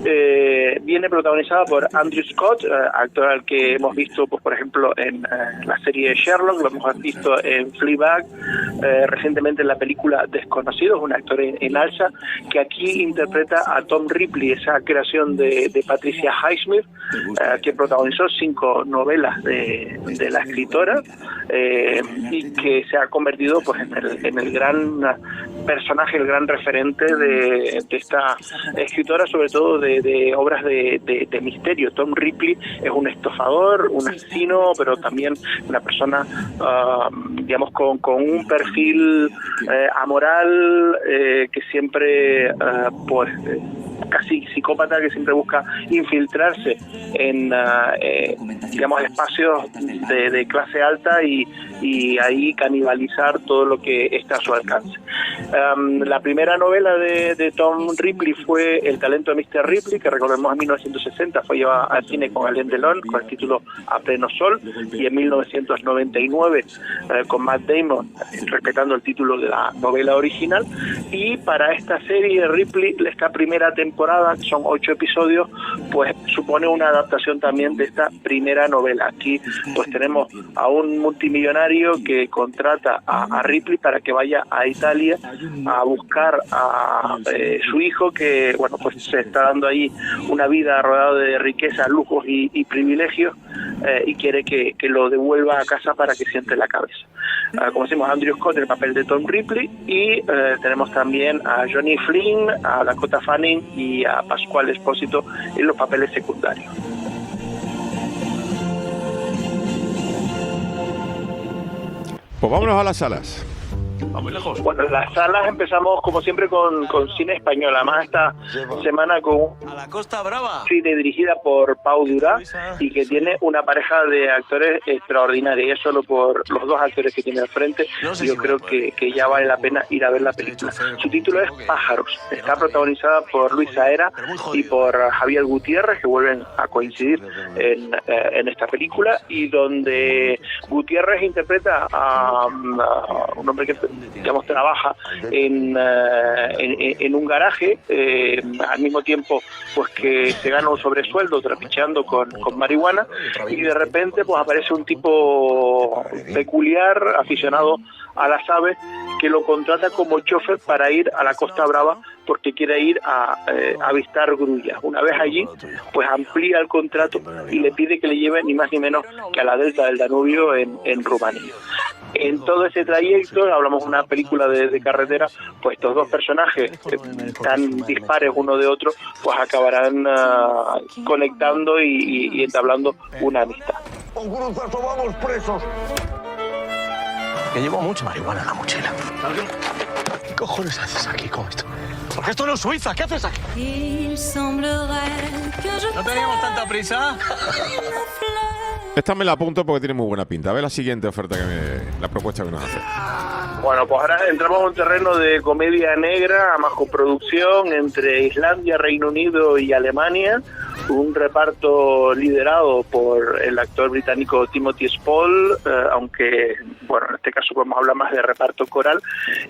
Eh, viene protagonizada por Andrew Scott, eh, actor al que hemos visto, pues por ejemplo, en eh, la serie Sherlock, lo hemos visto en Fleabag, eh, recientemente en la película Desconocidos, un actor en, en alza, que aquí interpreta a Tom Ripley, esa creación de, de Patricia Highsmith, eh, que protagonizó cinco novelas de, de la escritora, eh, y que se ha convertido pues en el, en el gran personaje, el gran referente de, de esta escritora, sobre todo de De, de obras de, de, de misterio. Tom Ripley es un estafador, un asesino, pero también una persona, uh, digamos, con, con un perfil eh, amoral, eh, que siempre uh, pues eh, casi psicópata que siempre busca infiltrarse en, uh, eh, digamos, espacios de, de clase alta y, y ahí canibalizar todo lo que está a su alcance. Um, la primera novela de, de Tom Ripley fue El talento de míster Ripley, que recordemos en mil novecientos sesenta fue llevada al cine con Alain Delon, con el título A pleno sol, y en mil novecientos noventa y nueve eh, con Matt Damon, respetando el título de la novela original. Y para esta serie Ripley, esta primera temporada, que son ocho episodios, pues supone una adaptación también de esta primera novela. Aquí pues tenemos a un multimillonario que contrata a, a Ripley para que vaya a Italia a buscar a eh, su hijo, que bueno, pues se está dando ahí una vida rodeada de riqueza, lujos y, y privilegios, eh, y quiere que, que lo devuelva a casa para que siente la cabeza. Uh, como decimos, Andrew Scott en el papel de Tom Ripley, y uh, tenemos también a Johnny Flynn, a Dakota Fanning y a Pascual Espósito en los papeles secundarios. Pues vámonos a las salas. Muy lejos. Bueno, en las salas empezamos como siempre con, con cine español. Además esta semana con A la Costa Brava. cine dirigida por Pau Durá y que tiene una pareja de actores extraordinaria. Y es solo por los dos actores que tiene al frente, No sé yo si creo que, que ya vale la pena ir a ver la película. Su título es Pájaros. Está protagonizada por Luis Saera y por Javier Gutiérrez, que vuelven a coincidir en, eh, en esta película, y donde Gutiérrez interpreta a, a un hombre que digamos trabaja en, uh, en, en un garaje, eh, al mismo tiempo pues que se gana un sobresueldo trapicheando con, con marihuana, y de repente pues aparece un tipo peculiar, aficionado a las aves, que lo contrata como chofer para ir a la Costa Brava porque quiere ir a eh, avistar grullas. Una vez allí, pues amplía el contrato y le pide que le lleve ni más ni menos que a la delta del Danubio en, en Rumanía. En todo ese trayecto, hablamos de una película de, de carretera, pues estos dos personajes eh, tan dispares uno de otro, pues acabarán uh, conectando y, y, y entablando una amistad. Con Gruzazo vamos presos. Que llevo mucha marihuana en la mochila. ¿Qué cojones haces aquí con esto? Porque esto no es Suiza, ¿qué haces aquí? ¿No teníamos tanta prisa? Esta me la apunto porque tiene muy buena pinta. A ver la siguiente oferta que me... la propuesta que nos hace. Bueno, pues ahora entramos en un terreno de comedia negra, a más coproducción entre Islandia, Reino Unido y Alemania. Un reparto liderado por el actor británico Timothy Spall, eh, aunque, bueno, en este caso podemos hablar más de reparto coral.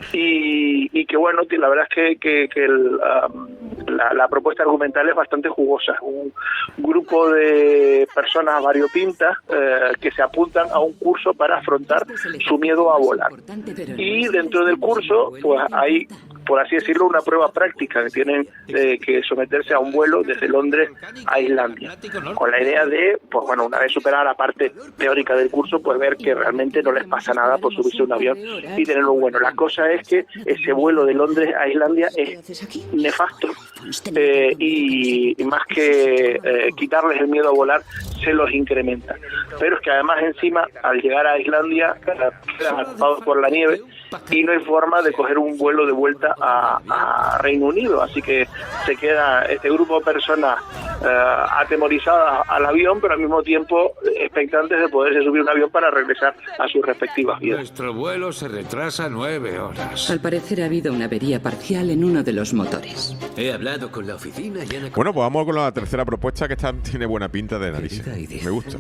Y, y que, bueno, la verdad es que, que, que el, um, la, la propuesta argumental es bastante jugosa. Un grupo de personas variopintas eh, que se apuntan a un curso para afrontar su miedo a volar. Y dentro del curso, pues hay, por así decirlo, una prueba práctica que tienen eh, que someterse a un vuelo desde Londres a Islandia, con la idea de, pues bueno, una vez superada la parte teórica del curso, pues ver que realmente no les pasa nada por subirse a un avión y tenerlo bueno. La cosa es que ese vuelo de Londres a Islandia es nefasto eh, y, y más que eh, quitarles el miedo a volar, se los incrementa. Pero es que además encima, al llegar a Islandia, quedan atrapados por la nieve y no hay forma de coger un vuelo de vuelta a, a Reino Unido, así que se queda este grupo de personas eh, atemorizadas al avión, pero al mismo tiempo expectantes de poderse subir un avión para regresar a sus respectivas vidas. Nuestro vuelo se retrasa nueve horas. Al parecer ha habido una avería parcial en uno de los motores. He hablado con la oficina y han... Bueno, pues vamos con la tercera propuesta, que esta tiene buena pinta de narices. Me gusta.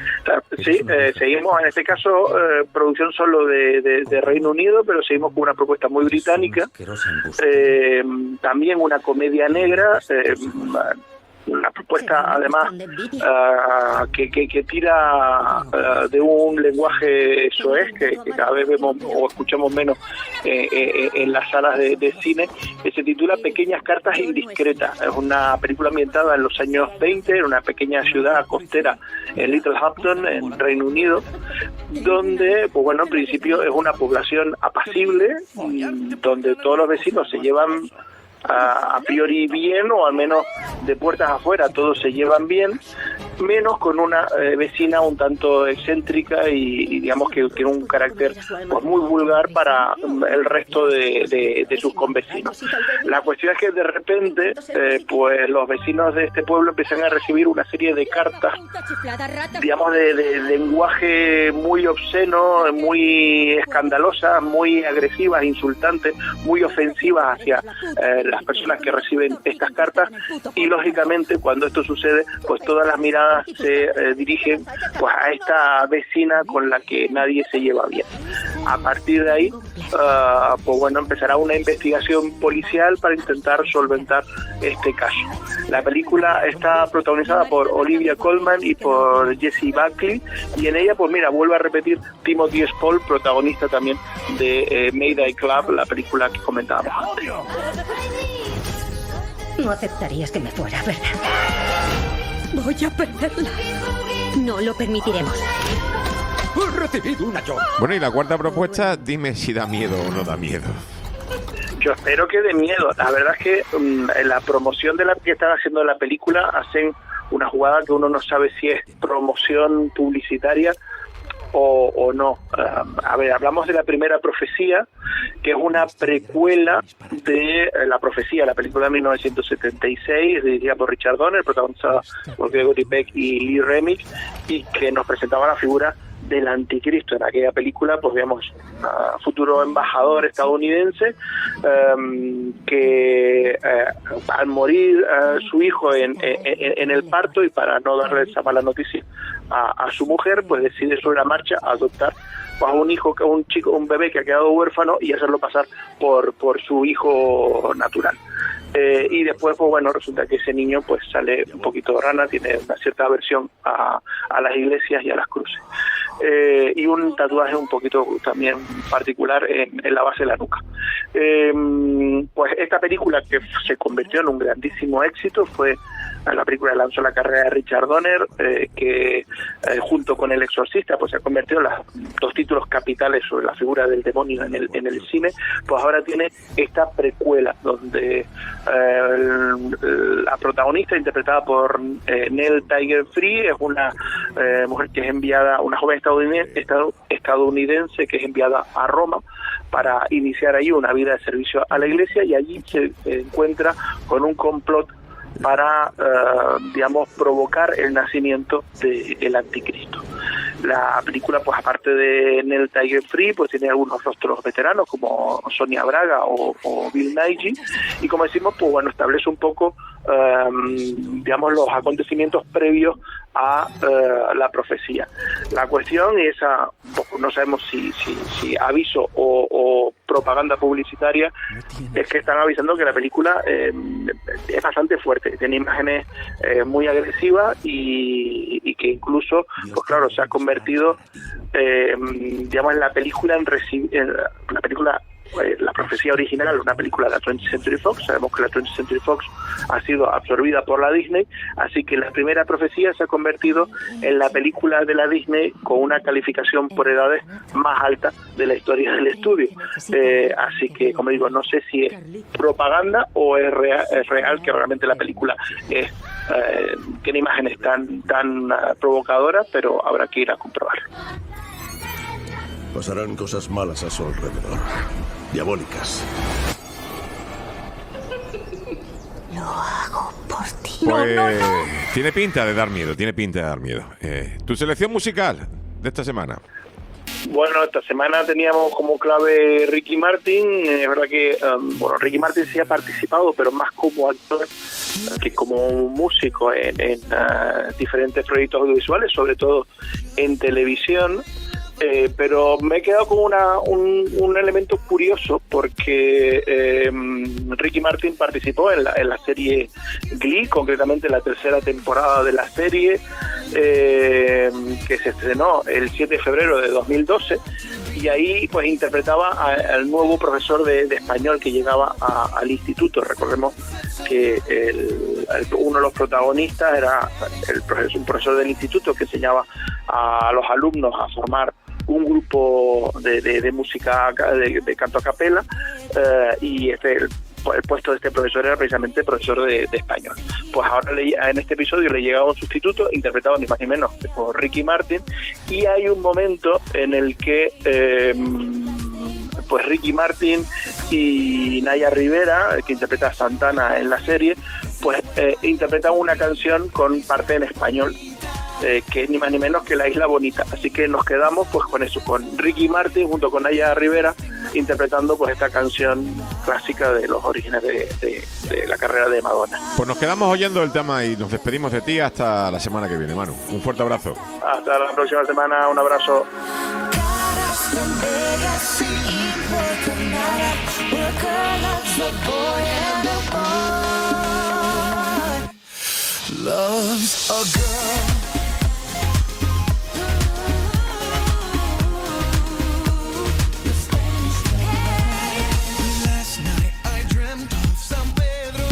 Sí, eh, seguimos en este caso eh, producción solo de, de, de Reino Unido, pero seguimos con una propuesta muy británica, eh, también una comedia negra, eh, una propuesta además uh, que, que, que tira uh, de un lenguaje soez que, que cada vez vemos o escuchamos menos eh, eh, en las salas de, de cine, que se titula Pequeñas cartas indiscretas. Es una película ambientada en los años veinte, en una pequeña ciudad costera en Littlehampton, en Reino Unido, donde, pues bueno, en principio es una población apacible, donde todos los vecinos se llevan A, a priori bien, o al menos de puertas afuera todos se llevan bien, menos con una eh, vecina un tanto excéntrica y, y digamos que tiene un carácter pues, muy vulgar para um, el resto de, de, de sus convecinos. La cuestión es que de repente eh, pues los vecinos de este pueblo empiezan a recibir una serie de cartas, digamos, de, de, de lenguaje muy obsceno, muy escandalosas, muy agresivas, insultantes, muy ofensivas hacia eh, las personas que reciben estas cartas, y lógicamente cuando esto sucede pues todas las miradas se eh, dirigen pues a esta vecina con la que nadie se lleva bien. A partir de ahí uh, pues bueno, empezará una investigación policial para intentar solventar este caso. La película está protagonizada por Olivia Colman y por Jessie Buckley, y en ella pues mira, vuelve a repetir Timothy Spall, protagonista también de eh, Mayday Club, la película que comentábamos antes. No aceptarías que me fuera, ¿verdad? Voy a perderla. No lo permitiremos. He recibido una yo. Bueno, y la cuarta propuesta, dime si da miedo o no da miedo. Yo espero que dé miedo. La verdad es que um, en la promoción de la que están haciendo la película hacen una jugada que uno no sabe si es promoción publicitaria o, o no. Uh, a ver, hablamos de La Primera Profecía, que es una precuela de eh, La Profecía, la película de mil novecientos setenta y seis, dirigida por Richard Donner, protagonizada por Gregory Peck y Lee Remick, y que nos presentaba la figura del anticristo. En aquella película pues veíamos a futuro embajador estadounidense um, que uh, al morir uh, su hijo en, en, en el parto, y para no darle esa mala noticia a, a su mujer, pues decide sobre la marcha adoptar pues, a un hijo, a un chico, un bebé que ha quedado huérfano, y hacerlo pasar por, por su hijo natural. Eh, y después, pues bueno, resulta que ese niño pues sale un poquito rana, tiene una cierta aversión a, a las iglesias y a las cruces. Eh, y un tatuaje un poquito también particular en, en la base de la nuca. Eh, pues esta película, que se convirtió en un grandísimo éxito, fue la película que lanzó la carrera de Richard Donner, eh, que eh, junto con El Exorcista pues se ha convertido en los dos títulos capitales sobre la figura del demonio en el, en el cine. Pues ahora tiene esta precuela donde eh, el, la protagonista, interpretada por eh, Nell Tiger-Free, es una eh, mujer que es enviada, una joven estadounidense, estadounidense que es enviada a Roma para iniciar ahí una vida de servicio a la iglesia, y allí se encuentra con un complot para, uh, digamos, provocar el nacimiento del anticristo. La película, pues aparte de Nell Tiger-Free, pues tiene algunos rostros veteranos como Sonia Braga o, o Bill Nighy, y como decimos, pues bueno, establece un poco, um, digamos, los acontecimientos previos a uh, la profecía. La cuestión es, a, no sabemos si, si, si aviso o, o propaganda publicitaria, es que están avisando que la película eh, es bastante fuerte, tiene imágenes eh, muy agresivas, y, y que incluso, pues claro, se ha convertido, eh, digamos, en la película en, reci- en la película eh, La Profecía original, una película de la twentieth Century Fox. Sabemos que la twentieth Century Fox ha sido absorbida por la Disney, así que La Primera Profecía se ha convertido en la película de la Disney con una calificación por edades más alta de la historia del estudio. Eh, así que, como digo, no sé si es propaganda o es real, es real que realmente la película es, eh, tiene imágenes tan, tan uh, provocadoras, pero habrá que ir a comprobarlo. Pasarán cosas malas a su alrededor, diabólicas. Lo hago por ti. Pues no, no, no. Tiene pinta de dar miedo, tiene pinta de dar miedo. Eh, ¿Tu selección musical de esta semana? Bueno, esta semana teníamos como clave Ricky Martin. Es verdad que, um, bueno, Ricky Martin sí ha participado, pero más como actor que como músico en, en uh, diferentes proyectos audiovisuales, sobre todo en televisión. Eh, pero me he quedado con una, un, un elemento curioso, porque eh, Ricky Martin participó en la, en la serie Glee, concretamente en la tercera temporada de la serie, eh, que se estrenó el siete de febrero de dos mil doce, y ahí pues interpretaba a, al nuevo profesor de, de español que llegaba a, al instituto. Recordemos que el, el, uno de los protagonistas era el profesor, un profesor del instituto que enseñaba a los alumnos a formar un grupo de, de, de música de, de canto a capela, eh, y este el puesto de este profesor era precisamente profesor de, de español. Pues ahora le, en este episodio le llega un sustituto interpretado ni más ni menos que por Ricky Martin, y hay un momento en el que eh, pues Ricky Martin y Naya Rivera, que interpreta a Santana en la serie, pues eh, interpretan una canción con parte en español, eh, que es ni más ni menos que La Isla Bonita. Así que nos quedamos pues con eso, con Ricky Martin junto con Naya Rivera interpretando pues esta canción clásica de los orígenes de, de, de la carrera de Madonna. Pues nos quedamos oyendo el tema y nos despedimos de ti hasta la semana que viene, Manu. Un fuerte abrazo. Hasta la próxima semana, un abrazo. Love's a girl. Last night I dreamt of San Pedro.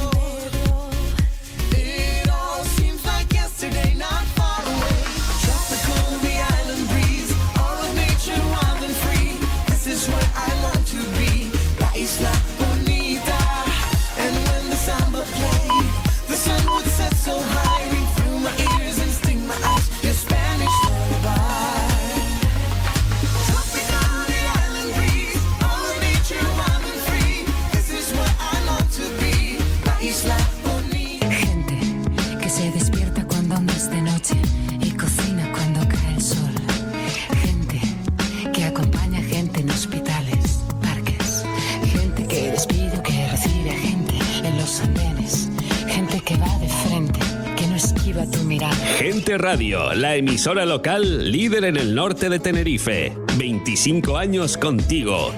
It all seems like yesterday, not far away. Tropical, the island breeze, all of nature wild and free. This is where I long to be, La Isla Bonita. And when the samba played, the sun would set so high, ring through my ears and sting my eyes. Your Spanish lullaby. Tropical, the island breeze, all of nature wild and free. This is where I long to be, La Isla Bonita. Gente que se despierta cuando aún es de noche y cocina cuando cae el sol. Gente que acompaña gente en hospitales, parques. Gente que despide o que recibe a gente en los andenes. Gente que va de frente, que no esquiva tu mirada. Gente Radio, la emisora local líder en el norte de Tenerife. veinticinco años contigo.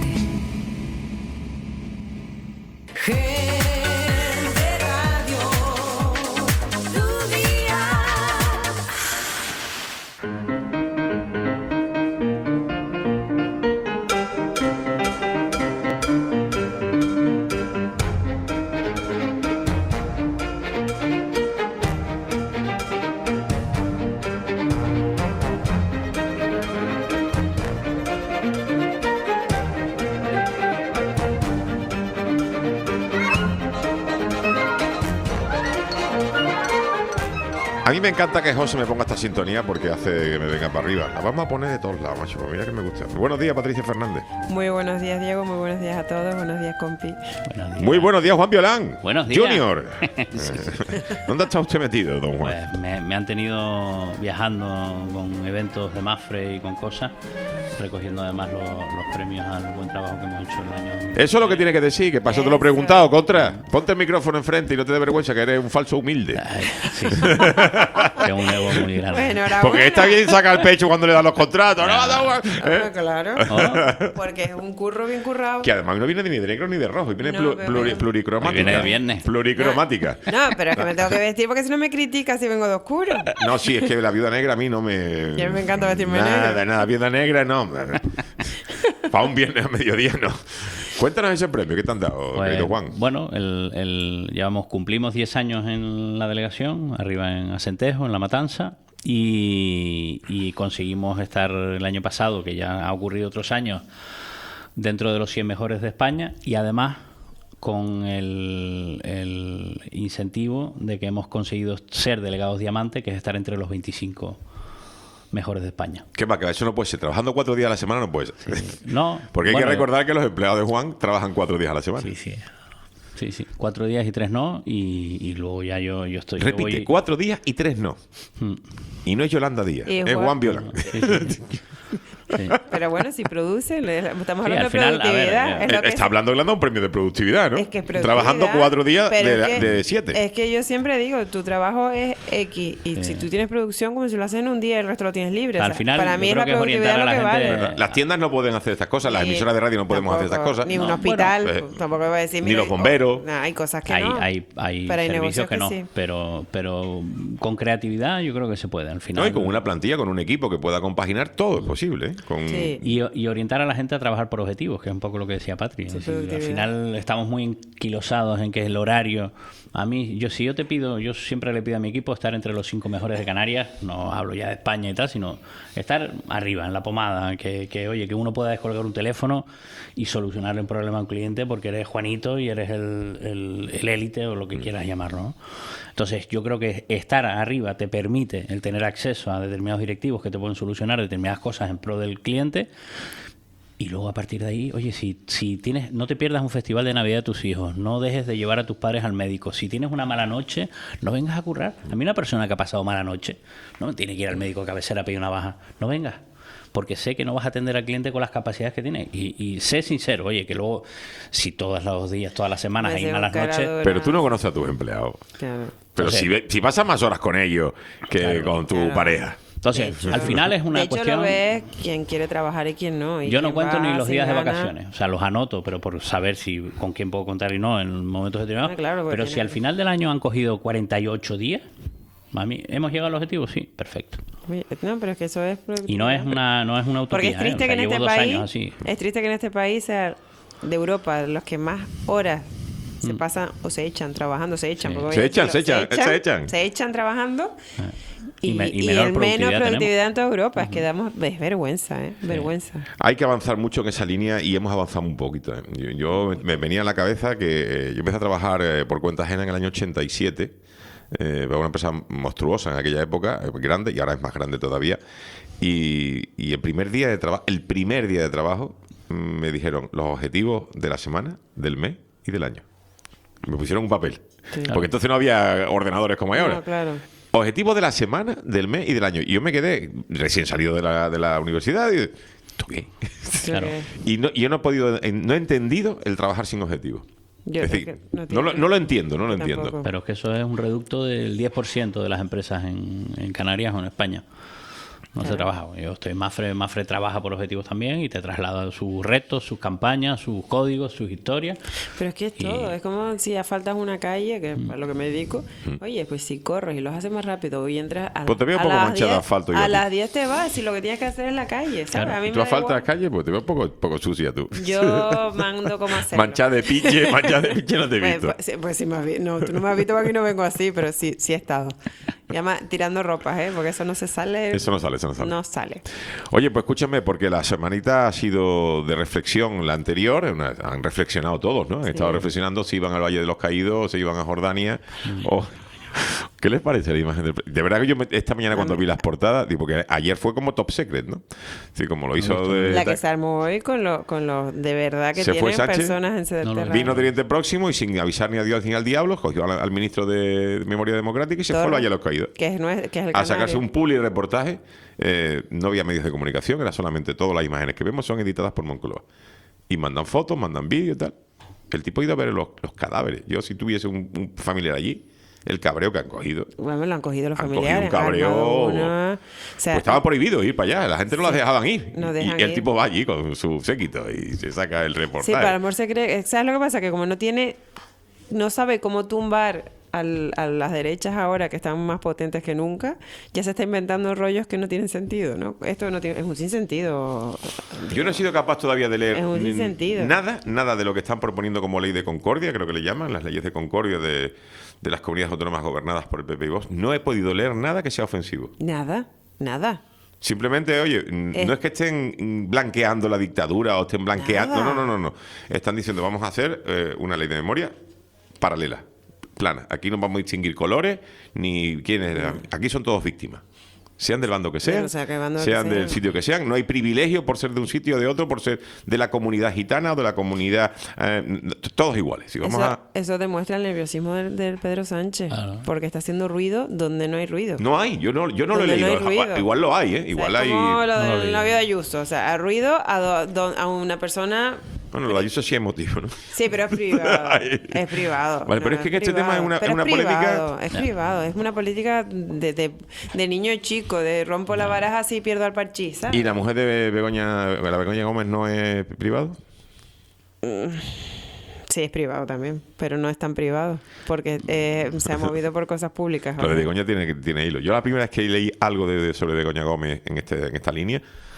Gente Radio, tu día. A mí me encanta que José me ponga esta sintonía porque hace que me venga para arriba. La vamos a poner de todos lados, macho. Mira que me gusta. Buenos días, Patricia Fernández. Muy buenos días, Diego. Muy buenos días a todos. Buenos días, compi. Muy buenos días, Juan Violán. Buenos días. Junior. ¿Dónde está usted metido, don Juan? Pues me, me han tenido viajando con eventos de Mafre y con cosas, recogiendo además los, los premios al buen trabajo que hemos hecho el año. Eso es lo que tiene que decir, que pasó te lo he preguntado, Contra. Ponte el micrófono enfrente y no te dé vergüenza, que eres un falso humilde. Ay, sí. Que un ego muy grande. Bueno, ahora Porque bueno. está bien sacar el pecho cuando le dan los contratos. No, no, no, Ah, claro. Oh. Porque es un curro bien currado. Que además no viene ni de negro ni de rojo, y viene No, plu- que pluri- viene- pluricromática. Viene de viernes. Pluricromática. No, pero es que me tengo que vestir porque si no me critica si vengo de oscuro. No, sí, es que la viuda negra a mí no me... Y a mí me encanta vestirme Nada, negro. nada, viuda negra no. Para un viernes a mediodía no. Cuéntanos ese premio, ¿qué te han dado, Pues, querido Juan? bueno, el, el, llevamos, cumplimos diez años en la delegación, arriba en Acentejo, en La Matanza, y, y conseguimos estar el año pasado, que ya ha ocurrido otros años, dentro de los cien mejores de España, y además con el, el incentivo de que hemos conseguido ser delegados diamante, que es estar entre los veinticinco mejores de España. ¿Qué va? Que eso no puede ser. Trabajando cuatro días a la semana no puede ser. Sí. No, Porque hay bueno, que recordar que los empleados de Juan trabajan cuatro días a la semana. Sí, sí. Sí, sí. Cuatro días y tres no, y, y luego ya yo, yo estoy... yo Repite, voy- cuatro días y tres no. Hmm. Y no es Yolanda Díaz, Y es Juan- Juan Violán. Sí, sí. Sí. Pero bueno, si produce, le- estamos Sí, hablando al de final, a ver, productividad. eh, es lo que Está hablando, hablando de un premio de productividad, ¿no? Es que es productividad, Trabajando cuatro días pero de, es la- que- de siete. Es que yo siempre digo, tu trabajo es X y Sí. si tú tienes producción, como si lo haces en un día y el resto lo tienes libre. Al O sea, final, para yo mí es creo la que es productividad orientar lo a que la vale. gente. Las tiendas no pueden hacer estas cosas, las Ni- emisoras de radio no podemos hacer estas tampoco- cosas. Ni un No, hospital, bueno, eh, tampoco voy a decir. ni mira, los bomberos. oh, nah, hay cosas que hay, no. hay, hay Pero hay servicios negocios que que no, sí. pero, pero con creatividad yo creo que se puede al final. No, y con una plantilla, con un equipo que pueda compaginar, todo es posible. ¿eh? Con... Y, y orientar a la gente a trabajar por objetivos, que es un poco lo que decía Patri. Es decir, al final estamos muy enquilosados en que el horario A mí, yo si yo te pido, yo siempre le pido a mi equipo estar entre los cinco mejores de Canarias, no hablo ya de España y tal, sino estar arriba, en la pomada, que, que oye, que uno pueda descolgar un teléfono y solucionar un problema a un cliente porque eres Juanito y eres el, el, el élite o lo que quieras llamarlo, ¿no? Entonces, yo creo que estar arriba te permite el tener acceso a determinados directivos que te pueden solucionar determinadas cosas en pro del cliente. Y luego a partir de ahí, oye, si, si tienes, no te pierdas un festival de Navidad de tus hijos, no dejes de llevar a tus padres al médico. Si tienes una mala noche, no vengas a currar. A mí una persona que ha pasado mala noche no tiene que ir al médico a cabecera a pedir una baja. No vengas, porque sé que no vas a atender al cliente con las capacidades que tiene. Y, y sé sincero, oye, que luego, si todos los días, todas las semanas hay malas noches... Pero tú no conoces a tus empleados. Claro. Pero Entonces, si, ve- si pasas más horas con ellos que Claro, con tu claro. pareja. Entonces, De al hecho- final es una de hecho, cuestión... lo ves quien quiere trabajar y quién no. y Yo no quién cuento va ni los sin días de ganas. vacaciones, o sea, los anoto, pero por saber si con quién puedo contar y no en momentos determinados. Ah, claro, porque pero tiene si al que- final del año han cogido cuarenta y ocho días, a mí, ¿hemos llegado al objetivo? Sí, perfecto. Oye, No, pero es que eso es... Y no es una, no es una utopía. Porque es triste ¿eh? O sea, que en llevo este dos país, años así. es triste que en este país sea de Europa los que más horas Mm. se pasan o se echan trabajando, se echan. Sí. porque Se voy a echan, decirlo, se echan, se echan. se echan trabajando y, Y me- y y menor el menos productividad productividad en toda Europa. Es que damos, es vergüenza, ¿eh? Vergüenza. Hay que avanzar mucho en esa línea y hemos avanzado un poquito. ¿eh? Yo, yo me venía a la cabeza que eh, yo empecé a trabajar eh, por cuenta ajena en el año ochenta y siete. Eh, para una empresa monstruosa en aquella época, eh, grande, y ahora es más grande todavía. Y, y el primer día de trabajo, el primer día de trabajo, mm, me dijeron los objetivos de la semana, del mes y del año. Me pusieron un papel. Sí. Porque entonces no había ordenadores como hay ahora. No, claro. Objetivo de la semana, del mes y del año. Y yo me quedé recién salido de la, de la universidad y ¿tú qué? Claro. Y no, y yo no he podido, no he entendido el trabajar sin objetivo. Yo es creo decir, que no no, tiene- lo, no lo entiendo, no lo Yo entiendo. tampoco. Pero es que eso es un reducto del diez por ciento de las empresas en, en Canarias o en España. No se trabaja. Yo estoy, Mafre, Mafre trabaja por objetivos también y te traslada sus retos, sus campañas, sus códigos, sus historias. Pero es que es todo. Es como si asfaltas una calle, que es Mm. para lo que me dedico. Oye, pues si corres y los haces más rápido y entras a, Pues te veo a un poco las manchada de diez, asfalto yo a a ti. las diez te vas y lo que tienes que hacer es la calle, ¿sabes? A mí Y tú me a da falta de igual. calle, pues te veo un poco, poco sucia tú. Yo mando como hacerlo. Manchada de pinche, manchada de pinche no te he Pues, visto. pues, sí, pues sí me has vi- no, tú no me has visto porque aquí no vengo así, pero sí, sí he estado. Llama tirando ropas, ¿eh? Porque eso no se sale. Eso no sale, eso no sale. No sale. Oye, pues escúchame, porque la semanita ha sido de reflexión la anterior, una- han reflexionado todos, ¿no? Han estado reflexionando si iban al Valle de los Caídos, si iban a Jordania, o... ¿Qué les parece la imagen del... pre- De verdad que yo me- esta mañana cuando vi las portadas, digo que ayer fue como Top Secret, ¿no? Sí, como lo hizo de... La que se armó hoy con los con los de verdad que Se fue tienen Sánchez, personas en sede terreno. Vino de Oriente Próximo y sin avisar ni a Dios ni al diablo, cogió al, al ministro de Memoria Democrática y se fue al Torres, Valle de los Caídos. Que es, nue- que es el A sacarse canario. un pool y reportaje. Eh, no había medios de comunicación, era solamente todas las imágenes que vemos son editadas por Moncloa. Y mandan fotos, mandan vídeos y tal. El tipo ha ido a ver los, los cadáveres. Yo, si tuviese un, un familiar allí, el cabreo que han cogido. Bueno, lo han cogido los Han cogido familiares. un cabreo. han armado una- o sea, Pues estaba prohibido ir para allá. La gente no las dejaban ir. no y dejan y el ir. tipo va allí con su séquito y se saca el reportaje. sí, para el amor se cree. ¿Sabes lo que pasa? Que como no tiene. No sabe cómo tumbar al- a las derechas ahora que están más potentes que nunca, ya se está inventando rollos que no tienen sentido, ¿no? Esto no tiene, es un sinsentido. Yo no he sido capaz todavía de leer Es un ni- sinsentido. nada, nada de lo que están proponiendo como ley de concordia, creo que le llaman, las leyes de concordia de, de las comunidades autónomas gobernadas por el P P y Vox. No he podido leer nada que sea ofensivo. Nada, nada. Simplemente, oye, mm, Eh. no es que estén mm, blanqueando la dictadura o estén blanqueando. Nada. No, no, no, no, no. Están diciendo, vamos a hacer eh, una ley de memoria paralela, plana. Aquí no vamos a distinguir colores ni quiénes. Aquí son todos víctimas. Sean del bando que sean, Pero, o sea, que bando que sean sean. del sitio que sean. No hay privilegio por ser de un sitio o de otro, por ser de la comunidad gitana o de la comunidad... eh, todos iguales. Si vamos Eso, a... eso demuestra el nerviosismo del, del Pedro Sánchez. Porque está haciendo ruido donde no hay ruido. No hay, yo no, yo no lo he Donde no leído. hay ruido. Igual lo hay, ¿eh? O Igual sea, es hay... como lo no lo del leí. novio de Ayuso. O sea, a ruido a, do- do- a una persona... Bueno, lo de Ayuso sí es motivo, ¿no? Sí, pero es privado. es privado. Vale, pero es que en este tema es una- Pero es una privado, política- Es privado. Es una política de, de, de niño chico, de rompo la baraja así y pierdo al parchís, ¿sabes? ¿Y la mujer de Begoña, la Begoña Gómez no es privado? Mm, Sí, es privado también, pero no es tan privado, porque eh, se ha movido por cosas públicas. Lo de Begoña tiene, tiene hilo. Yo la primera vez que leí algo de, de- sobre Begoña Gómez en, este, en esta línea,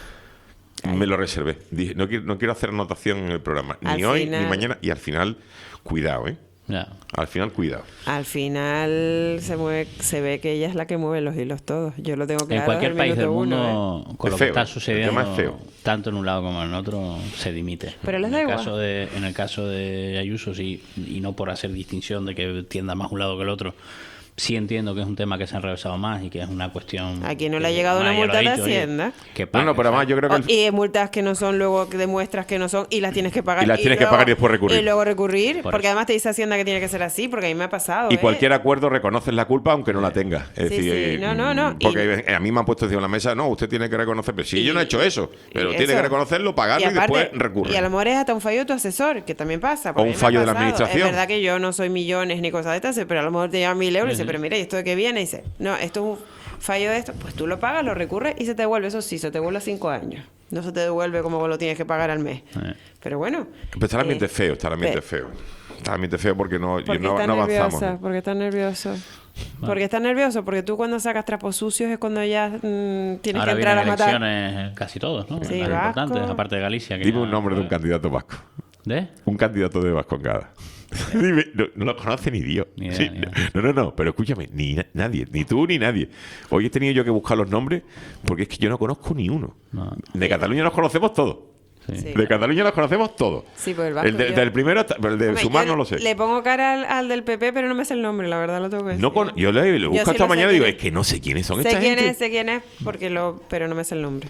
me lo reservé. Dije, no quiero, no quiero hacer anotación en el programa, ni Al hoy final- ni mañana, y al final, cuidado, ¿eh? Ya. Al final, cuidado. Al final se mueve, se ve que ella es la que mueve los hilos todos. Yo lo tengo claro. En cualquier desde país el del minuto mundo, uno, ¿eh? con Es lo feo, que está el sucediendo, tema es feo. tanto en un lado como en el otro, se dimite. Pero les en da el igual. caso de En el caso de Ayuso, sí, y no por hacer distinción de que tienda más un lado que el otro, sí entiendo que es un tema que se ha enrevesado más y que es una cuestión... Aquí no que le ha llegado una nadie lo multa ha de dicho, oye, Hacienda. que No, pague, no, pero además yo creo que... el- O- y multas que no son, luego que demuestras que no son y las tienes que pagar. Y las tienes que pagar y después recurrir. Y luego recurrir, Por porque eso. además te dice Hacienda que tiene que ser así, porque a mí me ha pasado. Y ¿eh? cualquier acuerdo reconoces la culpa aunque no la tenga. Es Sí, decir, sí, no, no, no. mm, porque a mí me han puesto encima de la mesa, no, usted tiene que reconocer, pero si yo no he hecho eso, pero y tiene eso. que reconocerlo, pagarlo y, aparte- después recurrir. Y a lo mejor es hasta un fallo de tu asesor, que también pasa. O porque un a mí me ha fallo de la pasado. administración. Es verdad que yo no soy millones ni cosas de estas, pero a lo mejor te lleva mil euros y dice, Ujú. pero mira, ¿y esto de qué viene? Y dice, no, esto es un fallo de esto. Pues tú lo pagas, lo recurres y se te devuelve. Eso sí, se te devuelve a cinco años. No se te devuelve como lo tienes que pagar al mes. Pero bueno. Pero está el ambiente eh, feo, está el ambiente pe- feo. Está el ambiente feo porque no, ¿Por qué no, estás no avanzamos. nerviosa? ¿Por qué estás nervioso? Porque estás nervioso, porque tú cuando sacas trapos sucios es cuando ya mm, tienes Ahora que entrar a vienen matar. elecciones casi todos, ¿no? Sí, Las vasco. importantes, aparte de Galicia. Que Dime ya- un nombre de un candidato vasco. ¿De? Un candidato de Vascongada. Dime, no, no lo conoce ni Dios. Ni idea, Sí, ni idea. no, no, no, pero escúchame, ni na- nadie, ni tú ni nadie. Hoy he tenido yo que buscar los nombres porque es que yo no conozco ni uno. De Cataluña nos conocemos todos. Sí. De Cataluña nos conocemos todos. Sí, pues el vasco. El de- yo- del primero, hasta- pero el de Hombre, Sumar yo no lo sé. Le pongo cara al, al del P P, pero no me sé el nombre, la verdad lo tengo que decir. No con- yo le, le Yo busco sí esta lo sé mañana y digo, quién es que no sé quiénes son Sé esta quién gente. es, sé quién es, porque lo, pero no me sé el nombre.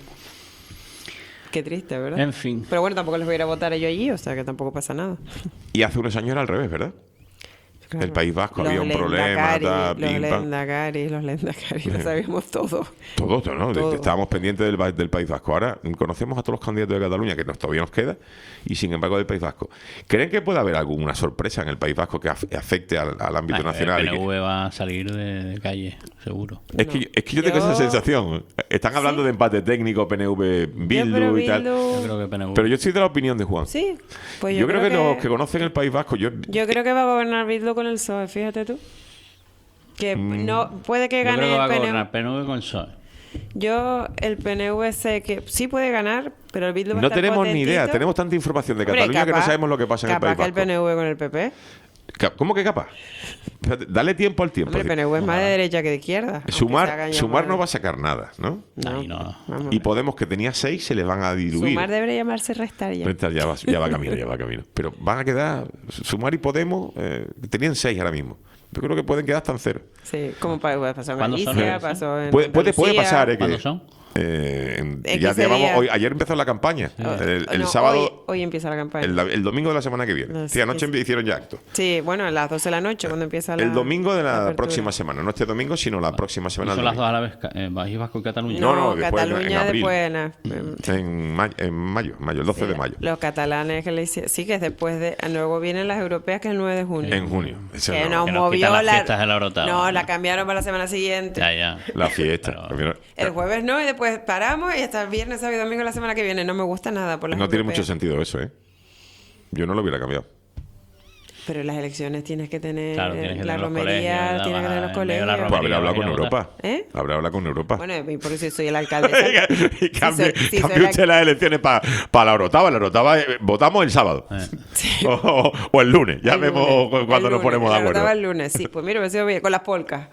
Qué triste, ¿verdad? En fin. Pero bueno, tampoco les voy a ir a votar yo allí, o sea que tampoco pasa nada. Y hace unos años era al revés, ¿verdad? El País Vasco Los había un problema, Lendakari, tal, los pim, pam. Lendakari, los Lendakari, lo sabíamos todo. Todos, ¿no? De- Todo. Estábamos pendientes del, ba- del País Vasco. Ahora conocemos a todos los candidatos de Cataluña, que nos, todavía nos queda, y sin embargo del País Vasco. ¿Creen que puede haber alguna sorpresa en el País Vasco que af- afecte al, al ámbito Ah, nacional? El y que- P N V va a salir de, de calle, seguro. Es que, es que yo tengo Yo- esa sensación. Están hablando de empate técnico, P N V, Bildu pero y tal. Bildu- Yo creo que P N V. Pero yo estoy de la opinión de Juan. Sí, pues yo, yo, creo, que, los que conocen el País Vasco, yo, Yo creo que va a gobernar Bildu con el P S O E, fíjate tú. Que Mm. no puede que Yo gane creo que va a el P N V. gobernar P N V con P S O E. Yo, el P N V sé que sí puede ganar, pero el Bildu va a no estar tenemos ni idea. potentito. Tenemos tanta información de Hombre, Cataluña que no capaz- sabemos lo que pasa en el capaz País que el Vasco. P N V con el P P. Ca- ¿Cómo que capaz? Espérate, dale tiempo al tiempo. Hombre, el P N V es más de derecha que de izquierda. aunque se Sumar, hagan sumar llamar- no va a sacar nada, ¿no? No, vamos. Y Podemos, que tenía seis, se les van a diluir. Sumar debería llamarse restar ya. Restar ya va, ya va camino, ya va camino. Pero van a quedar, Sumar y Podemos, eh, tenían seis ahora mismo. Yo creo que pueden quedar hasta en cero. Sí, como pa- pasó en ¿Cuándo son Galicia, elecciones? pasó en Puede, puede, puede Andalucía. pasar, ¿eh? que- ¿Cuándo son? eh, en- Es que ya sería- llevamos hoy, ayer empezó la campaña. Oh, El, el no, sábado, Hoy, hoy empieza la campaña. el, el domingo de la semana que viene. No, Sí, sí, anoche sí. hicieron ya acto. Sí, bueno, a las doce de la noche cuando empieza la El domingo de la apertura. próxima semana. No este domingo, sino la próxima ¿Y semana. son el las domingo. dos a la vez? ca- eh, País Vasco y Cataluña. No, No, no, después en- en Cataluña abril. después. na- En, mayo, en mayo, mayo, el doce de mayo. Los catalanes que le hicieron. Sí, que es después de. Luego vienen las europeas, que es el nueve de junio. En junio. Ese Que no- nos Que nos movió quitan las la. fiestas de la Orotava. No, la cambiaron para la semana siguiente. Ya, ya. La fiesta. El jueves no, y después paramos y hasta el viernes, sábado y domingo la semana que viene. No me gusta nada por las No tiene europeas. mucho sentido eso, ¿eh? Yo no lo hubiera cambiado. Pero en las elecciones tienes que tener Claro, tienes que la tener los romería, colegios, tienes que tener los en medio de la colegios. Pues habrá hablado ir con a votar. Europa. ¿Eh? Habrá hablado con Europa. Bueno, y por eso soy el alcalde. y cambie, soy- sí, cambie soy la- usted las elecciones para la Orotava. La Orotava eh, votamos el sábado. O, o- o el lunes. Ya El vemos lunes, cu- cuando el nos lunes. ponemos de La acuerdo. verdad, el lunes, sí. Pues mira, me sido bien, con las polcas.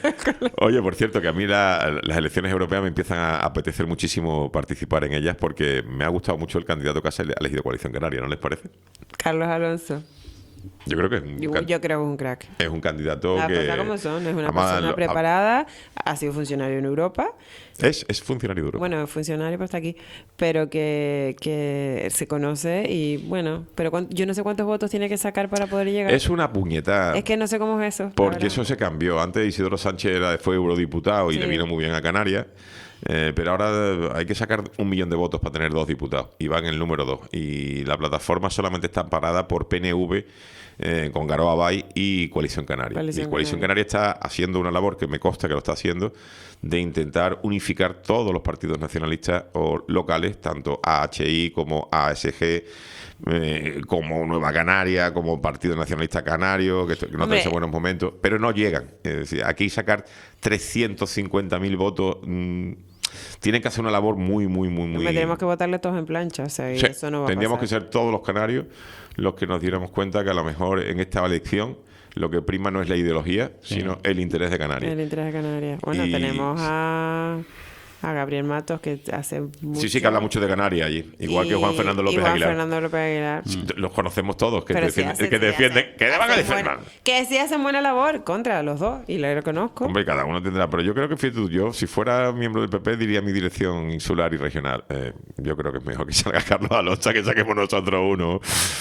Oye, por cierto, que a mí la- las elecciones europeas me empiezan a apetecer muchísimo participar en ellas porque me ha gustado mucho el candidato que ha elegido Coalición Canaria, ¿no les parece? Carlos Alonso. Yo creo que es un, Yo, can- yo creo que es un crack. es un candidato Las que... cosas como son. Es una además, persona lo- preparada. Ha sido funcionario en Europa. Es, es funcionario duro. Bueno, funcionario pero está aquí. Pero que, que se conoce y bueno. Pero cuán- yo no sé cuántos votos tiene que sacar para poder llegar. Es una puñeta. Es que no sé cómo es eso. la Porque verdad. eso se cambió. Antes Isidoro Sánchez era, fue eurodiputado y Sí. le vino muy bien a Canarias. Eh, pero ahora hay que sacar un millón de votos para tener dos diputados. Y van en el número dos. Y la plataforma solamente está parada por P N V, eh, con Garoa Bay y Coalición Canaria. Coalición y Coalición Canaria. Canaria está haciendo una labor que me consta que lo está haciendo, de intentar unificar todos los partidos nacionalistas o locales, tanto A H I como A S G, eh, como Nueva Canaria, como Partido Nacionalista Canario, que, esto- que no Hombre. tiene buenos momentos, pero no llegan. Es decir, aquí sacar trescientos cincuenta mil votos mm, tienen que hacer una labor muy, muy, muy, muy... Tenemos que botarle todos en plancha, o sea, y Sí, eso no va tendríamos a que pasar. ser todos los canarios los que nos diéramos cuenta que a lo mejor en esta elección lo que prima no es la ideología, Sí. sino el interés de Canarias. El interés de Canarias. Bueno, Y- tenemos a, a Gabriel Matos, que hace mucho... Sí, sí, que habla mucho de Canarias allí. Igual que Y- Juan Fernando López y Juan Aguilar. Fernando López Aguilar. Los conocemos todos, que Pero sí defienden, hace- que, sí defienden hace- que van a hacen defender. buena- que sí hacen buena labor contra los dos, y lo reconozco. Hombre, cada uno tendrá, pero yo creo que fíjate tú, yo si fuera miembro del P P diría mi dirección insular y regional. Eh, yo creo que es mejor que salga Carlos Alonso que saquemos nosotros uno.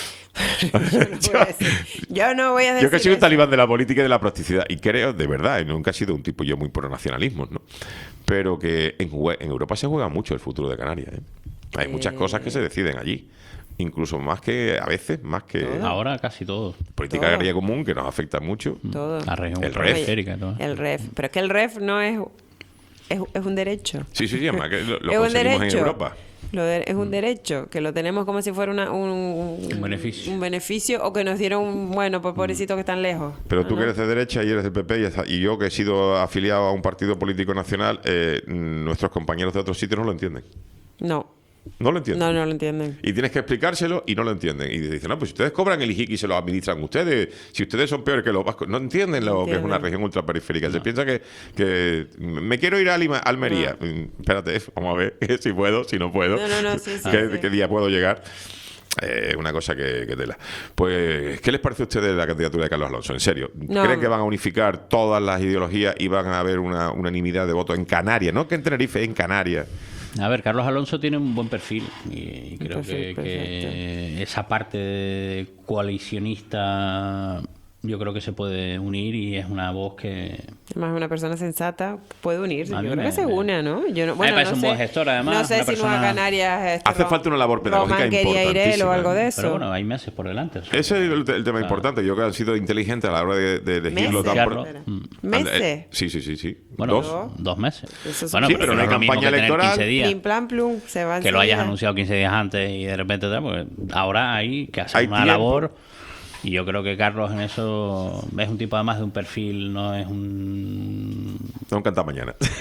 Yo no voy a decir Yo que soy un eso. talibán de la política y de la plasticidad y creo, de verdad, y nunca he sido un tipo yo muy pro nacionalismo, ¿no? Pero que en, jue- en Europa se juega mucho el futuro de Canarias, ¿eh? Hay muchas cosas que se deciden allí. Incluso más que, a veces, más que... Ahora casi todo. Política Todo. agraria común que nos afecta mucho. Todo. La región El R E F. periférica y todo. El R E F. Pero es que el R E F no es... Es, es un derecho. Sí, sí, sí, además que lo, lo es un conseguimos en derecho. Europa. Lo de- es un derecho, que lo tenemos como si fuera una, un, Un beneficio. un beneficio o que nos dieron un, bueno, pues pobrecitos que están lejos. Pero tú No, que eres de derecha y eres del P P y, está- y yo que he sido afiliado a un partido político nacional, eh, nuestros compañeros de otros sitios no lo entienden. No, No lo entienden. no, no lo entienden. Y tienes que explicárselo y no lo entienden. Y dicen, no, pues si ustedes cobran el I J I C y se lo administran ustedes, si ustedes son peores que los vascos, no entienden lo No que es una entienden. región ultraperiférica. Se piensa que, que me quiero ir a Lima- a Almería. Mm, Espérate, vamos a ver si puedo, si no puedo. No, no, no, sí, sí, ¿Qué, sí. qué día puedo llegar? Eh, una cosa que, que tela. Pues, ¿qué les parece a ustedes la candidatura de Carlos Alonso? En serio, No. ¿creen que van a unificar todas las ideologías y van a haber una unanimidad de votos en Canarias? No que en Tenerife, en Canarias. A ver, Carlos Alonso tiene un buen perfil y creo perfil que, que esa parte coalicionista yo creo que se puede unir y es una voz que... Además, una persona sensata puede unirse. A Yo mí creo me- que se une, ¿no? Yo no, me bueno, parece no un sé, buen gestor, además, no sé una si persona- Nueva Canarias... este, Hace falta una labor pedagógica Román quería ir él o importantísima. algo de eso. Pero bueno, hay meses por delante. o sea. Ese es el, el tema importante. Yo creo que han sido inteligentes a la hora de, de elegirlo ¿Meses? tan Claro. pronto. Mm. ¿Meses? Eh, Sí, sí, sí, sí. Bueno, Dos. dos meses. Eso es Bueno, Sí, pero, pero no es una lo mismo campaña que tener electoral- quince días. Plim, plan, plum, se va Que lo hayas enseguida. anunciado quince días antes y de repente tal, porque ahora hay que hacer Hay una tiempo. labor y yo creo que Carlos en eso es un tipo además de un perfil, no es un... No canta mañana. Sí,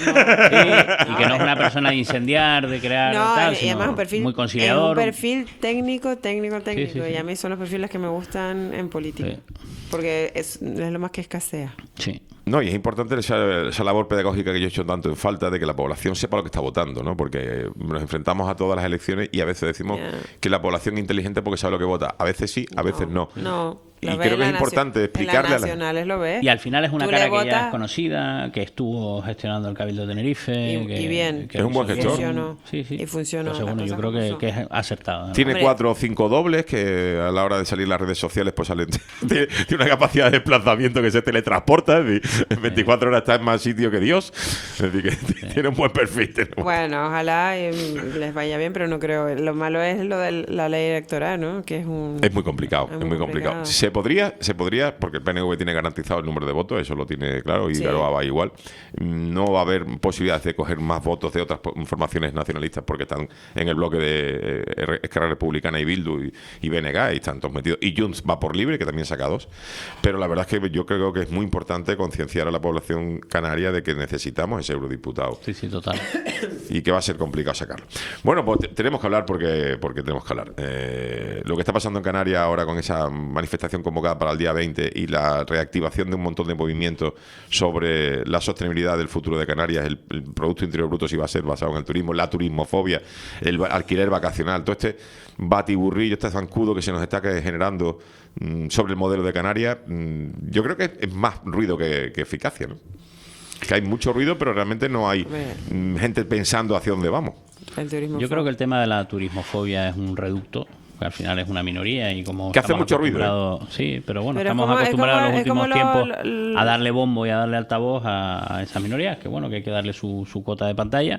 y que no es una persona de incendiar, de crear No, tal, y sino además un perfil, muy es conciliador. un perfil técnico, técnico, técnico. sí, sí. Y a mí son los perfiles que me gustan en política. Sí. Porque es, es lo más que escasea. Sí. No, y es importante esa, esa labor pedagógica que yo he hecho tanto en falta de que la población sepa lo que está votando, ¿no? Porque nos enfrentamos a todas las elecciones y a veces decimos Ya. que la población es inteligente porque sabe lo que vota. A veces sí, a veces no. No. Y lo ve creo en que la es importante nacio- explicarle en a las la- nacionales lo ve. Y al final es una Tú cara le que ya votas es conocida, que estuvo gestionando el Cabildo de Tenerife. Y- que, y bien. que Es un buen hizo- gestor. Funcionó. Sí, sí. Y funcionó, Entonces, las bueno, yo cosas creo que, como que es acertado. ¿no? Tiene Hombre. cuatro o cinco dobles que a la hora de salir las redes sociales pues salen, tiene, tiene una capacidad de desplazamiento que se teletransporta, es decir, en veinticuatro horas está en más sitio que Dios, es decir, que tiene un buen perfil. tiene un- Bueno, ojalá eh, les vaya bien, pero no creo. Lo malo es lo de la ley electoral, ¿no? Que es un... Es muy complicado, Es es muy muy complicado. complicado. Se podría, se podría, porque el P N V tiene garantizado el número de votos, eso lo tiene claro, y Sí. Garoa va igual. No va a haber posibilidades de coger más votos de otras po- formaciones nacionalistas porque están en el bloque de eh, Esquerra Republicana y Bildu y, y B N G y están todos metidos. Y Junts va por libre, que también saca dos. Pero la verdad es que yo creo que es muy importante concienciar a la población canaria de que necesitamos ese eurodiputado. Sí, sí, total. Y que va a ser complicado sacarlo. Bueno, pues te- tenemos que hablar porque, porque tenemos que hablar. Eh, lo que está pasando en Canarias ahora con esa manifestación convocada para el día veinte y la reactivación de un montón de movimientos sobre la sostenibilidad del futuro de Canarias, el, el Producto Interior Bruto si va a ser basado en el turismo, la turismofobia, el va- alquiler vacacional, todo este batiburrillo, este zancudo que se nos está que- generando mm, sobre el modelo de Canarias, mm, yo creo que es, es más ruido que, que eficacia, ¿no? Que hay mucho ruido, pero realmente no hay mm, gente pensando hacia dónde vamos. El turismo Yo creo que el tema de la turismofobia es un reducto, que al final es una minoría y como Que hace estamos mucho ruido, ¿eh? acostumbrados- Sí, pero bueno, Pero es estamos como- es acostumbrados como- en los es como últimos lo- tiempos lo- a darle bombo y a darle altavoz a, a esas minorías, que bueno, que hay que darle su, su cuota de pantalla,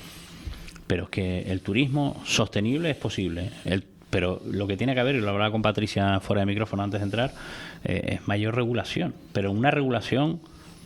pero es que el turismo sostenible es posible. El, pero lo que tiene que haber, y lo hablaba con Patricia fuera de micrófono antes de entrar, eh, es mayor regulación, pero una regulación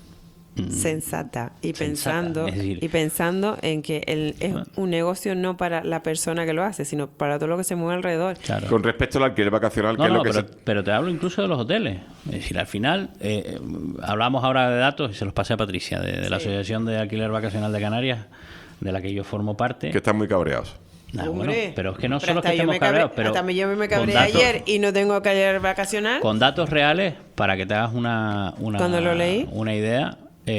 sensata y Sensata, pensando es decir- y pensando en que el, es un negocio no para la persona que lo hace, sino para todo lo que se mueve alrededor. Con respecto al alquiler vacacional, que No, es lo no, que pero, se... pero te hablo incluso de los hoteles. Es decir, al final, eh, hablamos ahora de datos y se los pasé a Patricia, de, de la Sí. Asociación de Alquiler Vacacional de Canarias. de la que yo formo parte. Que están muy cabreados. Ah, bueno, Hombre, pero es que no pero solo es que hasta yo estemos me cabré- cabreados, pero hasta yo me con cabré datos- ayer y no tengo calle vacacional. Con datos reales, para que te hagas una, una, Cuando lo leí. una idea,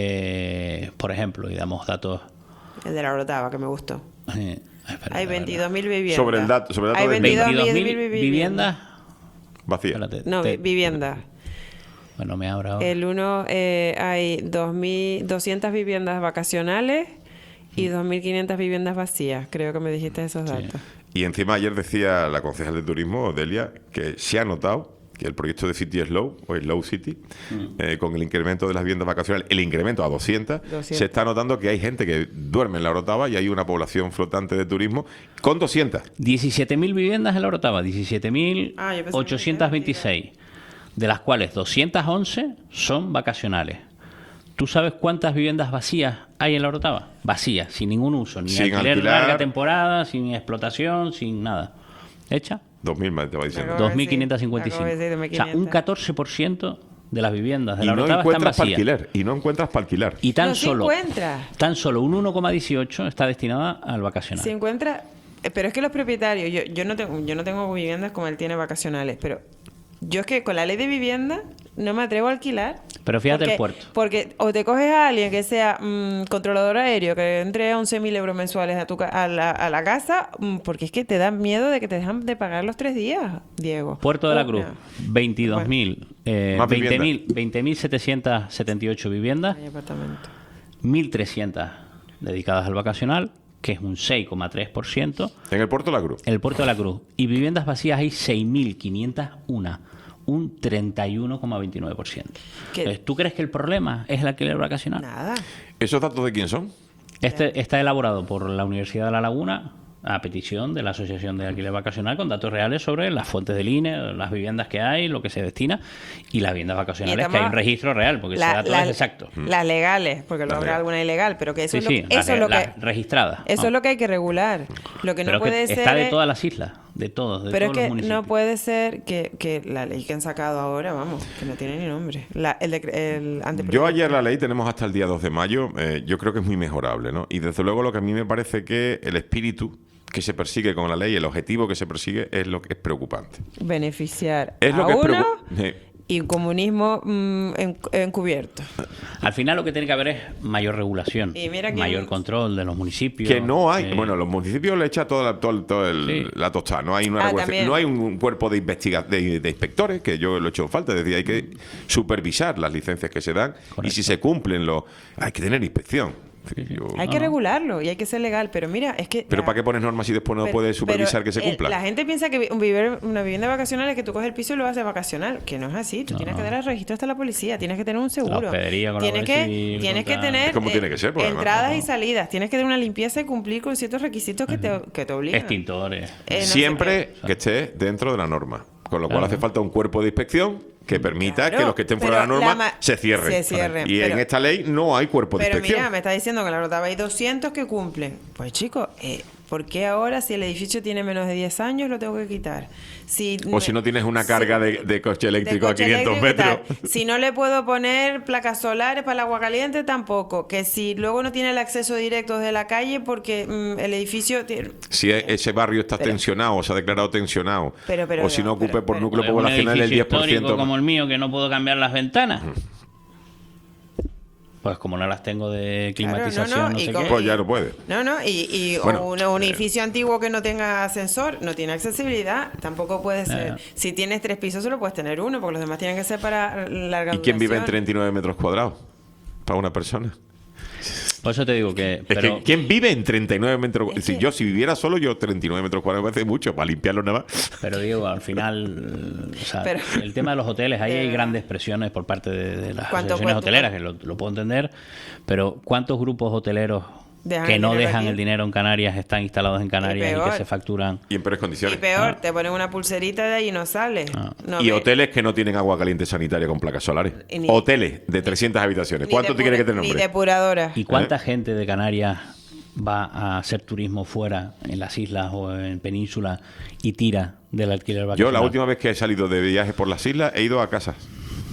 eh, por ejemplo, y damos datos... El de la Orotava, que me gustó. eh, espera, Hay espera, veintidós mil viviendas. Sobre el dato, sobre el dato Hay de veintidós mil veintidós mil viviendas vacías. Espérate, No, te- vi- viviendas. Bueno, me abra ahora. El uno, eh, hay dos mil doscientas viviendas vacacionales y dos mil quinientas viviendas vacías. Creo que me dijiste esos datos. Y encima ayer decía la concejal de turismo, Delia, que se ha notado que el proyecto de City Slow, o Slow City, eh, con el incremento de las viviendas vacacionales, el incremento a doscientas, doscientas. se está notando que hay gente que duerme en la Orotava y hay una población flotante de turismo con doscientas. diecisiete mil viviendas en la Orotava, diecisiete mil Ah, yo pensé que ochocientos veintiséis, de las cuales doscientas once son vacacionales. ¿Tú sabes cuántas viviendas vacías hay en la Orotava? Vacías, sin ningún uso, ni Sin alquiler alquilar. larga temporada, sin explotación, sin nada. ¿Hecha? dos mil más te va diciendo. Acabo de dos mil quinientos cincuenta y cinco. acabo de decir, O sea, un catorce por ciento de las viviendas de Y la no Orotava están encuentras para vacías. alquiler. Y no encuentras para alquilar. Y tan No se solo, encuentra. tan solo un uno coma dieciocho está destinada al vacacional. Se encuentra, eh, pero es que los propietarios, yo, yo no tengo, yo no tengo viviendas como él tiene vacacionales, pero yo es que con la ley de vivienda no me atrevo a alquilar. Pero fíjate porque, el puerto. Porque o te coges a alguien que sea mm, controlador aéreo, que entre once mil euros mensuales a, tu, ca- a, la, a la casa, mm, porque es que te dan miedo de que te dejan de pagar los tres días, Diego. Puerto de la Cruz, Una. veintidós mil, eh, Más veinte mil, viviendas. veinte mil setecientos setenta y ocho viviendas, Hay apartamentos. mil trescientas dedicadas al vacacional, que es un seis coma tres por ciento. En el Puerto de la Cruz. En el Puerto de la Cruz. Y viviendas vacías hay seis mil quinientos uno, un treinta y uno coma veintinueve por ciento. ¿Qué? Entonces, ¿tú crees que el problema es el alquiler vacacional? Nada. ¿Esos datos de quién son? Este está elaborado por la Universidad de La Laguna a petición de la Asociación de Alquiler Vacacional con datos reales sobre las fuentes del I N E, las viviendas que hay, lo que se destina y las viviendas vacacionales, estamos- que hay un registro real, porque La- ese dato la- es exacto. Las legales, porque luego Las habrá legales. alguna ilegal, pero que eso Sí, es lo, sí, que- las, eso es lo las que registradas. eso no. es lo que hay que regular. Lo que no Pero puede que ser está de es- todas las islas, de todos, de pero es todos los que municipios. no puede ser que, que la ley que han sacado ahora, vamos, que no tiene ni nombre. La, el, decre- el anteproyecto. Yo ayer la ley tenemos hasta el día dos de mayo. eh, yo creo que es muy mejorable, ¿no? Y desde luego lo que a mí me parece que el espíritu que se persigue con la ley, el objetivo que se persigue es lo que es preocupante. beneficiar Es lo a que es uno preocupante. y un comunismo mm, en- encubierto. Al final lo que tiene que haber es mayor regulación, Y mira que- mayor control de los municipios. Que no hay, eh, bueno, los municipios le echan toda la, todo, todo el- Sí. la tostada, no hay una Ah, regulación, también. no hay un, un cuerpo de investiga de, de inspectores, que yo lo he hecho en falta, es decir, hay que supervisar las licencias que se dan y si se cumplen los, hay que tener inspección. Yo- Hay que regularlo y hay que ser legal, pero mira, es que... pero la- ¿para qué pones normas si después no pero- puedes supervisar pero que se el- cumpla? La gente piensa que vi- un vivir, una vivienda vacacional es que tú coges el piso y lo haces vacacional, que no es así. Tú tienes que dar el registro hasta la policía, tienes que tener un seguro. hospedería con la tienes Guardia que, Civil, tienes que contra- tener Es como eh, tiene que ser, pues, además, entradas ¿no? y salidas, tienes que tener una limpieza y cumplir con ciertos requisitos que te, que te obligan. Extintores. Eh, no sé Siempre que esté dentro de la norma. Con lo cual Claro. hace falta un cuerpo de inspección que permita Claro, que los que estén fuera de la pero norma la ma- se cierren. se cierren, Y pero- en esta ley no hay cuerpo de Pero inspección. mira, me está diciendo que en la Orotava hay doscientos que cumplen. Pues chicos, eh, ¿por qué ahora si el edificio tiene menos de diez años lo tengo que quitar? Si O si no tienes una carga de, de coche de eléctrico coche a quinientos eléctrico y metros. tal. Si no le puedo poner placas solares para el agua caliente, tampoco. Que si luego no tiene el acceso directo desde la calle porque mm, el edificio... tiene- Si e- ese barrio está Pero- tensionado o se ha declarado tensionado, Pero, pero, o si no pero, ocupe por pero- núcleo Pues un poblacional el edificio diez por histórico ciento. como el mío que no puedo cambiar las ventanas. Pues como no las tengo de climatización, no, no, no y sé como- qué. Pues ya no puede. No, no, y, y o Bueno, un, un edificio antiguo que no tenga ascensor, no tiene accesibilidad, tampoco puede ser. Eh. Si tienes tres pisos, solo puedes tener uno, porque los demás tienen que ser para larga ¿Y quién vive en duración. treinta y nueve metros cuadrados? Para una persona. Por eso te digo que... Es Pero, que, ¿quién vive en treinta y nueve metros cuadrados? Es Si que- yo, si viviera solo, yo treinta y nueve metros cuadrados me hace mucho para limpiarlo nada más. pero digo, al final, o sea, Pero- el tema de los hoteles, ahí De hay verdad. grandes presiones por parte de, de las ¿Cuánto asociaciones cuesta? hoteleras, que lo, lo puedo entender, pero ¿cuántos grupos hoteleros Dejan que el no dinero dejan aquí? el dinero en Canarias están instalados en Canarias y, peor. que se facturan? Y en peores Y condiciones. peor, te ponen una pulserita de ahí y no sale. No y ve- hoteles que no tienen agua caliente sanitaria con placas solares. Y ni- Hoteles de trescientas habitaciones. ni ¿Cuánto te quieres que te depura- Ni nombre? depuradora. ¿Y cuánta gente de Canarias va a hacer turismo fuera, en las islas o en península, y tira del alquiler Yo vacacional? la última vez que he salido de viaje por las islas he ido a casas.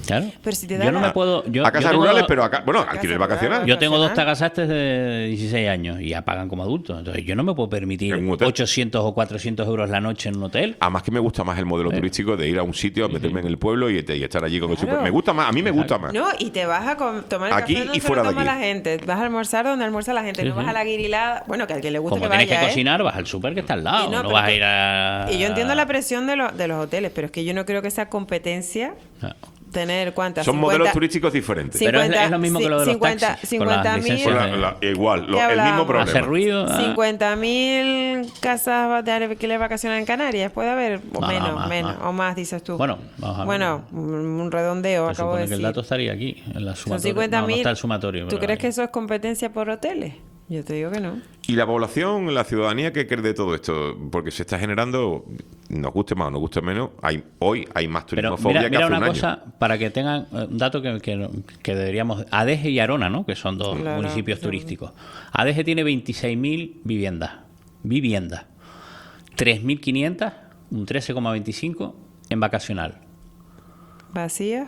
Pero si te da yo no la- me puedo... Yo, a casas yo tengo rurales, dos- pero acá, bueno, alquiler vacacional. Yo tengo dos tagasastes de dieciséis años y ya pagan como adultos. Entonces yo no me puedo permitir ochocientos o cuatrocientos euros la noche en un hotel. Además que me gusta más el modelo turístico de ir a un sitio, meterme en el pueblo y, y estar allí con el Claro. super. Me gusta más, a mí me gusta más. No, y te vas a com- tomar el Aquí café donde y se fuera lo de toma aquí. la gente. Vas a almorzar donde almuerza la gente. Sí, no vas sí. a la guirilada. Bueno, que al que le guste Como que tienes vaya, que ¿eh? cocinar, vas al súper que está al lado. Y no, no pero vas a que- ir a... Y yo entiendo la presión de, lo- de los hoteles, pero es que yo no creo que sea competencia tener cuántas. Son cincuenta modelos turísticos diferentes. Pero es- es lo mismo que lo de los cincuenta taxis, con las cincuenta mil. licencias Con la- la- igual, lo- ¿Qué el mismo hablábamos? problema. Hacer ruido. ah. cincuenta mil casas de alquiler vacacional en Canarias. ¿Puede haber? O No, menos, más, menos. más. O más, dices tú. Bueno, vamos a ver. Bueno, un un redondeo, Se acabo de supone que el decir. dato estaría aquí, en la Son sumatoria. cincuenta No, no mil. está el sumatorio. ¿Tú pero crees ahí. que eso es competencia por hoteles? Yo te digo que no. Y la población, la ciudadanía, ¿qué cree de todo esto? Porque se está generando, nos guste más o nos guste menos, hay, hoy hay más Pero turismofobia mira, que mira hace una un cosa, año. para que tengan eh, un dato que, que, que deberíamos... Adeje y Arona, ¿no? Que son dos Claro, municipios sí. turísticos. Adeje tiene veintiséis mil viviendas. Viviendas. tres mil quinientas, un trece coma veinticinco en vacacional. ¿Vacías?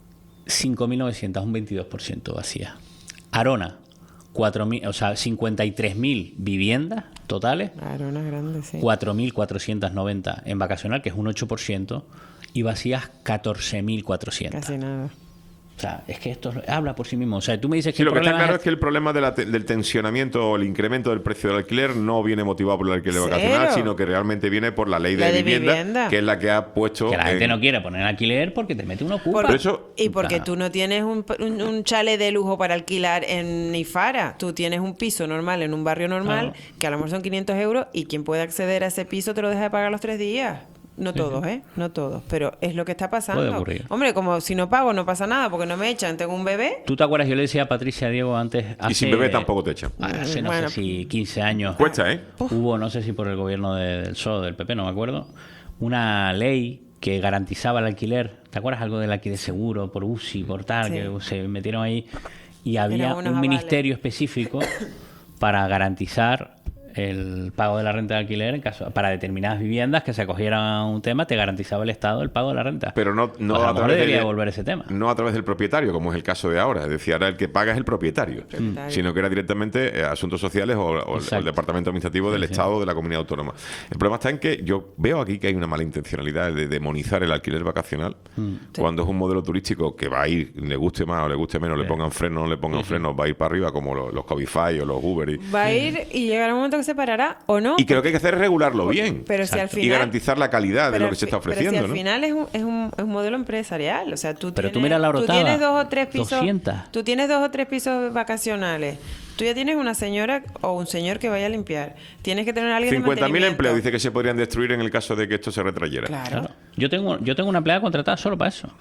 cinco mil novecientas, un veintidós por ciento vacía. Arona, cuatro mil, o sea, cincuenta y tres mil viviendas totales, Claro, una grande, sí. cuatro mil cuatrocientos noventa en vacacional, que es un ocho por ciento, y vacías catorce mil cuatrocientos. Casi nada. O sea, es que esto habla por sí mismo. O sea, tú me dices que Sí, el lo que está problema claro es es que el problema de la te- del tensionamiento o el incremento del precio del alquiler no viene motivado por el alquiler Cero. vacacional, sino que realmente viene por la ley de, La de vivienda, vivienda. que es la que ha puesto... que la gente en- no quiere poner alquiler porque te mete uno ocupa. Por- eso- y porque Claro. tú no tienes un, un, un chalet de lujo para alquilar en Ifara. Tú tienes un piso normal en un barrio normal, que a lo mejor son quinientos euros, y quien puede acceder a ese piso te lo deja de pagar los tres días. No Sí, todos, sí. ¿eh? No todos. Pero es lo que está pasando. Puede ocurrir. Hombre, como si no pago no pasa nada porque no me echan. Tengo un bebé. ¿Tú te acuerdas? Yo le decía a Patricia Diego antes... Y sin hace- bebé tampoco te echan. Hace no Bueno. sé si quince años. Cuesta, ¿eh? Hubo, no sé si por el gobierno de- del P S O E, del P P, no me acuerdo, una ley que garantizaba el alquiler. ¿Te acuerdas algo del alquiler seguro por U C I, por tal? Sí. Que se metieron ahí. Y había Eran un unos avales. ministerio específico para garantizar el pago de la renta de alquiler en caso para determinadas viviendas que se acogieran a un tema, te garantizaba el Estado el pago de la renta. Pero no, no, Pues a lo a mejor través debería de- volver ese tema. no a través del propietario, como es el caso de ahora. Es decir, ahora el que paga es el propietario, Propietario. sino que era directamente eh, asuntos sociales o, o el- o el, Exacto. departamento administrativo del Sí, sí. Estado o de la comunidad autónoma. El problema está en que yo veo aquí que hay una mala intencionalidad de demonizar el alquiler vacacional Mm. cuando es un modelo turístico que va a ir, le guste más o le guste menos, le Sí. pongan freno o no le pongan freno, va a ir para arriba como los, los Cabify o los Uber. Y, Va a ir y llegará un momento que se parará o no. y que lo que hay que hacer es regularlo bien Pero si al y final- garantizar la calidad de Pero lo que al se fi- está ofreciendo. Pero si al ¿no? final es un, es, un, es un modelo empresarial. O sea, tú Pero tú tienes, mira la tú Orotava, tienes dos o tres pisos. doscientas. Tú tienes dos o tres pisos vacacionales. Tú ya tienes una señora o un señor que vaya a limpiar. Tienes que tener a alguien de cincuenta mil mantenimiento. empleos dice que se podrían destruir en el caso de que esto se retrayera. Claro. Claro. Yo tengo, yo tengo una empleada contratada solo para eso.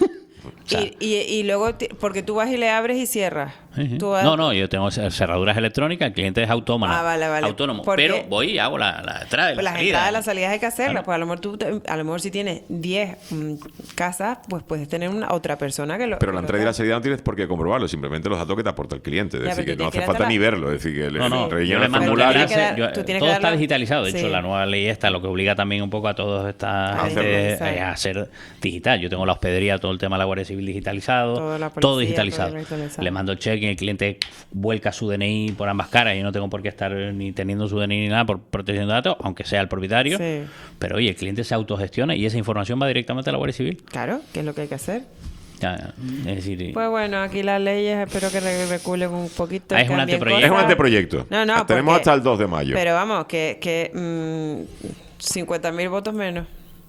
O sea, y, y, y luego, ti- porque tú vas y le abres y cierras. sí, sí. Tú vas- No, no, yo tengo cerraduras electrónicas, el cliente es autónomo. Ah, vale, vale. Autónomo. Porque- Pero voy y hago la, la entrada y Pues la las salida. entradas, las salidas hay que hacerlas. Claro. Pues a lo mejor tú, te- a lo mejor si tienes diez mm, casas, pues puedes tener una otra persona que lo. Pero la que lo entrada y la haga. salida no tienes por qué comprobarlo, simplemente los datos que te aporta el cliente. Es Ya, decir, pero que tú no tienes hace que falta darle- ni verlo. Es decir, que le No, no, rellena yo le el mando un formulario. enlace, Tienes que dar- yo- tú tienes que todo darle- está digitalizado. De sí. hecho, la nueva ley esta lo que obliga también un poco a toda esta A gente hacerlo. eh, a hacer digital. Yo tengo la hospedería, todo el tema de la Guardia Civil digitalizado, Toda la todo policía, digitalizado. todo digitalizado. Le mando el cheque y el cliente vuelca su D N I por ambas caras y no tengo por qué estar ni teniendo su D N I ni nada por protección de datos, aunque sea el propietario. Sí. Pero oye, el cliente se autogestiona y esa información va directamente a la Guardia Civil. Claro, que es lo que hay que hacer. Ya, es decir, y- Pues bueno, aquí las leyes espero que re- reculen un poquito. Ah, es un cambien anteproyecto. Es un cosas. anteproyecto. No, no, Ah, Tenemos porque- hasta el dos de mayo. Pero vamos, que, que mm, cincuenta mil votos menos.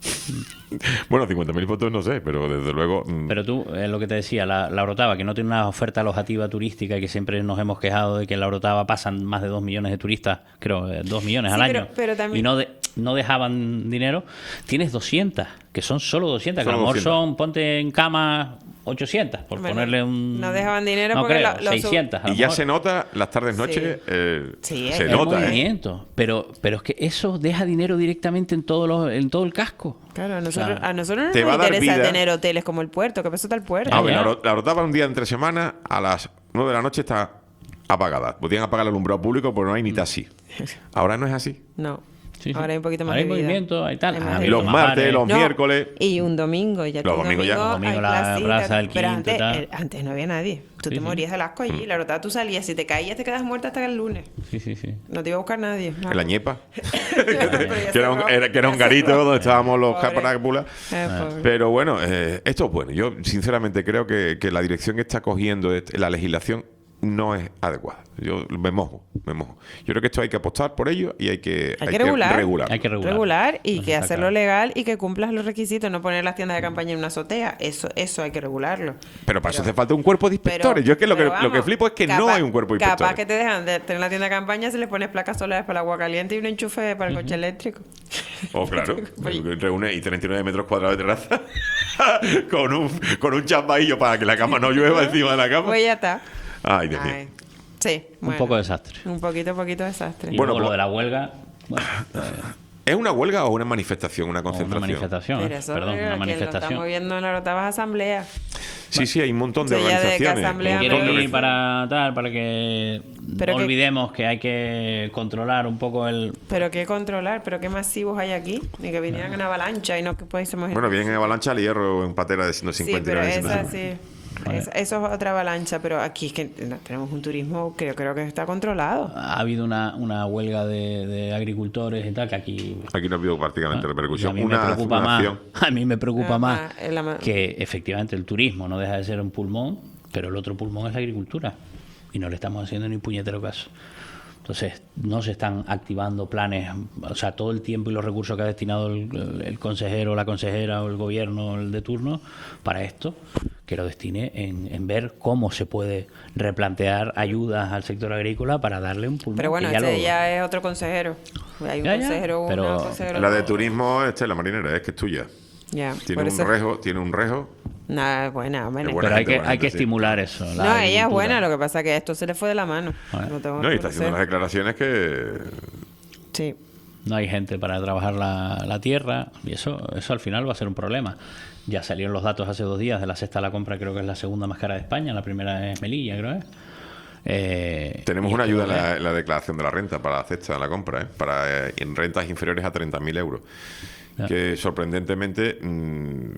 Bueno, cincuenta mil votos no sé, pero desde luego... mm, Pero tú, es lo que te decía, la, la Orotava, que no tiene una oferta alojativa turística y que siempre nos hemos quejado de que en la Orotava pasan más de dos millones de turistas, creo, eh, dos millones Sí, al pero- año, pero también- y no, de- no dejaban dinero. Tienes doscientas, que son solo doscientas, que a Solo lo mejor doscientas. son, ponte en cama, ochocientas, por Bueno, ponerle un... no dejaban dinero no porque creo, lo- lo sub- seiscientas. a lo y ya mejor. se nota las tardes, noches, eh, Sí, se hay- El nota, ¿eh? movimiento, pero, pero es que eso deja dinero directamente en, todos los, en todo el casco. Claro, a O nosotros, sea, a nosotros no te va nos a dar interesa vida. tener hoteles como el puerto, que eso está el puerto. Ah, bueno, Ya. la Oro- la Orotava un día entre semana a las nueve de la noche está apagada. Podían apagar el alumbrado público porque no hay ni taxi. Ahora no es así. No. Sí, sí. Ahora hay un poquito más Ahora hay de vida. movimiento, hay tal. Hay Ha más de habido Los vida. más martes, bares. los No, miércoles. Y un domingo, ya Los que domingos ya. domingo, Domingo hay la placita, plaza, el pero quinto, antes, tal. el- antes no había nadie. Tú Sí, te sí. morías de asco allí. La verdad, tú salías, si te caías te quedas muerta hasta el lunes. Sí, sí, sí. No te iba a buscar nadie. En la ñepa. Pero ya que, era un, cerró. era- que era un Ya garito cerró. donde estábamos los Pobre. caparáculas. Eh, pobre. Pero bueno, eh, esto es bueno. Yo sinceramente creo que, que la dirección que está cogiendo este- la legislación no es adecuada. Yo me mojo, me mojo. Yo creo que esto hay que apostar por ello y hay que, Hay que regular. regularlo. Hay que regular. Regular y que está hacerlo claro. legal y que cumplas los requisitos, no poner las tiendas de campaña en una azotea. Eso eso hay que regularlo. Pero para eso hace falta un cuerpo de inspectores. Yo es que lo que, pero lo que vamos, flipo es que no capaz- hay un cuerpo de Capaz inspectores. que te dejan de tener la tienda de campaña si les pones placas solares para el agua caliente y un enchufe para el coche eléctrico. Oh, claro. Reúne y treinta y nueve metros cuadrados de terraza con un, con un chambaillo para que la cama no llueva encima de la cama. Pues ya está. Ay, Dios mío. Ay. Sí, Un bueno, poco de desastre. un poquito, poquito desastre. Y Bueno, luego lo pues- de la huelga, bueno, ¿Es una huelga o una manifestación, una o una concentración? manifestación, Pero eh, eso perdón, es una que lo manifestación. estamos viendo en las octavas asambleas. Sí, sí, hay un montón de Sí, ya de que organizaciones. asamblea un Quieren montón de ir para tal, para que Pero no que- olvidemos que hay que controlar un poco el... Pero qué controlar, pero qué masivos hay aquí. Ni que vinieran en avalancha y no que pudiésemos... Bueno, vienen en avalancha al hierro en patera de ciento Sí, cincuenta y pero nueve. esa sí. Es- eso es otra avalancha, pero aquí es que no, tenemos un turismo que yo creo que está controlado. Ha habido una, una huelga de, de agricultores y tal, que aquí... Aquí no ha habido prácticamente y a repercusión. mí Una, me preocupa una más, acción. a mí me preocupa Ah, más ah, la ma- que efectivamente el turismo no deja de ser un pulmón, pero el otro pulmón es la agricultura y no le estamos haciendo ni puñetero caso. Entonces, no se están activando planes, o sea, todo el tiempo y los recursos que ha destinado el, el- el consejero, la consejera o el gobierno el de turno para esto, que lo destine en, en ver cómo se puede replantear ayudas al sector agrícola para darle un pulmón. Pero bueno, que ya este lo- ya es otro consejero. Hay un Ya, ya, consejero uno, pero- consejero La de dos. turismo, este, la marinera, es que es tuya. Ya, Tiene por un eso- rejo, tiene un rejo. Nada, buena, buena. Es buena Pero hay gente, que, buena hay que gente, sí. estimular eso. la No, ella es agricultura. buena, lo que pasa es que esto se le fue de la mano. Vale. No, tengo No, y que está haciendo unas conocer. declaraciones que... Sí. No hay gente para trabajar la, la tierra y eso, eso al final va a ser un problema. Ya salieron los datos hace dos días de la cesta a la compra, creo que es la segunda más cara de España, la primera es Melilla, creo que es. Eh, Tenemos y una esto ayuda en es- la, en la declaración de la renta para la cesta, en la compra, ¿eh? Para eh, en rentas inferiores a treinta mil euros. Ya. Que sorprendentemente... mm,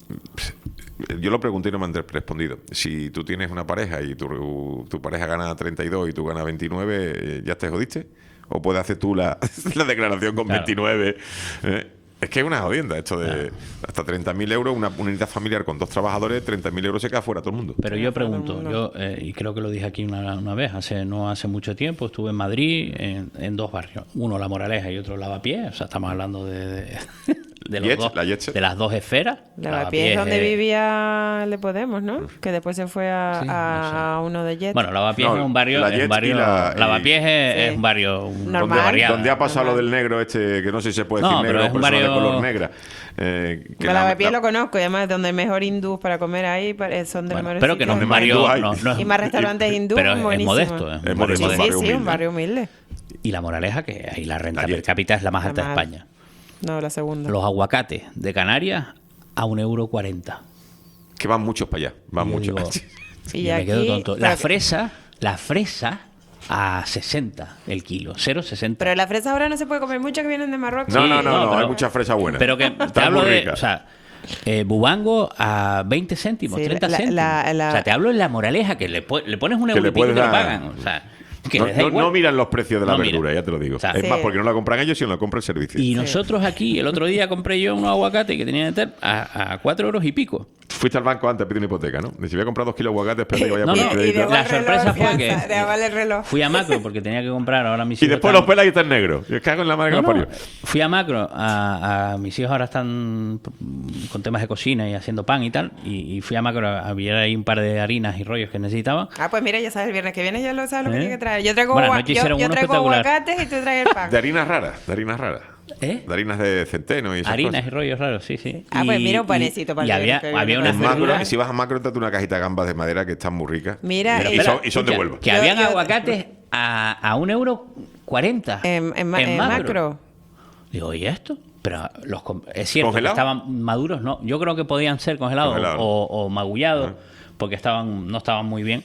yo lo pregunté y no me han respondido. Si tú tienes una pareja y tu, tu pareja gana treinta y dos y tú ganas veintinueve, eh, ¿ya te jodiste? ¿O puedes hacer tú la, la declaración con Claro. veintinueve? ¿Eh? Es que es una jodienda esto de hasta treinta mil euros, una unidad familiar con dos trabajadores, treinta mil euros se queda fuera todo el mundo. Pero yo pregunto, yo eh, y creo que lo dije aquí una, una vez, hace no hace mucho tiempo, estuve en Madrid en, en dos barrios, uno La Moraleja y otro Lavapiés, o sea, estamos hablando de, de, de los Yech, dos, la Yech. de las dos esferas. Lavapiés es donde eh, vivía el de Podemos, ¿no? Que después se fue a, Sí, a- a uno de Jet. Bueno, Lavapiés No, es un barrio, la es Yech un barrio y la- y- Lavapiés es, Sí. es un barrio un- Donde, Normal. barriada. donde ha pasado lo del negro este, que no sé si se puede decir No, pero negro, es un persona de barrio- color negra. Eh, que Pero la- Lavapiés la- lo conozco, y además donde hay mejor hindú para comer ahí, pa- eh, son de los Bueno, mejores pero que no es sitios. un barrio hindú hay. no, no es- Y más restaurantes hindú, pero es buenísimo. modesto, es Es un modesto, barrio Sí, un sí, barrio sí, un humilde. barrio humilde. Y La Moraleja, que ahí la renta La per Yech. cápita es la más La alta de más España. No, la segunda. Los aguacates de Canarias a un euro cuarenta. Que van muchos para allá, van Y yo muchos. digo, Y y me aquí- quedo tonto. pero La que- fresa, la fresa a sesenta el kilo, cero sesenta. Pero la fresa ahora no se puede comer mucho que vienen de Marruecos. No, Sí, no, no, no, no, pero- hay mucha fresa buena. Pero que te Está hablo muy de, rica. o sea, eh, bubango a veinte céntimos, Sí, treinta la- céntimos. la- la- O sea, te hablo en La Moraleja, que le, pu- le pones un Que euro le y pico y puedes te lo dar- pagan. O sea, que no, les da no- igual. no miran los precios de la No miran. verdura, ya te lo digo. O sea, es Sí. más, porque no la compran ellos, sino la compra el servicio. Y nosotros aquí, el otro día compré yo unos aguacates que tenían que estar a, a cuatro euros y pico. Fuiste al banco antes a pedir una hipoteca, ¿no? Si voy a comprar dos kilos de aguacate, espérate que vaya No, por el no, crédito. de la el sorpresa reloj, fue que fianza, de aval el reloj. fui a Macro porque tenía que comprar ahora mis Y hijos. después están- los pelas y está en negro. Yo cago en la madre que No, los no, parió. fui a Macro, a, a mis hijos ahora están con temas de cocina y haciendo pan y tal, y, y fui a Macro a, a ver ahí un par de harinas y rollos que necesitaba. Ah, pues mira, ya sabes, el viernes que viene ya lo sabes lo que ¿Eh? tienes que traer. Yo traigo, Bueno, agua- anoche yo, hicieron yo uno traigo espectacular. aguacates y tú traes el pan. De harinas raras, de harinas raras. ¿Eh? De harinas de centeno y esas Harinas cosas. y rollos raros, sí, sí. Ah, pues Y- mira un y- panecito para y el había, viernes que viene había con unas En las macro, verduras. si vas a macro, trate una cajita de gambas de madera que están muy ricas. Mira, y, y- son, y son de Escucha, Huelva. Que Yo- habían yo- aguacates a, a un euro cuarenta. En, en, ma- en macro. Digo, ¿y esto? Pero los com- es cierto que ¿Congelados? estaban maduros, no. Yo creo que podían ser congelados Congelados. o, o magullados, porque estaban no estaban muy bien.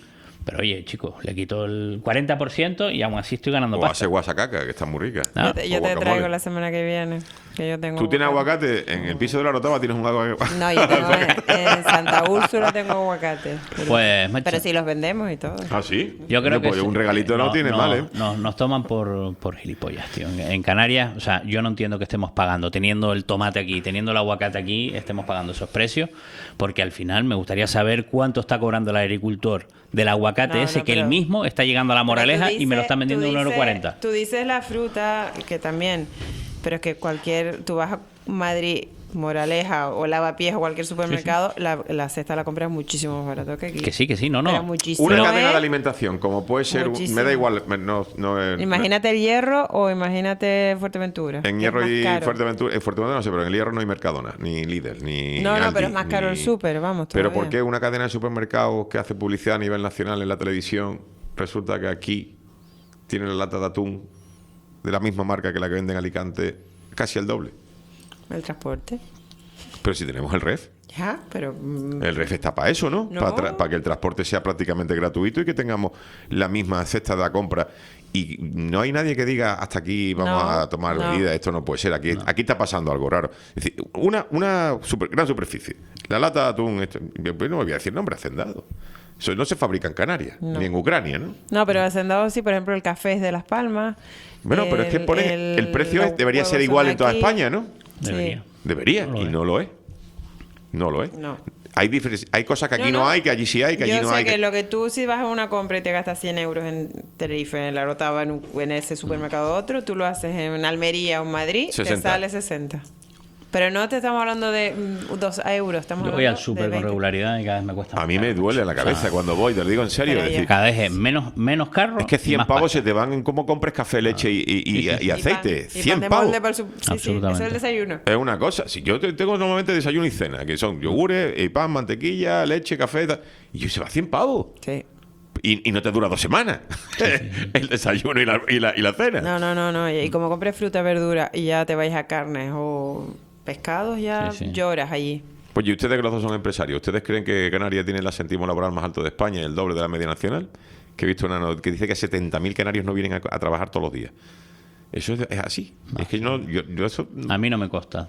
Pero oye, chicos, le quito el cuarenta por ciento y aún así estoy ganando O pasta. hace guasacaca, que está muy rica. Ah. Yo te, yo O te guacamole. traigo la semana que viene. Que yo tengo ¿Tú tienes aguacate? En el piso de la Rotava tienes un aguacate. No, yo tengo en, en Santa Úrsula tengo aguacate. Pero, Pues, macho. pero sí los vendemos y todo. ¿Ah, sí? Yo creo Bueno, que pues sí. un regalito no, tiene mal, ¿eh? no- nos toman por, por gilipollas, tío. En, en Canarias, o sea, yo no entiendo que estemos pagando, teniendo el tomate aquí, teniendo el aguacate aquí, estemos pagando esos precios, porque al final me gustaría saber cuánto está cobrando el agricultor del aguacate No, ese no, que pero- él mismo está llegando a la Pero Moraleja tú y me lo dices- están vendiendo tú a un euro dices- cuarenta. Tú dices la fruta, que también, pero es que cualquier, tú vas a Madrid, Moraleja o Lavapiés o cualquier supermercado, La, la cesta la compras muchísimo más barato que aquí. Que sí, que sí, no, no. Pero muchísimo. Una ¿eh? cadena de alimentación, como puede ser, un- Muchísimo. me da igual, me- no, no, eh, Imagínate el Hierro o imagínate Fuerteventura. en que es Hierro más y caro. Fuerteventura, en Fuerteventura no sé, pero en el Hierro no hay Mercadona, ni Lidl, ni No, no, Aldi, pero es más caro ni- el súper, vamos. Pero todavía. ¿por qué una cadena de supermercados que hace publicidad a nivel nacional en la televisión resulta que aquí tiene la lata de atún de la misma marca que la que vende en Alicante casi el doble? El transporte. Pero si tenemos el R E F. Ya, pero... mm, El R E F está para eso, ¿no? No. Para, para que el transporte sea prácticamente gratuito y que tengamos la misma cesta de la compra. Y no hay nadie que diga hasta aquí vamos No, a tomar no. medidas, esto no puede ser, aquí, aquí está pasando algo raro. Es decir, una, una super- gran superficie, la lata de atún, esto, yo no voy a decir nombre, Hacendado. Eso no se fabrica en Canarias, No. ni en Ucrania, ¿no? No, pero Hacendado sí, por ejemplo, el café es de Las Palmas. Bueno, pero es que el- ponen, el, el- precio los es- debería huevos ser son igual en toda aquí. España, ¿no? Sí. Debería. Debería, No lo y es. no lo es. No lo es. No. Hay, diferen- hay cosas que aquí no, No, no. hay, que allí sí hay, que allí Yo no sé hay. que, que- lo que tú si vas a una compra y te gastas cien euros en Tenerife, en la Rotava, en, un- en ese supermercado otro, tú lo haces en Almería o en Madrid, te sesenta. sale sesenta. Pero no te estamos hablando de mm, dos euros, estamos Yo voy al hablando súper de con veinte. regularidad y cada vez me cuesta más. A mí me duele la cabeza O sea, cuando voy, te lo digo en serio. Pero Es ya. decir, Cada vez es menos, menos carro. es que y cien más pavos pasta. se te van en cómo compres café, leche y, y- y- y Y aceite. pan- y cien pan de pavos. molde para el su- sí, sí, Absolutamente. eso es el desayuno. Es una cosa. Si yo te- tengo normalmente desayuno y cena, que son yogures, y pan, mantequilla, leche, café. y tal, Y yo se va a cien pavos. Sí. Y, y no te dura dos semanas. El desayuno y la, y la, y la cena. No, no, no, no. Y como compres fruta, verdura y ya te vais a carnes o pescados, ya Sí, sí. lloras allí. Pues y ustedes que los dos son empresarios, ¿ustedes creen que Canarias tiene el asentismo laboral más alto de España y el doble de la media nacional? Que he visto una not- que dice que setenta mil canarios no vienen a, a trabajar todos los días. Eso es, es así. Es que no, yo, yo eso... A mí no me consta.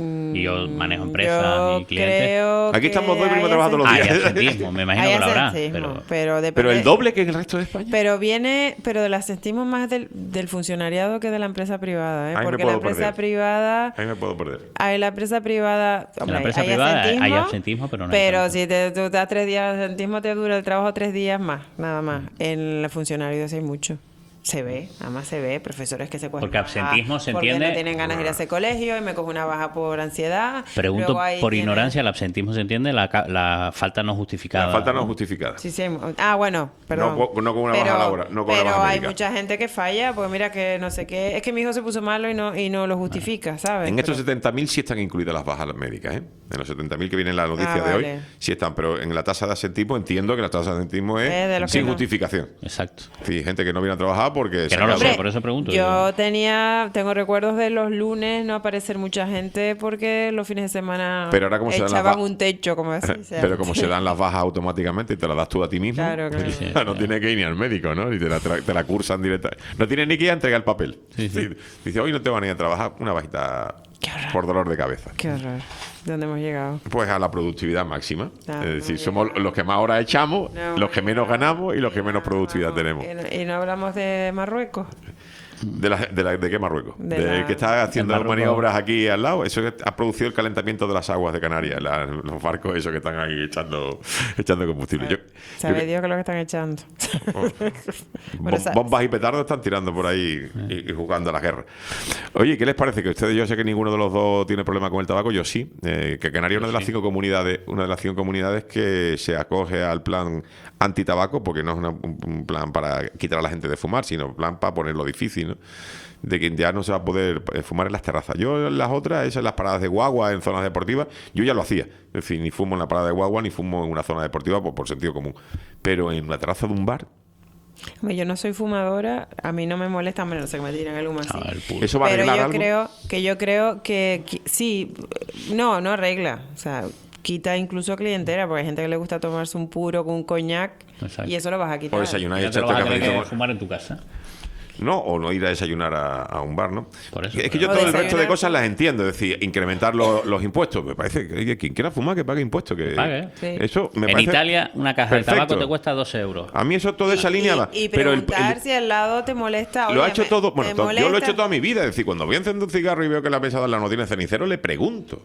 Y yo manejo Mm, empresas yo y clientes. creo Aquí que estamos dos y venimos hay trabajando todos los Hay días. asentismo, me imagino Hay que lo habrá. asentismo, Pero, pero depende- Pero el doble que en el resto de España. Pero viene, pero del asentismo más del, del funcionariado que de la empresa privada, ¿eh? Ahí me Porque puedo la empresa perder. privada, Ahí me puedo perder. hay la empresa privada, en hombre, la empresa hay privada hay- asentismo, hay asentismo, pero no hay pero tanto. si te, tú das tres días de asentismo te dura el trabajo tres días más, nada más. En el funcionario sí hay mucho. Se ve, además se ve, profesores que se cogen Porque absentismo baja se porque entiende- no tienen ganas de ir a ese colegio y me cojo una baja por ansiedad. Pregunto Luego ahí por tienes- ignorancia, el absentismo se entiende, la, ca- la falta no justificada. La falta no justificada. Sí, sí, hay mu- ah, bueno, perdón. No co- no con una baja laboral, no con una pero baja hay médica. mucha gente que falla, porque mira que no sé qué, es que mi hijo se puso malo y no y no lo justifica, ¿sabes? En estos Pero- setenta mil sí están incluidas las bajas médicas, ¿eh? En los setenta mil que viene en la noticia Ah, de vale. hoy, sí están. Pero en la tasa de asentismo entiendo que la tasa de asentismo es Es de los que sin no. justificación. Exacto. Sí, gente que no viene a trabajar porque... Que se no lo acaba- sé, por eso pregunto. Yo tenía, tengo recuerdos de los lunes no aparecer mucha gente porque los fines de semana Pero ahora como se dan las echaban ba- un techo, como así. o sea. Pero como se dan las bajas automáticamente y te las das tú a ti mismo, Claro, claro. Sí, sí, no tienes que ir ni al médico, ¿no? Ni te la, tra- te la cursan directa. No tienes ni que ir a entregar el papel. Sí, sí. Dice, hoy no te van a ir a trabajar, una bajita por dolor de cabeza. Qué horror. ¿Dónde hemos llegado? Pues a la productividad máxima. Ah, es decir, no, somos los que más horas echamos, No, los que menos ganamos y los que menos productividad tenemos. Y no, y no hablamos de Marruecos. ¿De, la, de, la- ¿De qué Marruecos? De De, la- que está haciendo del Marruecos. maniobras aquí al lado. Eso que ha producido el calentamiento de las aguas de Canarias, la- los barcos esos que están ahí echando, echando combustible. Yo- Sabe yo- Dios que es lo que están echando. Bueno, Bom- sa- bombas y petardos están tirando por ahí y, y jugando a la guerra. Oye, ¿qué les parece? Que ustedes, yo sé que ninguno de los dos tiene problema con el tabaco, yo sí. Eh, que Canarias es una de las cinco comunidades, una de las cinco comunidades que se acoge al plan antitabaco, porque no es una- un, un plan para quitar a la gente de fumar, sino un plan para ponerlo difícil, ¿no? De que ya no se va a poder eh, fumar en las terrazas. Yo en las otras, esas en las paradas de guagua, en zonas deportivas, yo ya lo hacía. Es decir, ni fumo en la parada de guagua, ni fumo en una zona deportiva por, por sentido común. Pero en la terraza de un bar, Hombre, yo no soy fumadora, a mí no me molesta, menos no sé que me tiran el humo así. Ah, el puro. ¿eso va a Pero arreglar yo algo? creo que yo creo que, que- sí, no, no arregla, o sea, quita incluso clientela, porque hay gente que le gusta tomarse un puro con un coñac. Exacto. Y eso lo vas a quitar. O desayunar y Ya te lo echarte vas a tener cafelito. que fumar en tu casa. No, o no ir a desayunar a, a un bar, ¿no? Por eso, es que yo O todo el resto de desayunar- cosas las entiendo. Es decir, incrementar los, los impuestos. Me parece que oye, quien quiera fumar, que pague impuestos. Que, pague. Sí. Eso me En parece Italia, una caja perfecto. de tabaco te cuesta dos euros. A mí eso toda esa línea va. Y Pero el, preguntar el- si al lado te molesta. lo ha oye, hecho me- todo. Bueno, ¿te to- yo lo he molesta? hecho toda mi vida. Es decir, cuando voy a encender un cigarro y veo que la mesa de al lado no tiene cenicero, le pregunto.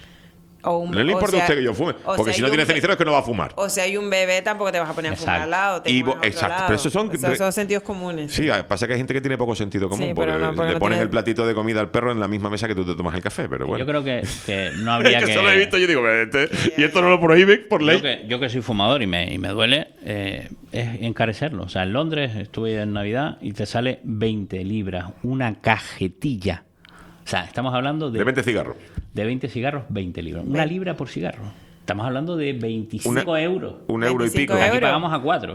O un- No le o importa a sea- usted que yo fume. o Porque sea, si no hay tiene un- cenicero es que no va a fumar. O sea, hay un bebé, tampoco te vas a poner a fumar Exacto. al lado. Te Y pones bo- a otro exacto, lado. pero esos son- Esos son sentidos comunes. Sí, pasa que hay gente que tiene poco sentido común. Sí, porque pero no, porque le no pones tiene- el platito de comida al perro en la misma mesa que tú te tomas el café. Pero bueno. Yo creo que, que no habría Es que... que eso lo he visto, yo digo, este- y esto no lo prohíben por ley. Yo que, yo que soy fumador y me, y me duele, eh, es encarecerlo. O sea, en Londres estuve en Navidad y te sale veinte libras, una cajetilla. O sea, estamos hablando de... De veinte cigarros. De veinte cigarros, veinte libras. Una libra por cigarro. Estamos hablando de veinticinco Una- euros. un euro y pico. Aquí euros. pagamos a cuatro.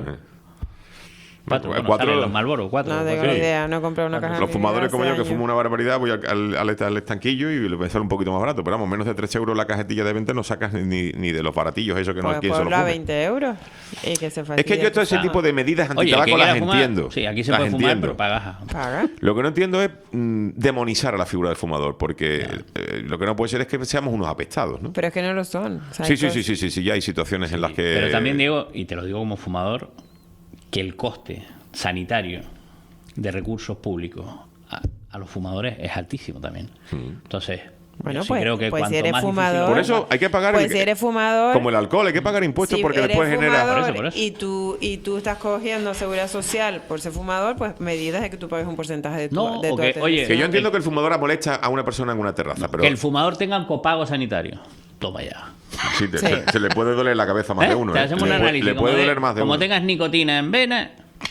Cuatro, bueno, Cuatro- sale los Marlboro, cuatro. No tengo cuatro. ni idea, no he comprado una caja. Los de fumadores como yo, hace que fumo años. una barbaridad, voy al, al, al- al estanquillo y le sale un poquito más barato. Pero vamos, menos de tres euros la cajetilla de veinte no sacas ni, ni de los baratillos, eso que no Pues hay quien se lo ponlo a fume. veinte euros. Y que se Es que yo todo ese tipo de medidas Oye, el que antitabaco las quiera fumar, entiendo. sí, aquí se las puede fumar, entiendo. pero pagas. Paga. Lo que no entiendo es mm, demonizar a la figura del fumador, porque eh, lo que no puede ser es que seamos unos apestados, ¿no? Pero es que no lo son. O sea, Sí, hay sí, cosas- sí, sí, sí, sí, ya hay situaciones en las que... Pero también digo, y te lo digo como fumador, que el coste sanitario de recursos públicos a, a los fumadores es altísimo también. Entonces, Bueno, yo sí pues, creo que pues cuanto si eres más difícil- fumador. Por eso hay que pagar Pues el- si eres fumador. Como el alcohol, hay que pagar impuestos si porque eres después genera... fumador Por eso, por eso. Y tú, y tú estás cogiendo seguridad social por ser fumador, pues medidas de que tú pagues un porcentaje de tu, No, de o tu que, atención. oye, Que yo entiendo que el fumador molesta a una persona en una terraza, pero que el fumador tenga un copago sanitario. Toma ya. sí, te- Sí. Se, se le puede doler la cabeza a más ¿Eh? de uno. Te ¿eh? hacemos Le un puede- análisis. Le como puede de- doler más de Como uno. tengas nicotina en vena,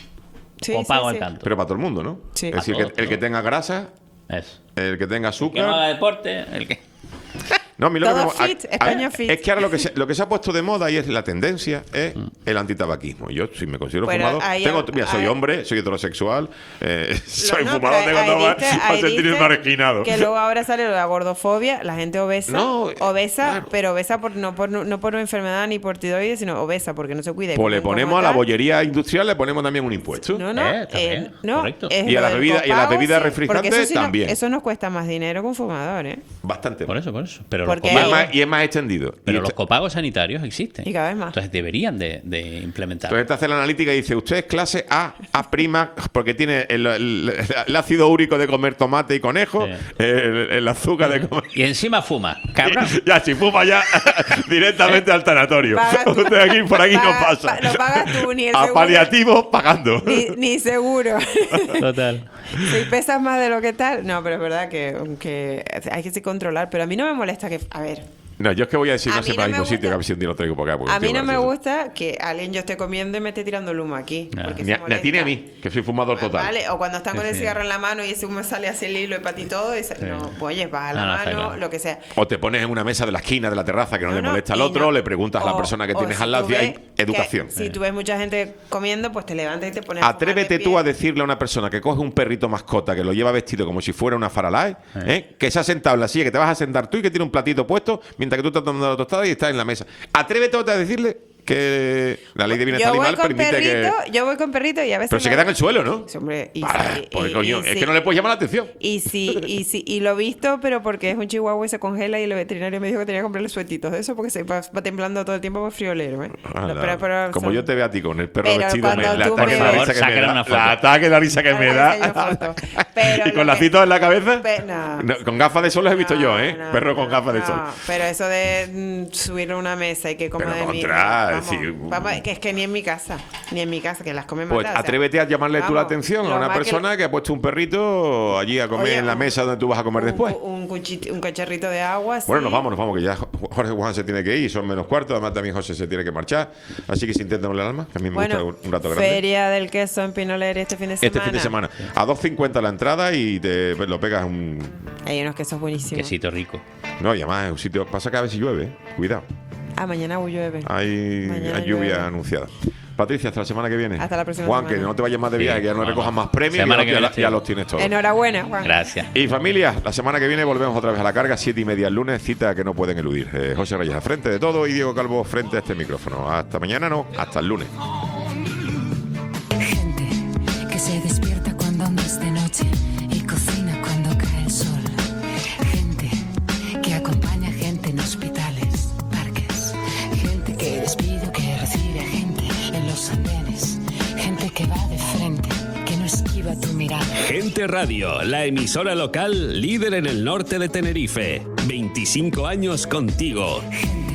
Sí, copago sí, al sí. canto. Pero para todo el mundo, ¿no? Sí. Es decir, Para que todos, el que tenga grasa, Es. el que tenga Que no azúcar... haga deporte, el que... No, a mí lo que Todo me- fit, a- España a- fit. Es que ahora lo que, se, lo que se ha puesto de moda y es la tendencia es el antitabaquismo. Yo, si me considero Pero fumador, ahí- tengo, mira, soy ahí- hombre, soy heterosexual, eh, soy No, fumador, pero tengo ahí todo dice- para ahí sentirme dice marginado. Que luego ahora sale lo de la gordofobia, la gente obesa, No, eh, obesa, claro. pero obesa por, no, por, no por una enfermedad ni por tiroides, sino obesa porque no se cuida. y Pues le comen como ponemos a la tal. bollería industrial, le ponemos también un impuesto. No, no, Eh, también, eh, no, correcto. es Y a lo la del bebida- y a las copago, bebidas sí, refrescantes porque eso sí no- también. eso nos cuesta más dinero que un fumador, ¿eh? Bastante. Por eso, por eso. Pero, Porque Y los es, hay- más, y es más extendido. Pero Y los este- copagos sanitarios existen. Y cada vez más. Entonces deberían de, de implementar. Entonces te hace la analítica y dice, usted es clase A, A prima, porque tiene el, el- el ácido úrico de comer tomate y conejo, Sí. el, el azúcar de comer... Y encima fuma, cabrón. Ya, si fuma ya directamente al tanatorio. Pagas tú. Usted aquí por aquí no Paga- pasa. pa- no pagas tú ni el A seguro. paliativos pagando. Ni, ni seguro. Total. Si pesas más de lo que tal. No, pero es verdad que, que hay que sí controlar. Pero a mí no me molesta que. A ver. No, yo es que voy a decir, A no mí siempre no al me mismo gusta- sitio, que a ver si un día lo traigo por acá. porque A estoy mí no me gracioso. gusta que alguien yo esté comiendo y me esté tirando el humo aquí. Nah, porque Ni se a, ni a ti ni a molesta. mí, que soy fumador total. Vale, o cuando están con el Sí. cigarro en la mano y ese humo sale así el hilo y para ti todo. Y se- No, pues, oye, baja la No, no, está mano, claro. lo que sea. O te pones en una mesa de la esquina de la terraza que no, No, le no, molesta al y otro, no- le preguntas a la o- persona que o tienes si al lado tú y hay ves que- educación. Si tú ves mucha gente comiendo, pues te levantas y te pones a fumar Atrévete de tú pie. a decirle a una persona que coge un perrito mascota que lo lleva vestido como si fuera una faralae, ¿eh? que se ha sentado en la silla, que te vas a sentar tú y que tiene un platito puesto mientras que tú estás tomando la tostada y estás en la mesa. Atrévete a decirle que la ley de bienestar Yo voy animal con permite perrito, que... yo voy con perrito y a veces Pero se me- queda en el suelo, ¿no? Sí, hombre, y, Ah, si- pues, y- coño, y es si- que no le puedes llamar la atención. Y si, y si, y lo he visto, pero porque es un chihuahua y se congela y el veterinario me dijo que tenía que comprarle suetitos de eso porque se va, va temblando todo el tiempo por friolero, ¿eh? Anda, No, pero- pero como son- yo te veo a ti con el perro Pero vestido, me, cuando la tú ataque me- la Por risa que favor, me saquen da. una foto. La ataque la risa que me Ahora da. enseño fotos. Pero Y con lo lacito que- en la cabeza. Pe- no. No, con gafas de sol los he visto yo, ¿eh? no, Perro con no, gafas de no, sol. Pero eso de mm, subir a una mesa y que coma Pero de mí. contra, vamos, sí. vamos, que es que ni en mi casa, ni en mi casa, que las comen Pues matadas, o sea, atrévete a llamarle tú la vamos, atención a lo una más que- persona que, ha puesto un perrito allí a comer Oye, en la un- mesa donde tú vas a comer después. Un, cuchit- un cacharrito de agua. Bueno, sí. nos vamos, nos vamos, que ya Jorge Juan se tiene que ir, son menos cuarto, además también José se tiene que marchar, así que si intentémosle el alma, que a mí me Bueno, gusta un rato grande. Feria del queso en Pinoler este fin de semana. Este fin de semana, a dos cincuenta la entrada y te pues, lo pegas un... Hay unos quesos buenísimos. Quesito rico. No, y además es un sitio, pasa que a ver si llueve, ¿eh? Cuidado, Ah, mañana llueve. hay, Mañana hay lluvia llueve. anunciada. Patricia, hasta la semana que viene. Hasta la próxima Juan, semana. que no te vayas más de viaje, Sí, que ya no vamos. recojas más premios, Semana ya, que ya- viene ya estoy. los tienes todos. Enhorabuena, Juan. Gracias. Y familia, la semana que viene volvemos otra vez a la carga, siete y media el lunes, cita que no pueden eludir. Eh, José Reyes al frente de todo y Diego Calvo frente a este micrófono. Hasta mañana, no, hasta el lunes. Gente que se despierta cuando aún es de noche y cocina cuando cae el sol. Gente que acompaña gente en hospitales, parques. Gente que despide, que recibe a gente en los andenes. Gente que va de frente, que no esquiva tu mirada. Gente Radio, la emisora local líder en el norte de Tenerife. veinticinco años contigo. Gente